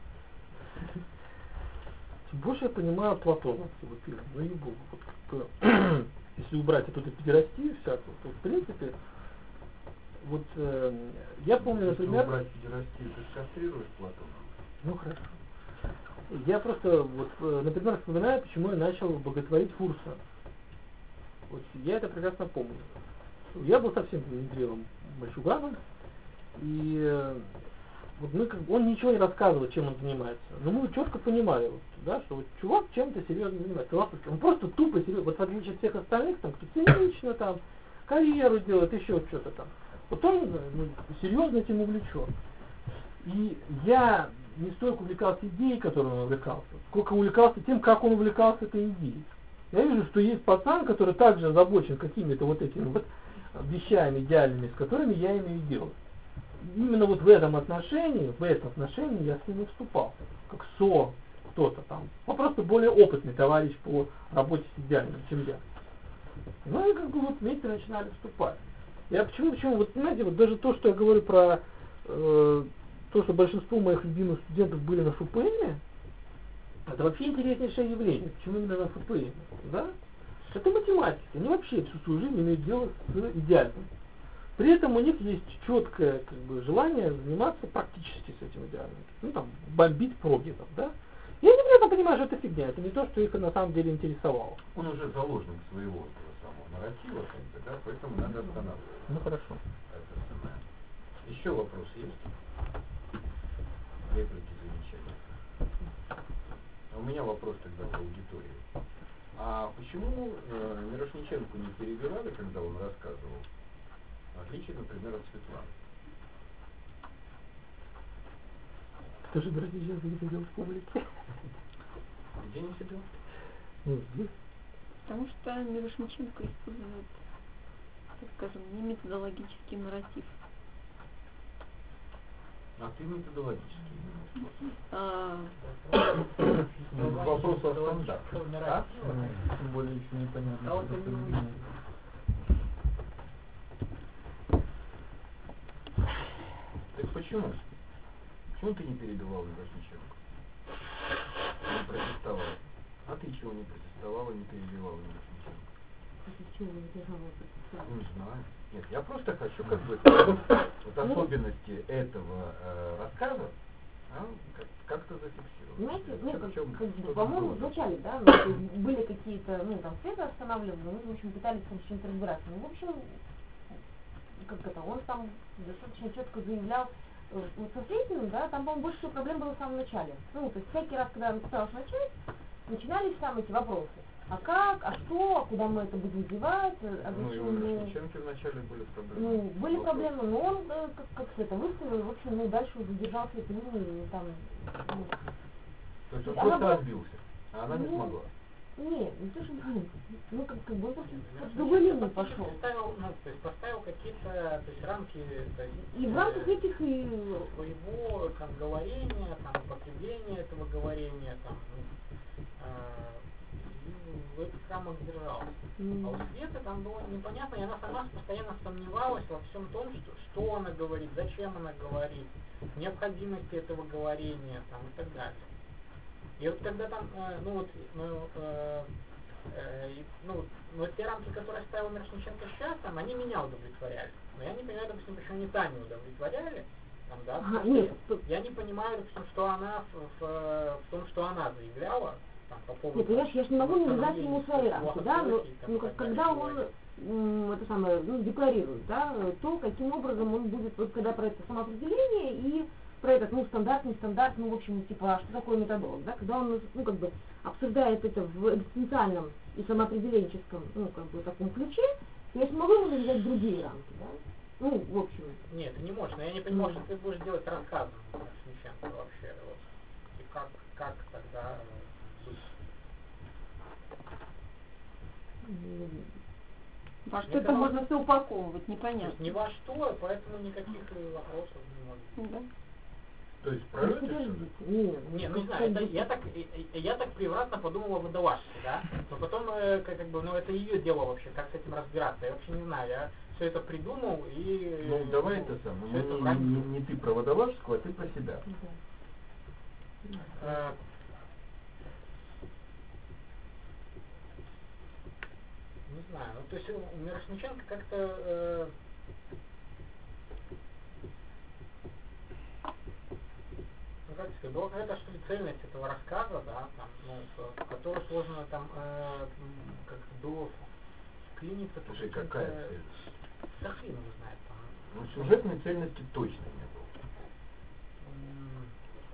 тем больше я понимаю Платона, его фильм, ну и богу, вот как бы, если убрать эту педерастию всякую, то в принципе, вот я помню, если например... убрать педерастию, ты скастрируешь Платона? Ну хорошо. Я просто, вот, например, вспоминаю, почему я начал боготворить Фурса. Вот я это прекрасно помню. Я был совсем незрелым мальчуганом, и вот мы, он ничего не рассказывал, чем он занимается. Но мы четко понимали, вот, да, что вот чувак чем-то серьезно занимается. Он просто тупо серьезно, вот в отличие от всех остальных, там, кто цинично, там, карьеру делает, еще что-то там. Вот он серьезно этим увлечен. И я не столько увлекался идеей, которой он увлекался, сколько увлекался тем, как он увлекался этой идеей. Я вижу, что есть пацан, который также озабочен какими-то вот этими вот вещами идеальными, с которыми я имею дело. Именно вот в этом отношении я с ним и вступал, как кто-то там, ну просто более опытный товарищ по работе с идеальным, чем я. Ну и как бы вот вместе начинали вступать. Я почему, вот понимаете, вот даже то, что я говорю про то, что большинство моих любимых студентов были на ФПМ, это вообще интереснейшее явление. Почему именно на ФПМ? Да? Это математика. Они вообще всю свою жизнь имеют дело с идеальным. При этом у них есть четкое как бы, желание заниматься практически с этим идеальным. Ну там, бомбить проги там, да? И они при этом понимают, что это фигня, это не то, что их на самом деле интересовало. Он уже заложник своего этого самого нарратива, как бы, да, поэтому надо останавливаться. Ну хорошо. Это самое. Еще вопрос есть? Реплики, замечания. А у меня вопрос тогда к аудитории. А почему Мирошниченко не перебивали, когда он рассказывал? В отличие, например, от Светланы. Кто же Мирошниченко не сидел в публике? Где не сидел? Ну, здесь. Потому что Мирошниченко использует, так скажем, не методологический нарратив. А ты методологически. Вопрос о стандарте. А? Тем более еще непонятно, что это меняется. Так почему? Почему ты не перебивал Мирошниченко? Не протестовал. А ты чего не протестовал и не перебивал Мирошниченко? Не знаю. Нет, я просто хочу как бы вот особенности этого рассказа как-то зафиксировать. Понимаете, ну, что по-моему, вначале, да, ну, были какие-то, ну, там, цветы останавливали, мы, в общем, пытались там с чем-то разбираться. Ну, в общем, как это, он там достаточно четко заявлял, вот со Сретенным, да, там, по-моему, больше всего проблем было в самом начале. Ну, то есть всякий раз, когда он пытался начать, начинались там эти вопросы. А как, а что, а куда мы это будем девать, а зачем ну, и у Мирошниченко вначале были проблемы. Ну, были проблемы, но он как-то это выставил, в общем, ну, дальше уже держался этой линии, там, ну. То есть он Она просто отбился, а она не смогла. Нет, не то, что, ну, как бы он просто с другой линии пошел. Поставил какие-то, то есть, рамки, то есть, и в рамках этих и своего там говорения, там употребления этого говорения, там, в этих рамках держалась. А у Светы там было непонятно, и она сама постоянно сомневалась во всем том, что она говорит, зачем она говорит, необходимости этого говорения, там, и так далее. И вот когда там, вот те рамки, которые ставил Мирошниченко сейчас, там, они меня удовлетворяли. Но я не понимаю, допустим, почему они Таню удовлетворяли. Там, да, я не понимаю, допустим, что она в том, что она заявляла, там, по поводу... Нет, понимаешь, я же не могу навязать ему свои рамки, да, но когда он это самое, ну, декларирует, да, то, каким образом он будет, вот когда про это самоопределение и про этот, ну, стандарт, не стандарт, ну, в общем, типа, а что такое методолог, да, когда он, ну, как бы, обсуждает это в экзистенциальном и самоопределенческом, ну, как бы, таком ключе, то я смогу ему навязать другие рамки, да, ну, в общем. Нет, ты не можешь, но я не понимаю, что ты будешь делать рассказом Мирошниченко вообще, вот, и как тогда быть? Во что Мне это казалось, можно все упаковывать, то есть непонятно. ни во что, поэтому никаких вопросов не может быть. Да? То есть Ну, прорвете подождите, что-то? нет, Не, ну не как знаю, это, бы- я так превратно подумал о водолазке, да, но потом, как бы, ну это ее дело вообще, как с этим разбираться, я вообще не знаю, я все это придумал и... Ну, давай это самое, всё это не, вранье. не ты про Водолазского, а ты про себя. Э, Не знаю, ну то есть у Мирошниченко как-то ну как сказать, была какая-то что ли цельность этого рассказа, да, там, ну, в которую сложно там как было вклиниться. Слушай, какая цель? Да хрен его знает там. Ну, сюжетной цельности точно не было. М,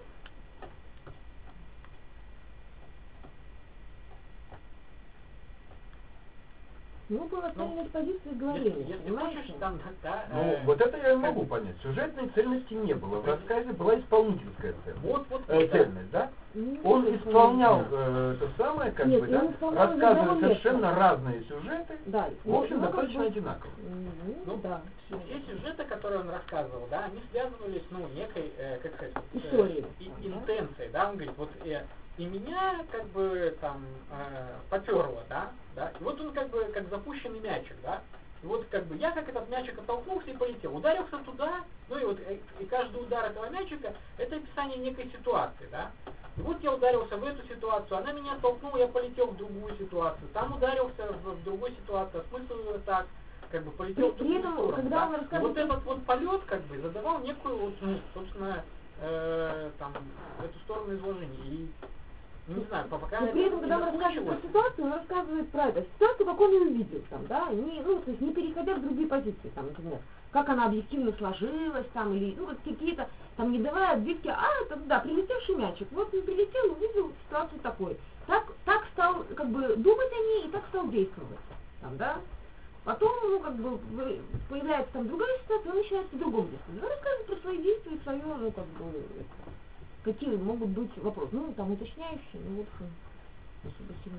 Ну, была Ну, цельность позиции Если, говорения, если понимаешь? хочешь, там, да, Ну, вот это я и могу понять. Сюжетной цельности не было. В рассказе была исполнительская цельность. вот, Цельность, да? Ну, Он это исполнял понятно. то самое, как Нет, бы, он да, исполнял из рассказывая одного совершенно места. разные сюжеты, Да, в общем, ну, как достаточно бы- одинаковые. Ну, да. все сюжеты, которые он рассказывал, да, они связывались, ну, некой, как сказать, вот, Историей, да? интенцией, да, он говорит, вот и меня, как бы, там, поперло, да, и вот он, как бы, как запущенный мячик, да, и вот, как бы, я, как этот мячик оттолкнулся и полетел, ударился туда, ну, и вот, и каждый удар этого мячика, это описание некой ситуации, да, и вот я ударился в эту ситуацию, она меня оттолкнула, я полетел в другую ситуацию, там ударился в другой ситуации, а смысл его так, как бы полетел в При другую этом, сторону, когда да? он И рассказывает- вот этот вот полет, как бы, задавал некую, вот, ну, собственно, там, эту сторону изложения. И, ну, не знаю, пока Но это при этом, не когда он рассказывает закончилось, про ситуацию, он рассказывает про это. Ситуацию, как он ее увидел, там, да, не, ну, то есть не переходя в другие позиции, там, например, как она объективно сложилась, там, или, ну, вот какие-то, там, не давая отбивки, это, да, прилетевший мячик, вот он прилетел, увидел ситуацию такой. Так стал, как бы, думать о ней и так стал действовать, там, да. Потом, ну, как бы, появляется там другая ситуация, он начинает по-другому действовать. Он рассказывает про свои действия, свое, ну, как бы, какие могут быть вопросы. Ну, там, уточняющие, ну, вот, особо сильно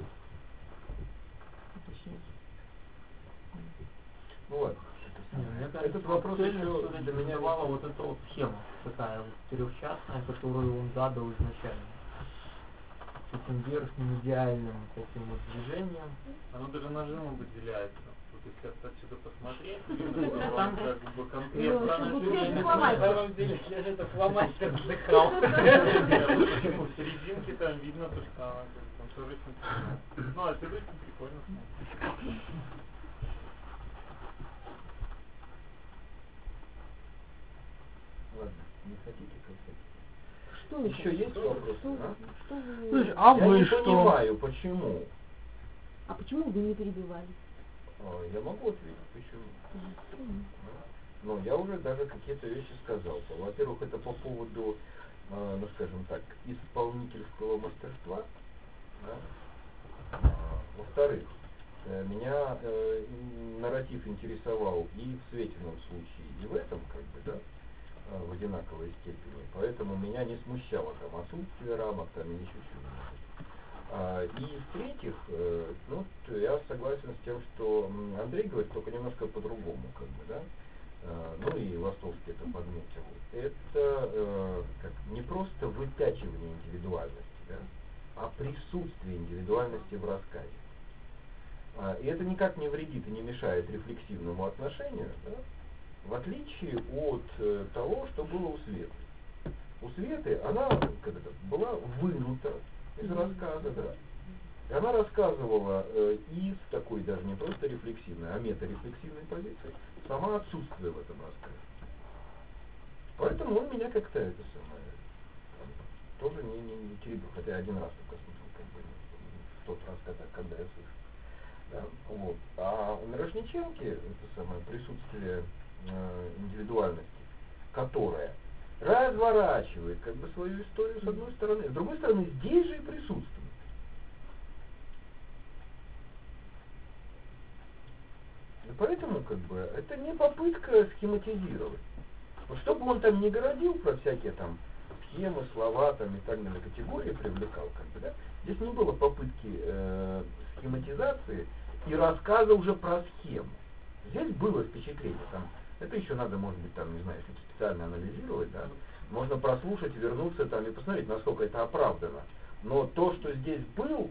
уточнять. Ну ладно. Не, мне кажется, Этот вопрос цельность еще всё-таки для меня давала вот эта вот схема такая вот трехчастная, которую он задал изначально. С этим верхним идеальным таким вот движением. Оно даже нажимом выделяется. Вот если отсюда посмотреть, Там как бы Ну, конкретно чтобы нажимение. цвет сломать. на самом деле, я же это фломастер вздыхал. Почему? В серединке там видно то, что она как бы, там тоже очень... Ну, а отсюда очень прикольно смотреть. Ладно, не хотите, как хотите. Что вы Еще хотите? есть вопросы? Что, А? что вы... Слушай, а Я вы не что? понимаю, почему. А почему вы не перебивали? Я могу ответить, почему. Но я уже даже какие-то вещи сказал. Во-первых, это по поводу, ну скажем так, исполнительского мастерства. Да? Во-вторых, меня нарратив интересовал и в Светином случае, и в этом, как бы, да, в одинаковой степени. Поэтому меня не смущало там отсутствие рамок, там и еще чего-нибудь. И в-третьих, ну, я согласен с тем, что Андрей говорит, только немножко по-другому, как бы, да. Ну и Ластовский это подметил. Это как не просто выпячивание индивидуальности, да, а присутствие индивидуальности в рассказе. И это никак не вредит и не мешает рефлексивному отношению, да, в отличие от того, что было у Светы. У Светы она была вынута из рассказа, да. И она рассказывала из такой даже не просто рефлексивной, а метарефлексивной позиции, сама отсутствие в этом рассказе. Поэтому он меня как-то это самое тоже не теребил, хотя один раз только смотрел, как бы, в тот раз, когда я слышал. Да, вот. А у Мирошниченки это самое присутствие индивидуальности, которая разворачивает как бы свою историю с одной стороны, с другой стороны здесь же и присутствует. И поэтому как бы это не попытка схематизировать. Вот что бы он там ни городил про всякие там схемы, слова там и так далее, категории привлекал, как бы, да, здесь не было попытки схематизации и рассказа уже про схему. Здесь было впечатление, там, это еще надо, может быть, там, не знаю, если специально анализировать, да, можно прослушать, вернуться там и посмотреть, насколько это оправдано. Но то, что здесь был,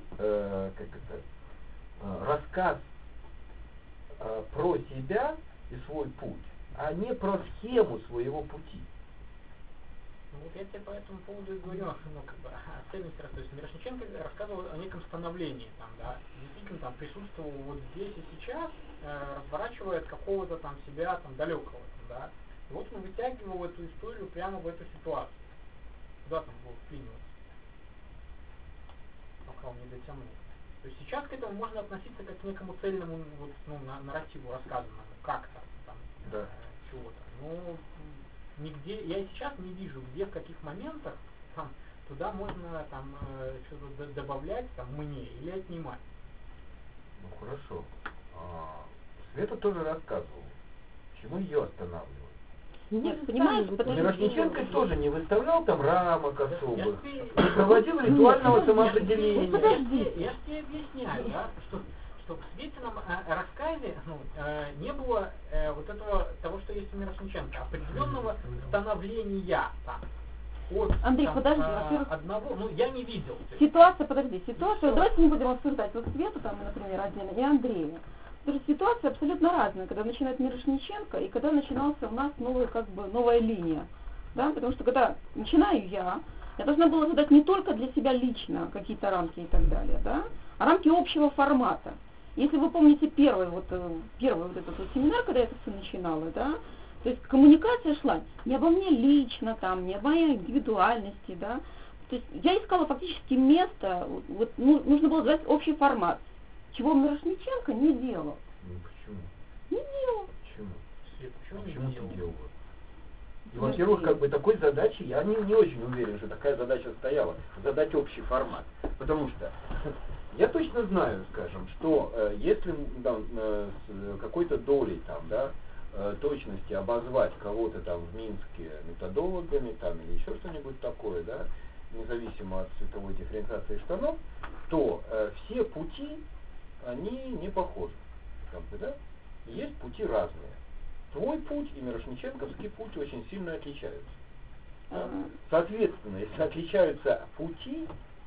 рассказ про себя и свой путь, а не про схему своего пути. Ну вот я тебе по этому поводу и говорю, ну, как бы, цельность, то есть Мирошниченко рассказывал о неком становлении, там, да, действительно там присутствовал вот здесь и сейчас, разворачивая от какого-то там себя там далекого, там, да, и вот он вытягивал эту историю прямо в эту ситуацию, куда там было вклиниваться, пока он не дотянул. То есть сейчас к этому можно относиться как к некому цельному вот, ну, нарративу рассказанному, как-то там, да. Чего-то. Но нигде, я и сейчас не вижу, где, в каких моментах там, туда можно там что-то добавлять там, мне или отнимать. Ну хорошо. Света тоже рассказывала, почему ее останавливают. Нет, понимаешь, Мирошниченко тоже не выставлял там рамок особых, не проводил ритуального самоопределения. Я тебе объясняю, да, что в Светином рассказе не было вот этого, того, что есть у Мирошниченко, определенного становления там. От, Андрей, там, подожди, во-первых, одного, ну я не видел. Ситуация, давайте не будем обсуждать вот Свету, там, например, отдельно, и Андрея. Потому что ситуация абсолютно разная, когда начинает Мирошниченко и когда начинался у нас новая линия. Да? Потому что когда начинаю я должна была задать не только для себя лично какие-то рамки и так далее, да, а рамки общего формата. Если вы помните первый вот этот вот семинар, когда я это все начинала, да, то есть коммуникация шла не обо мне лично, там, не о моей индивидуальности, да, то есть я искала фактически место, нужно было задать общий формат, чего Мирошниченко не делал. Ну почему? Не делал. Почему? Свет, Почему ты делал? И, во-первых, как бы такой задачи, я не очень уверен, что такая задача стояла, задать общий формат. Потому что я точно знаю, скажем, что если там, с какой-то долей там, да, точности обозвать кого-то там в Минске методологами там, или еще что-нибудь такое, да, независимо от цветовой дифференциации штанов, то все пути, они не похожи. Как бы, да? Есть пути разные. Твой путь и Мирошниченковский путь очень сильно отличаются. Да? Соответственно, если отличаются пути,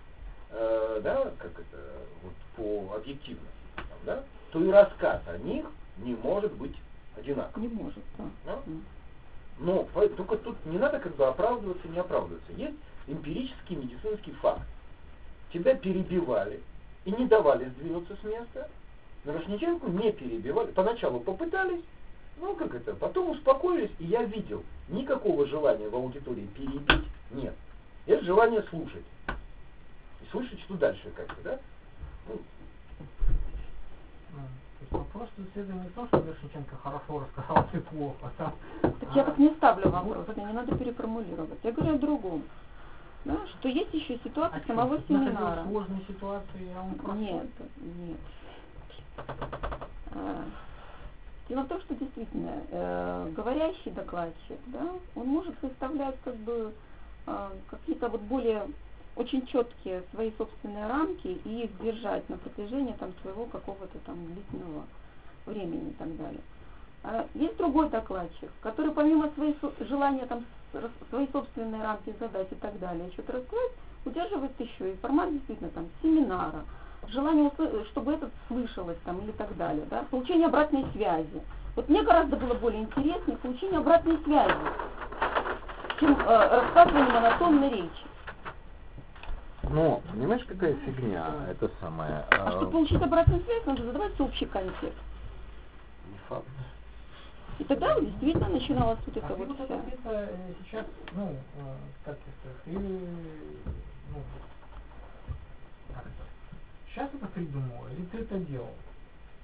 да, как это, вот по объективности, там, да, то и рассказ о них не может быть одинаковым. Не может, да. Да? Но только тут не надо как бы оправдываться, не оправдываться. Есть эмпирический медицинский факт. Тебя перебивали и не давали сдвинуться с места. Мирошниченко не перебивали. Поначалу попытались, потом успокоились, и я видел, никакого желания в аудитории перебить нет. Есть желание слушать. И слушать, что дальше, как бы, да? То есть вопрос тут не то, что Мирошниченко хорошо рассказал, ты плохо. Так я так не ставлю вопрос, мне не надо переформулировать. Я говорю о другом. Да, что есть еще ситуация самого семинара. Сложные ситуации, я вам прошу. Нет. Дело в том, что действительно говорящий докладчик, да, он может выставлять как бы какие-то вот более очень четкие свои собственные рамки и их держать на протяжении там своего какого-то там длительного времени и так далее. Есть другой докладчик, который помимо своих желания там свои собственные рамки задать и так далее, что-то рассказать, удерживает еще и формат действительно там семинара, желание, чтобы это слышалось там или так далее, да, получение обратной связи. Вот мне гораздо было более интереснее получение обратной связи, чем рассказывание монотонной речи. Но, понимаешь, какая фигня, это самое... чтобы получить обратную связь, надо задавать общий контекст. Не факт. И тогда действительно начиналась вот эта вот вся... Сейчас, как это, сейчас это придумала, или ты это делал?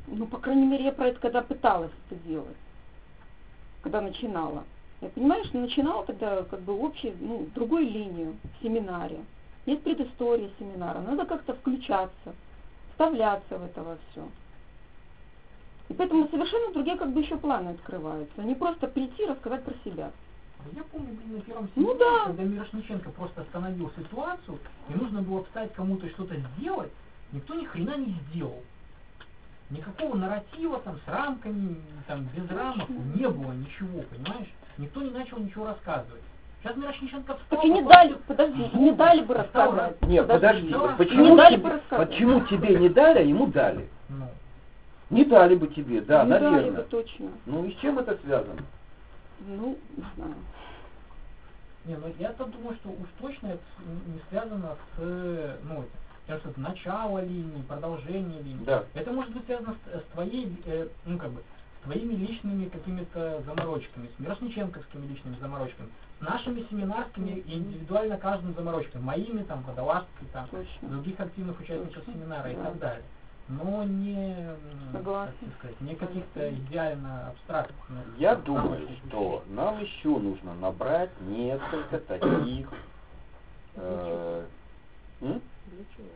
Ну, по крайней мере, я про это когда пыталась это делать, когда начинала. Я понимаю, что начинала тогда как бы общей, ну, другой линию в семинаре. Нет предыстории семинара, надо как-то включаться, вставляться в это во все. И поэтому совершенно другие как бы еще планы открываются. Не просто прийти и рассказать про себя. Я помню, на первом Ну семинаре, да. когда Мирошниченко просто остановил ситуацию, и нужно было встать кому-то что-то сделать, никто ни хрена не сделал. Никакого нарратива там с рамками, там без рамок не было ничего, понимаешь? Никто не начал ничего рассказывать. Сейчас Мирошниченко встал... Так и не дали, подожди, не дали бы рассказать. Нет, подожди, И почему, не дали бы тебе, рассказать. почему тебе не дали, а ему дали? Ну, Не дали бы тебе, да, Не дали наверное. бы точно. Ну и с чем это связано? Ну, не знаю. не, ну я-то думаю, что уж точно это не связано с, ну, тем, что это начало линии, продолжение линии. Да. Это может быть связано с твоей, ну как бы, с твоими личными какими-то заморочками, с Мирошниченковскими личными заморочками, с нашими семинарскими и индивидуально каждым заморочками, моими там, водолазки, там, Точно. других активных участников Точно. семинара и Да. так далее. Но не, Согласна. как сказать, не каких-то идеально абстрактных. Я думаю, что нам еще нужно набрать несколько таких м? Для чего?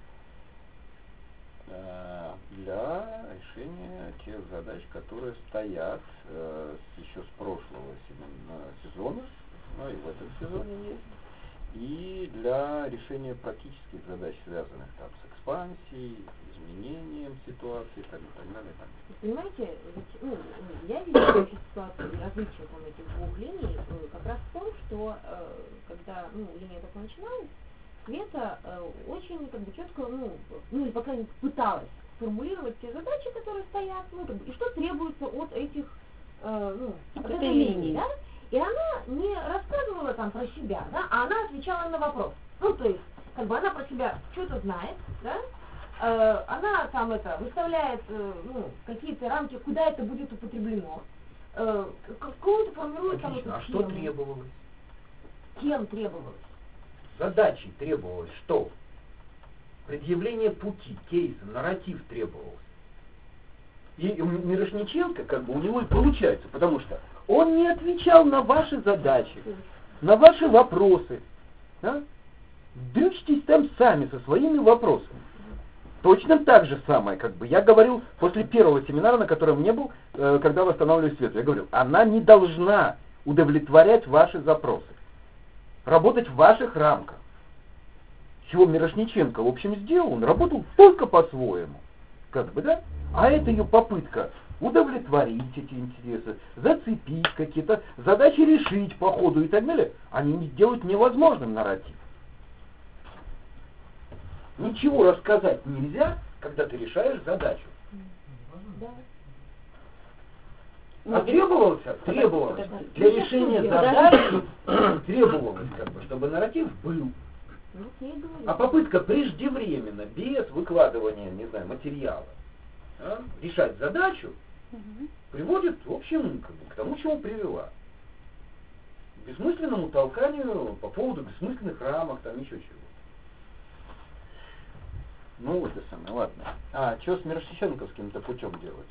Для решения тех задач, которые стоят еще с прошлого сезона, ну и в этом сезоне есть, и для решения практических задач, связанных там с экспансией, изменением ситуации, и так далее. Понимаете, ведь, ну, я вижу вообще ситуацию различия там этих двух линий как раз в том, что когда линия только начиналась, Света очень как бы четко, или по крайней мере пыталась формулировать те задачи, которые стоят, как бы, и что требуется от этих, от этой линии, да? И она не рассказывала там про себя, да, а она отвечала на вопрос. Ну, то есть, как бы она про себя что-то знает, да, она там выставляет какие-то рамки, куда это будет употреблено, какую-то формирует там Отлично. эту А что схему. требовалось? Кем требовалось? Задачей требовалось что? Предъявление пути, кейса, нарратив требовался. И у Мирошниченко, как бы, у него и получается, потому что он не отвечал на ваши задачи, на ваши вопросы. Да? Дрючьтесь там сами со своими вопросами. Точно так же самое, как бы я говорил после первого семинара, на котором не был, когда восстанавливали Свету. Я говорил, она не должна удовлетворять ваши запросы, работать в ваших рамках. Чего Мирошниченко, в общем, сделал, он работал только по-своему. Как бы, да? А это ее попытка удовлетворить эти интересы, зацепить какие-то задачи, решить по ходу и так далее, они делают невозможным нарратив. Ничего рассказать нельзя, когда ты решаешь задачу. Да. А требовалось для решения задачи, требовалось, как бы, чтобы нарратив был. Вот я и говорю. А попытка преждевременно, без выкладывания, не знаю, материала, решать задачу, приводит, в общем, как бы, к тому, чему привела. К бессмысленному толканию по поводу бессмысленных рамок, там еще чего. Ну вот это самое, ладно. А что с Мирошниченковским-то путем делать?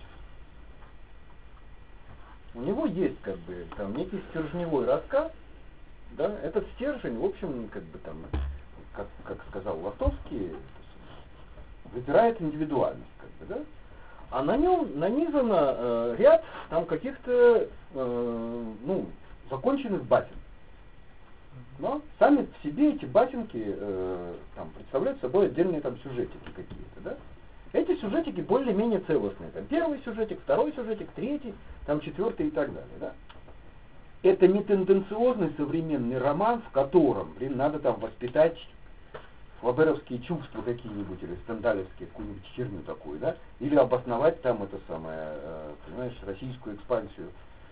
У него есть, как бы, там некий стержневой рассказ, да, этот стержень, в общем, как бы там, как сказал Ластовский, выбирает индивидуальность, как бы, да, а на нем нанизано ряд там каких-то, законченных басен. Но сами в себе эти басенки там представляют собой отдельные там сюжетики какие-то, да. Эти сюжетики более-менее целостные. Там первый сюжетик, второй сюжетик, третий, там четвертый и так далее, да. Это не тенденциозный современный роман, в котором, надо там воспитать флаберовские чувства какие-нибудь, или стендалевские, какую-нибудь херню такую, да, или обосновать там это самое, понимаешь, российскую экспансию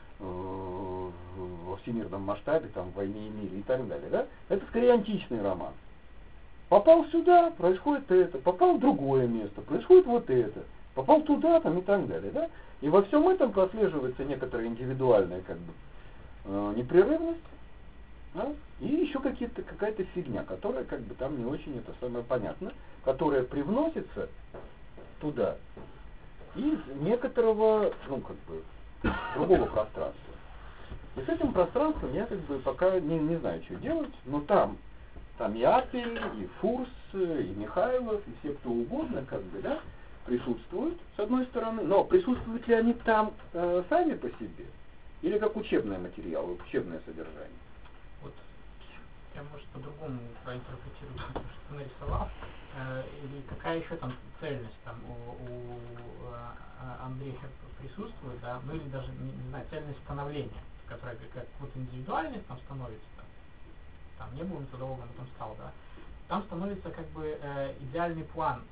во всемирном масштабе, там, в «Войне и мире» и так далее, да. Это скорее античный роман. Попал сюда, происходит это, попал в другое место, происходит вот это, попал туда, там, и так далее, да. И во всем этом прослеживается некоторая индивидуальная, как бы, непрерывность, да? И еще какая-то фигня, которая, как бы, там не очень это самое понятно, которая привносится туда из некоторого, другого пространства. И с этим пространством я пока не знаю, что делать, но там и Апель, и Фурс, и Михайлов, и все кто угодно, присутствуют, с одной стороны, но присутствуют ли они там сами по себе, или как учебный материал, учебное содержание? Вот я, может, по-другому проинтерпретирую то, что ты нарисовал, или какая еще там цельность там у Андрея присутствует, да, ну или даже, не знаю, цельность становления, которая как вот индивидуальность там становится, там не был методологом, потом стал, да, там становится идеальный план,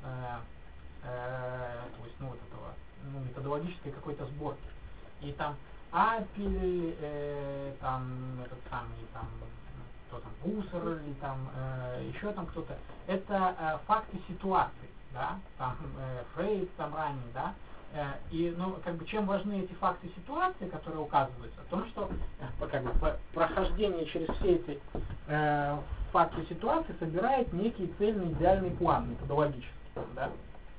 то есть, этого, методологической какой-то сборки. И там Апель, там этот самый, там, кто там, Гуссерль, или там, еще там кто-то, это факты ситуации, да, там, Фрейд там ранее, да, и, чем важны эти факты ситуации, которые указываются, в том, что, прохождение через все эти факты ситуации собирает некий цельный идеальный план методологический, да.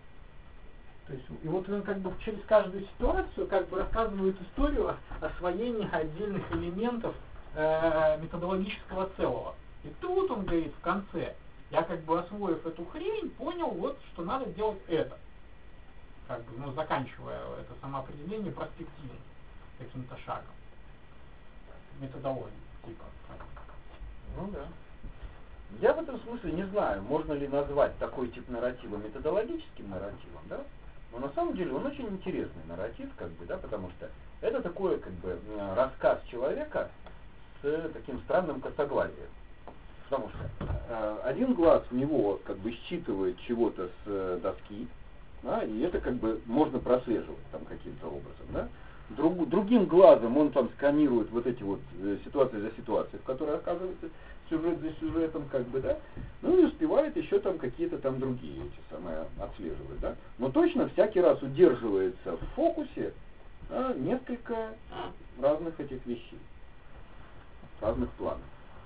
То есть, и вот он через каждую ситуацию рассказывает историю освоения отдельных элементов методологического целого. И тут он говорит в конце, я освоив эту хрень, понял, что надо делать это. Заканчивая это самоопределение перспективным каким-то шагом. Методологии, типа. Ну да. Я в этом смысле не знаю, можно ли назвать такой тип нарратива методологическим нарративом, да? Но на самом деле он очень интересный нарратив, потому что это такой, рассказ человека с таким странным косоглазием. Потому что один глаз в него считывает чего-то с доски, да, и это можно прослеживать там каким-то образом, да? Другим глазом он там сканирует вот эти вот ситуации за ситуацией, в которой оказывается сюжет за сюжетом, да, и успевает еще там какие-то там другие эти самые отслеживать, да. Но точно всякий раз удерживается в фокусе, да, несколько разных этих вещей, разных планов.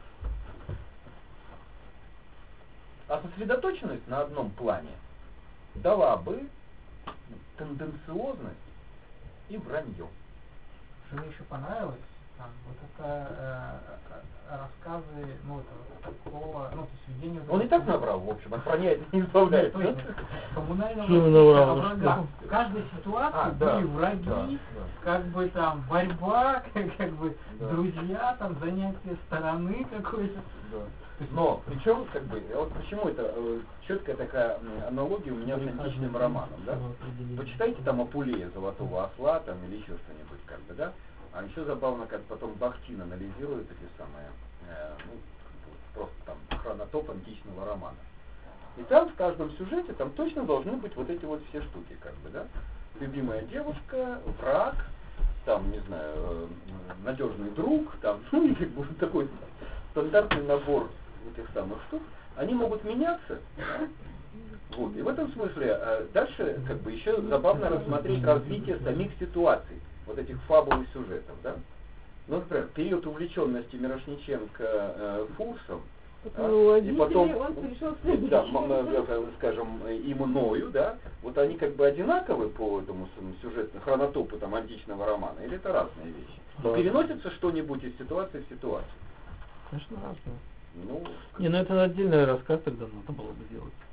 А сосредоточенность на одном плане дала бы тенденциозность и вранье. Что мне еще понравилось, там, вот это рассказы, такого, то есть введение... Он и так набрал, в общем, от вранья это не избавляет. Коммунального врага. В каждой ситуации были враги, там борьба, друзья, там занятие стороны какой-то. Но, причем, вот почему это четкая такая аналогия у меня с античным романом, да? Почитайте там Апулея, Золотого осла, там, или еще что-нибудь, да? А еще забавно, как потом Бахтин анализирует эти самые, просто там, хронотоп античного романа. И там в каждом сюжете, там точно должны быть вот эти вот все штуки, да? Любимая девушка, враг, там, не знаю, надежный друг, там, и вот такой стандартный набор этих самых штук, они могут меняться. Да? Вот. И в этом смысле дальше еще забавно рассмотреть развитие самих ситуаций, вот этих фабул и сюжетов. Да? Ну, например, период увлеченности Мирошниченко Фурсом, и потом, он перешел к скажем, и мною, да, вот они одинаковы по этому сюжету, хронотопу там античного романа, или это разные вещи? Да. Переносится что-нибудь из ситуации в ситуацию? Конечно, разное. Это отдельный рассказ тогда надо было бы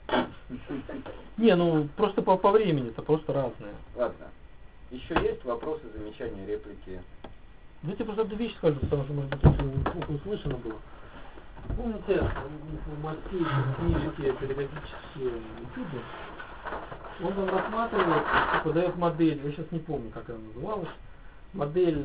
делать. Просто по времени это просто разное. Ладно. Еще есть вопросы, замечания, реплики? Давайте просто одну вещь скажу, потому что, может быть, это услышано было. Помните, в Москве книжки педагогические этюды, он там рассматривает, подает модель, я сейчас не помню, как она называлась, модель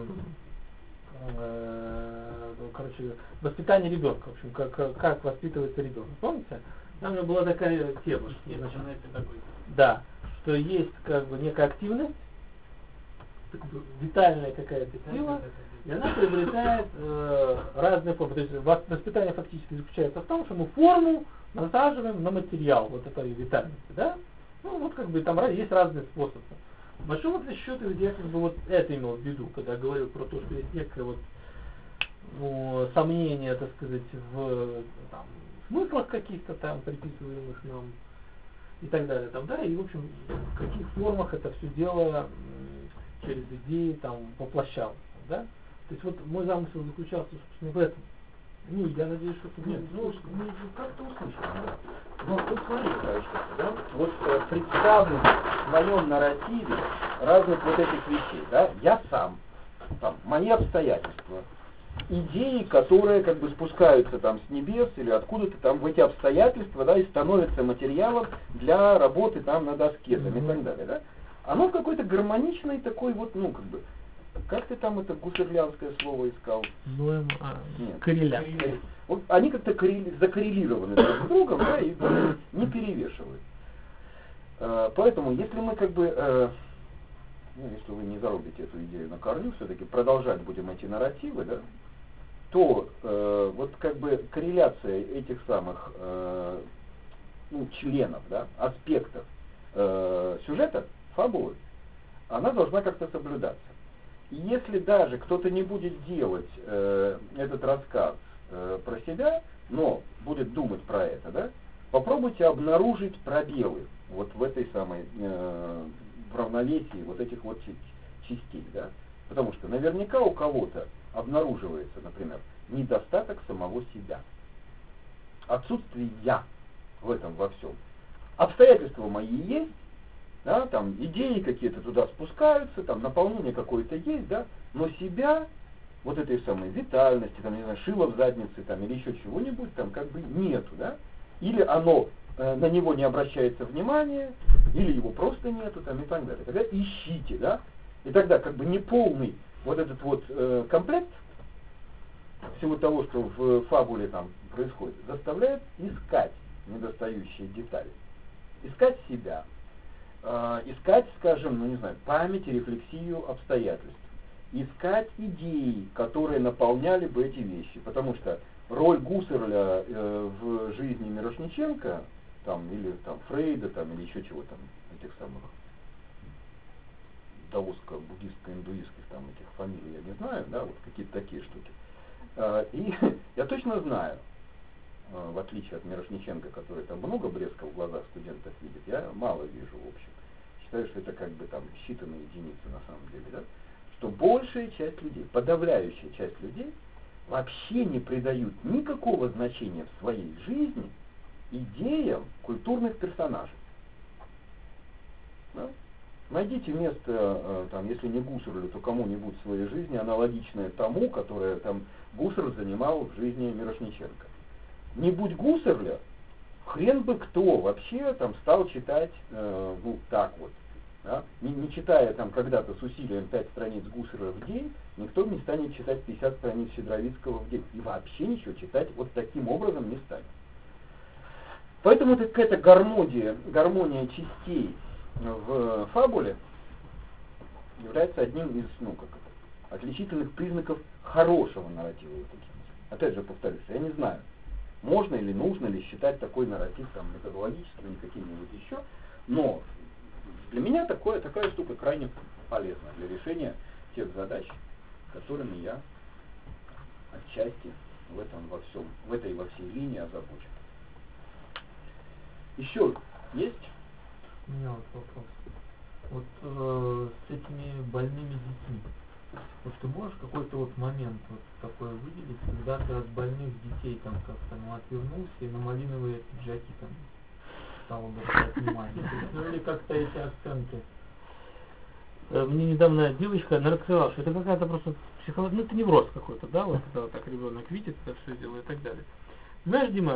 воспитание ребенка, в общем, как воспитывается ребенок. Помните? Там же была такая тема, да, что есть некая активность, витальная какая-то сила, и она приобретает разные формы. То есть воспитание фактически заключается в том, что мы форму насаживаем на материал вот этой витальности, да? Там есть разные способы. По большому счету я это имел в виду, когда говорил про то, что есть некое сомнение, так сказать, в смыслах каких-то там приписываемых нам. и так далее, там, да, и в общем в каких формах это все дело через идеи там воплощалось, да. То есть вот мой замысел заключался, собственно, в этом. Ну, я надеюсь, что ты Нет, ну как-то услышал, да. Ну, тут смотри, товарищ, да, вот представлен в своем нарративе разных вот этих вещей, да, я сам, там, мои обстоятельства, идеи, которые как бы спускаются там с небес или откуда-то там в эти обстоятельства, да, и становятся материалом для работы там над аскезом и так далее, да. Оно какой-то гармоничный такой вот, ну, как бы, как ты там это гуссерлянское слово искал? Ну, корреля. Вот они как-то закоррелированы друг с другом, да, и не перевешивают. Поэтому, если мы как бы, ну, если вы не зарубите эту идею на корню, все-таки продолжать будем эти нарративы, да, то вот как бы корреляция этих самых ну, членов, да, аспектов сюжета, фабулы, она должна как-то соблюдаться. И если даже кто-то не будет делать этот рассказ про себя, но будет думать про это, да, попробуйте обнаружить пробелы вот в этой самой в равновесии вот этих вот частей, да, потому что наверняка у кого-то обнаруживается, например, недостаток самого себя, отсутствие я в этом во всем. Обстоятельства мои есть, да, там идеи какие-то туда спускаются, там наполнение какое-то есть, да, но себя, вот этой самой витальности, там, не знаю, шила в заднице, там, или еще чего-нибудь, там, как бы нету, да, или оно на него не обращается внимания, или его просто нету, там, и так далее. Тогда ищите, да, и тогда, как бы, неполный вот этот вот комплект всего того, что в фабуле там происходит, заставляет искать недостающие детали, искать себя, искать, скажем, ну не знаю, память, рефлексию обстоятельств, искать идеи, которые наполняли бы эти вещи, потому что роль Гуссерля в жизни Мирошниченко, там, или там Фрейда, там, или еще чего там, этих самых даоско-буддистско-индуистских там этих фамилий я не знаю, да, вот какие-то такие штуки. И я точно знаю, в отличие от Мирошниченко, который там много блеска в глазах студентов видит, я мало вижу, в общем. Считаю, что это как бы там считанные единицы на самом деле, да? Что большая часть людей, подавляющая часть людей вообще не придают никакого значения в своей жизни идеям культурных персонажей. Да? Найдите место, там, если не Гуссерлю, то кому-нибудь в своей жизни аналогичное тому, которое там Гуссерль занимал в жизни Мирошниченко. Не будь Гуссерля, хрен бы кто вообще там стал читать, ну так вот. Да? Не читая там когда-то с усилием 5 страниц Гуссерля в день, никто не станет читать 50 страниц Щедровицкого в день. И вообще ничего читать вот таким образом не станет. Поэтому какая-то гармония частей в фабуле является одним из, ну, как это, отличительных признаков хорошего нарратива. Опять же повторюсь, я не знаю, можно или нужно ли считать такой нарратив там методологическим или каким-нибудь еще, но для меня такая штука крайне полезна для решения тех задач, которыми я отчасти в этой во всей линии озабочен. Еще есть? У меня вот вопрос. Вот с этими больными детьми. Вот ты можешь какой-то вот момент вот такой выделить, когда ты от больных детей там как-то отвернулся и на малиновые пиджаки там стал обращать внимание? Ну или как-то эти акценты? Мне недавно девочка, она рассказала, что это какая-то просто психология, ну это невроз какой-то, да, вот когда вот так ребенок видит это все дело и так далее. Знаешь, Дима,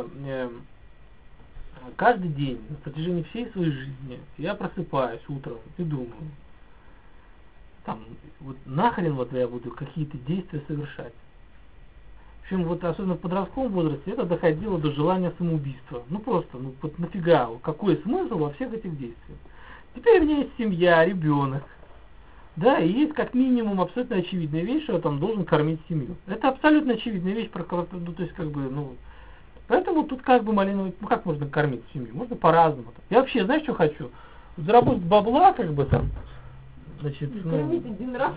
каждый день на протяжении всей своей жизни я просыпаюсь утром и думаю, там, вот нахрен вот я буду какие-то действия совершать. В общем, вот особенно в подростковом возрасте это доходило до желания самоубийства. Ну просто, ну вот нафига, какой смысл во всех этих действиях? Теперь у меня есть семья, ребенок. Да, и есть как минимум абсолютно очевидная вещь, что я там должен кормить семью. Это абсолютно очевидная вещь, ну то есть как бы, ну, поэтому тут как бы малиновый, ну как можно кормить семью? Можно по-разному. Я вообще, знаешь, что хочу? Заработать бабла, как бы там, значит, ну... Кормить один раз.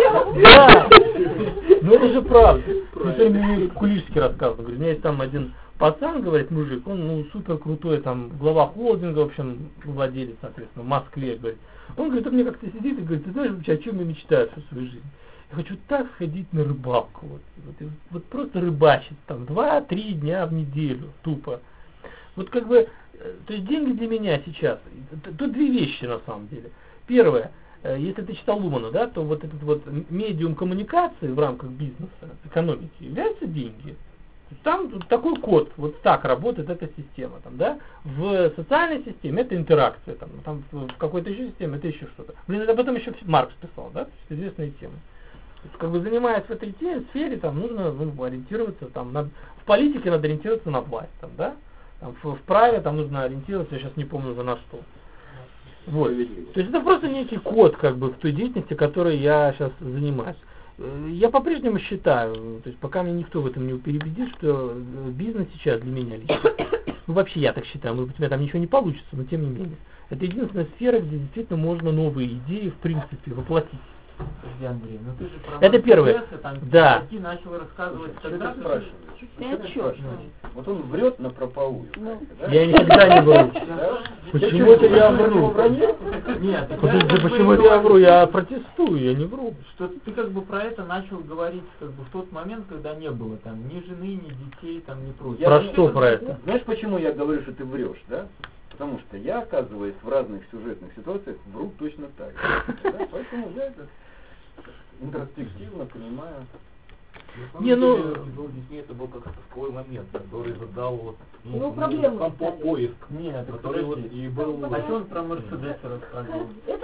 Да. Ну это же правда. Это мне Кулишский рассказывал. Говорит, у меня есть там один пацан, говорит, мужик, он, ну, супер крутой, там, глава холдинга, в общем, владелец, соответственно, в Москве, говорит. Он говорит, он мне как-то сидит и говорит, ты знаешь, вообще, о чем я мечтаю всю свою жизнь? Я хочу так ходить на рыбалку, вот просто рыбачить, там, 2-3 дня в неделю, тупо. Вот как бы, то есть деньги для меня сейчас, тут две вещи на самом деле. Первое, если ты читал Лумана, да, то вот этот вот медиум коммуникации в рамках бизнеса, экономики, являются деньги. Там такой код, вот так работает эта система, там, да. В социальной системе это интеракция, там в какой-то еще системе это еще что-то. Блин, об этом еще Маркс писал, да, то есть известная тема. То есть, как бы занимаясь в этой сфере, там нужно ориентироваться, там, в политике надо ориентироваться на власть, там, да. Там, в праве там нужно ориентироваться, я сейчас не помню уже на что. Вот. То есть это просто некий код, как бы, в той деятельности, которой я сейчас занимаюсь. Я по-прежнему считаю, то есть пока меня никто в этом не переубедит, что бизнес сейчас для меня лично, ну вообще я так считаю, может быть у меня там ничего не получится, но тем не менее, это единственная сфера, где действительно можно новые идеи в принципе воплотить. Подожди, Андрей, ну ты же про Это первое. Там, да. Начал рассказывать, Что когда ты спрашиваешь? Что ты спрашиваешь? Вот он врет напропалую. Да? Я никогда не вру. Да? Почему это я вру? Нет, Почему это я вру? Я протестую, я не вру. Что ты как бы про это начал говорить как бы в тот момент, когда не было там ни жены, ни детей, там ни прочего. Про что про это? Знаешь, почему я говорю, что ты врешь, да? Потому что я, оказываясь в разных сюжетных ситуациях, вру точно так же. Да? Поэтому я это интроспективно понимаю. Не, ну... это был как такой момент, который задал вот, Ну, проблему поиск. Нет, который вот и был... А что он про Мерседес рассказывал?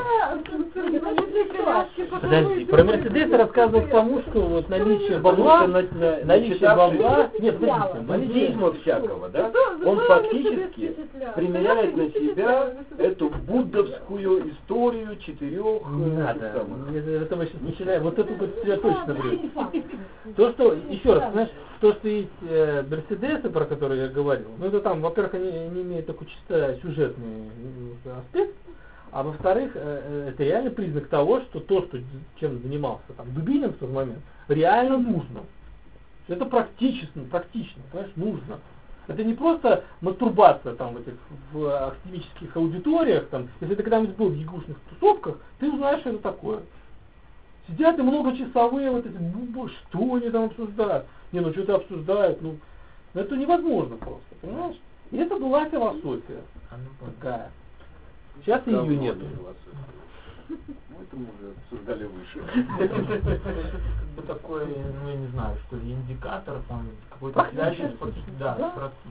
Подожди, про Мерседесы рассказывал к тому, что вот наличие бабла, наличие бабла, нет, подождите, бандизма всякого, да? Он фактически примеряет на себя эту буддовскую историю четырех... Не надо, это мы сейчас начинаем, вот это вот я точно врете. То, что, еще раз, знаешь, то, что есть Мерседесы, про которые я говорил, ну это там, во-первых, они имеют такой чисто сюжетный аспект, а во-вторых, это реально признак того, что то, что, чем занимался там Дубинин в тот момент, реально нужно. Это практично, понимаешь, нужно. Это не просто мастурбация там в академических аудиториях, там, если ты когда-нибудь был в ягушных тусовках, ты узнаешь, что это такое. Сидят и многочасовые вот эти, что они там обсуждают? Не, ну что-то обсуждают, ну это невозможно просто, понимаешь? И это была философия такая. Сейчас ее нет. Ну, это мы уже обсуждали выше. Это как бы такой, ну я не знаю, что ли, индикатор, там, какой-то связи с практически. Да.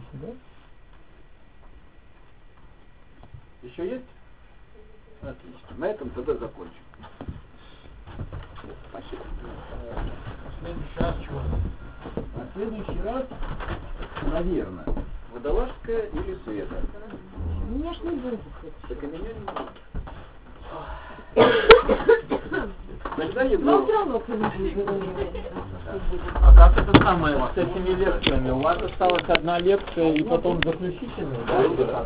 Еще есть? Отлично. На этом тогда закончим. Спасибо. В следующий раз чего? На следующий раз, наверное, Водолазская или Света? Меня ж не будет. Так и меня не будет. Тогда я Но буду... все равно кто-нибудь. А как это самое с этими лекциями? У вас осталась одна лекция и потом заключительная, да?